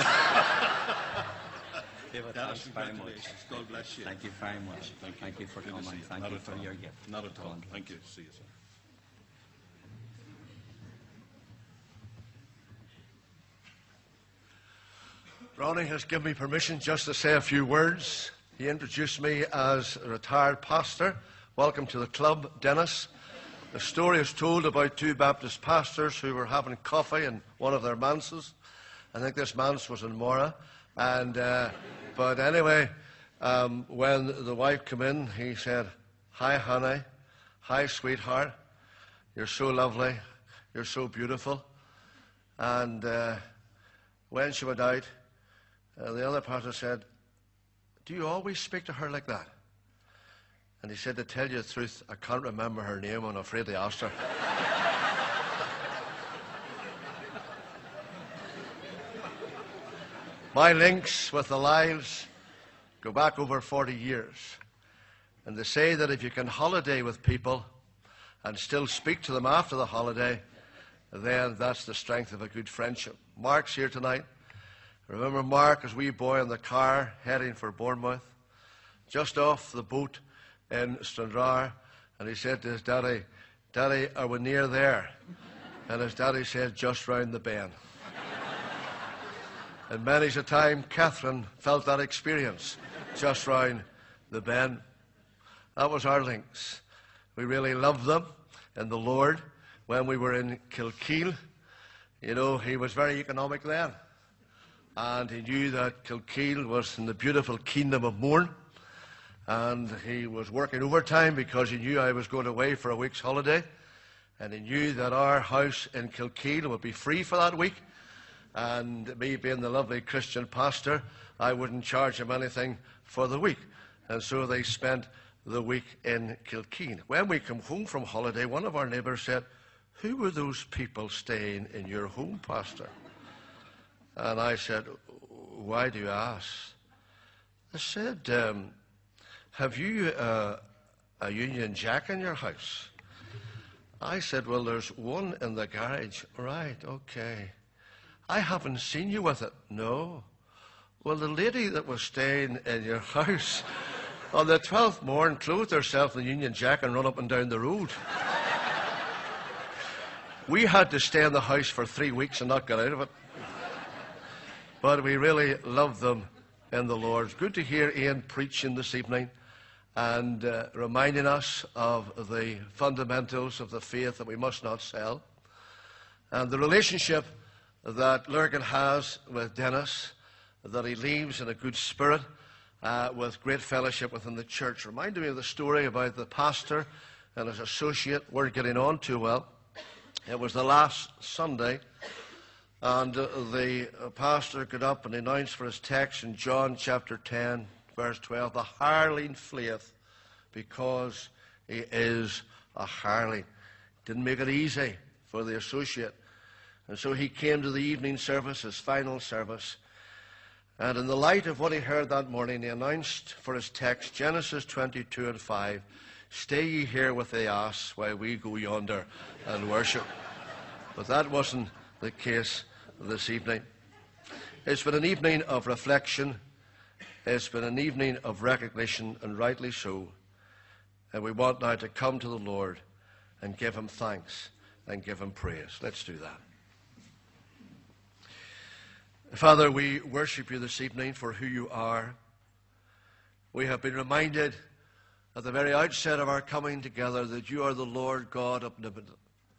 David, Dennis, thanks very much. congratulations. God bless you. Thank you very much. Thank you for Good to coming. see you. Thank Not you at for all. your gift. Not at all. Thank you. See you, sir. Ronnie has given me permission just to say a few words. He introduced me as a retired pastor. Welcome to the club, Dennis. The story is told about two Baptist pastors who were having coffee in one of their manses. I think this manse was in Mora. But anyway, when the wife came in, he said, "Hi, honey. Hi, sweetheart. You're so lovely. You're so beautiful." And when she went out, the other pastor said, "Do you always speak to her like that?" And he said, "To tell you the truth, I can't remember her name. I'm afraid they asked her." My links with the Lyles go back over 40 years. And they say that if you can holiday with people and still speak to them after the holiday, then that's the strength of a good friendship. Mark's here tonight. Remember Mark as a wee boy in the car heading for Bournemouth, just off the boat in Stranraer, and he said to his daddy, "Daddy, are we near there?" And his daddy said, "Just round the bend." And many's a time Catherine felt that experience just round the bend. That was our links. We really loved them in the Lord. When we were in Kilkeel, you know, he was very economic then. And he knew that Kilkeel was in the beautiful kingdom of Mourne. And he was working overtime because he knew I was going away for a week's holiday. And he knew that our house in Kilkeel would be free for that week. And me being the lovely Christian pastor, I wouldn't charge him anything for the week. And so they spent the week in Kilkeel. When we come home from holiday, one of our neighbours said, "Who were those people staying in your home, Pastor?" And I said, "Why do you ask?" They said, "Have you a Union Jack in your house?" I said, "Well, there's one in the garage." "Right, okay. I haven't seen you with it." "No." "Well, the lady that was staying in your house on the 12th morn clothed herself in the Union Jack and run up and down the road." We had to stay in the house for 3 weeks and not get out of it. But we really loved them in the Lord. It's good to hear Ian preaching this evening and reminding us of the fundamentals of the faith that we must not sell. And the relationship that Lurgan has with Dennis, that he leaves in a good spirit, with great fellowship within the church. Reminded me of the story about the pastor and his associate weren't getting on too well. It was the last Sunday, and the pastor got up and announced for his text in John chapter 10, verse 12, "The hireling fleeth because he is a hireling." Didn't make it easy for the associate. And so he came to the evening service, his final service. And in the light of what he heard that morning, he announced for his text, Genesis 22 and 5, "Stay ye here with the ass while we go yonder and worship." But that wasn't the case this evening. It's been an evening of reflection. It's been an evening of recognition, and rightly so. And we want now to come to the Lord and give him thanks and give him praise. Let's do that. Father, we worship you this evening for who you are. We have been reminded at the very outset of our coming together that you are the Lord God omnipotent,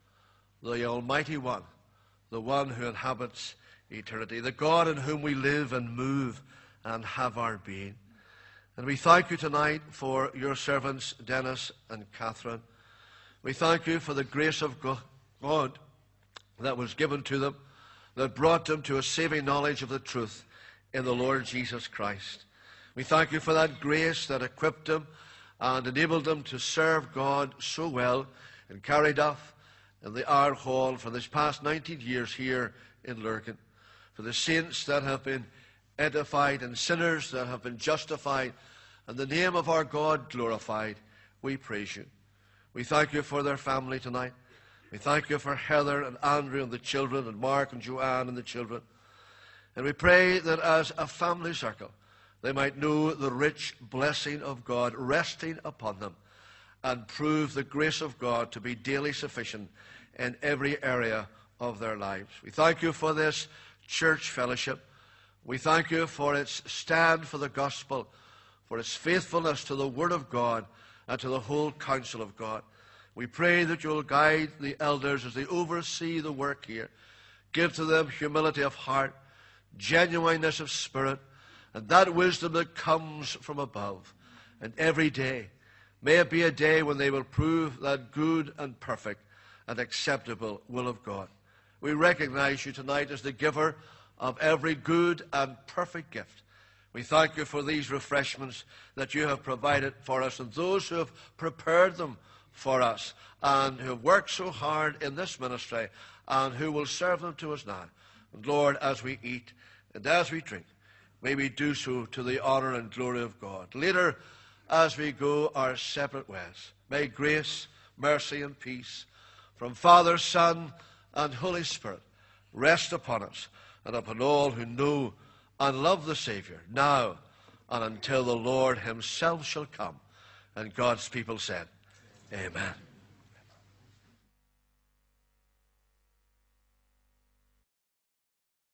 the Almighty One, the one who inhabits eternity, the God in whom we live and move and have our being. And we thank you tonight for your servants, Dennis and Catherine. We thank you for the grace of God that was given to them, that brought them to a saving knowledge of the truth in the Lord Jesus Christ. We thank you for that grace that equipped them and enabled them to serve God so well in Carryduff, in the Our Hall for this past 19 years here in Lurgan. For the saints that have been edified and sinners that have been justified and the name of our God glorified, we praise you. We thank you for their family tonight. We thank you for Heather and Andrew and the children, and Mark and Joanne and the children. And we pray that as a family circle, they might know the rich blessing of God resting upon them and prove the grace of God to be daily sufficient in every area of their lives. We thank you for this church fellowship. We thank you for its stand for the gospel, for its faithfulness to the Word of God and to the whole counsel of God. We pray that you will guide the elders as they oversee the work here. Give to them humility of heart, genuineness of spirit, and that wisdom that comes from above. And every day, may it be a day when they will prove that good and perfect and acceptable will of God. We recognize you tonight as the giver of every good and perfect gift. We thank you for these refreshments that you have provided for us and those who have prepared them for us and who have worked so hard in this ministry and who will serve them to us now. And Lord, as we eat and as we drink, may we do so to the honor and glory of God. Later, as we go our separate ways, may grace, mercy, and peace from Father, Son, and Holy Spirit rest upon us and upon all who know and love the Savior, now and until the Lord himself shall come. And God's people said, Amen.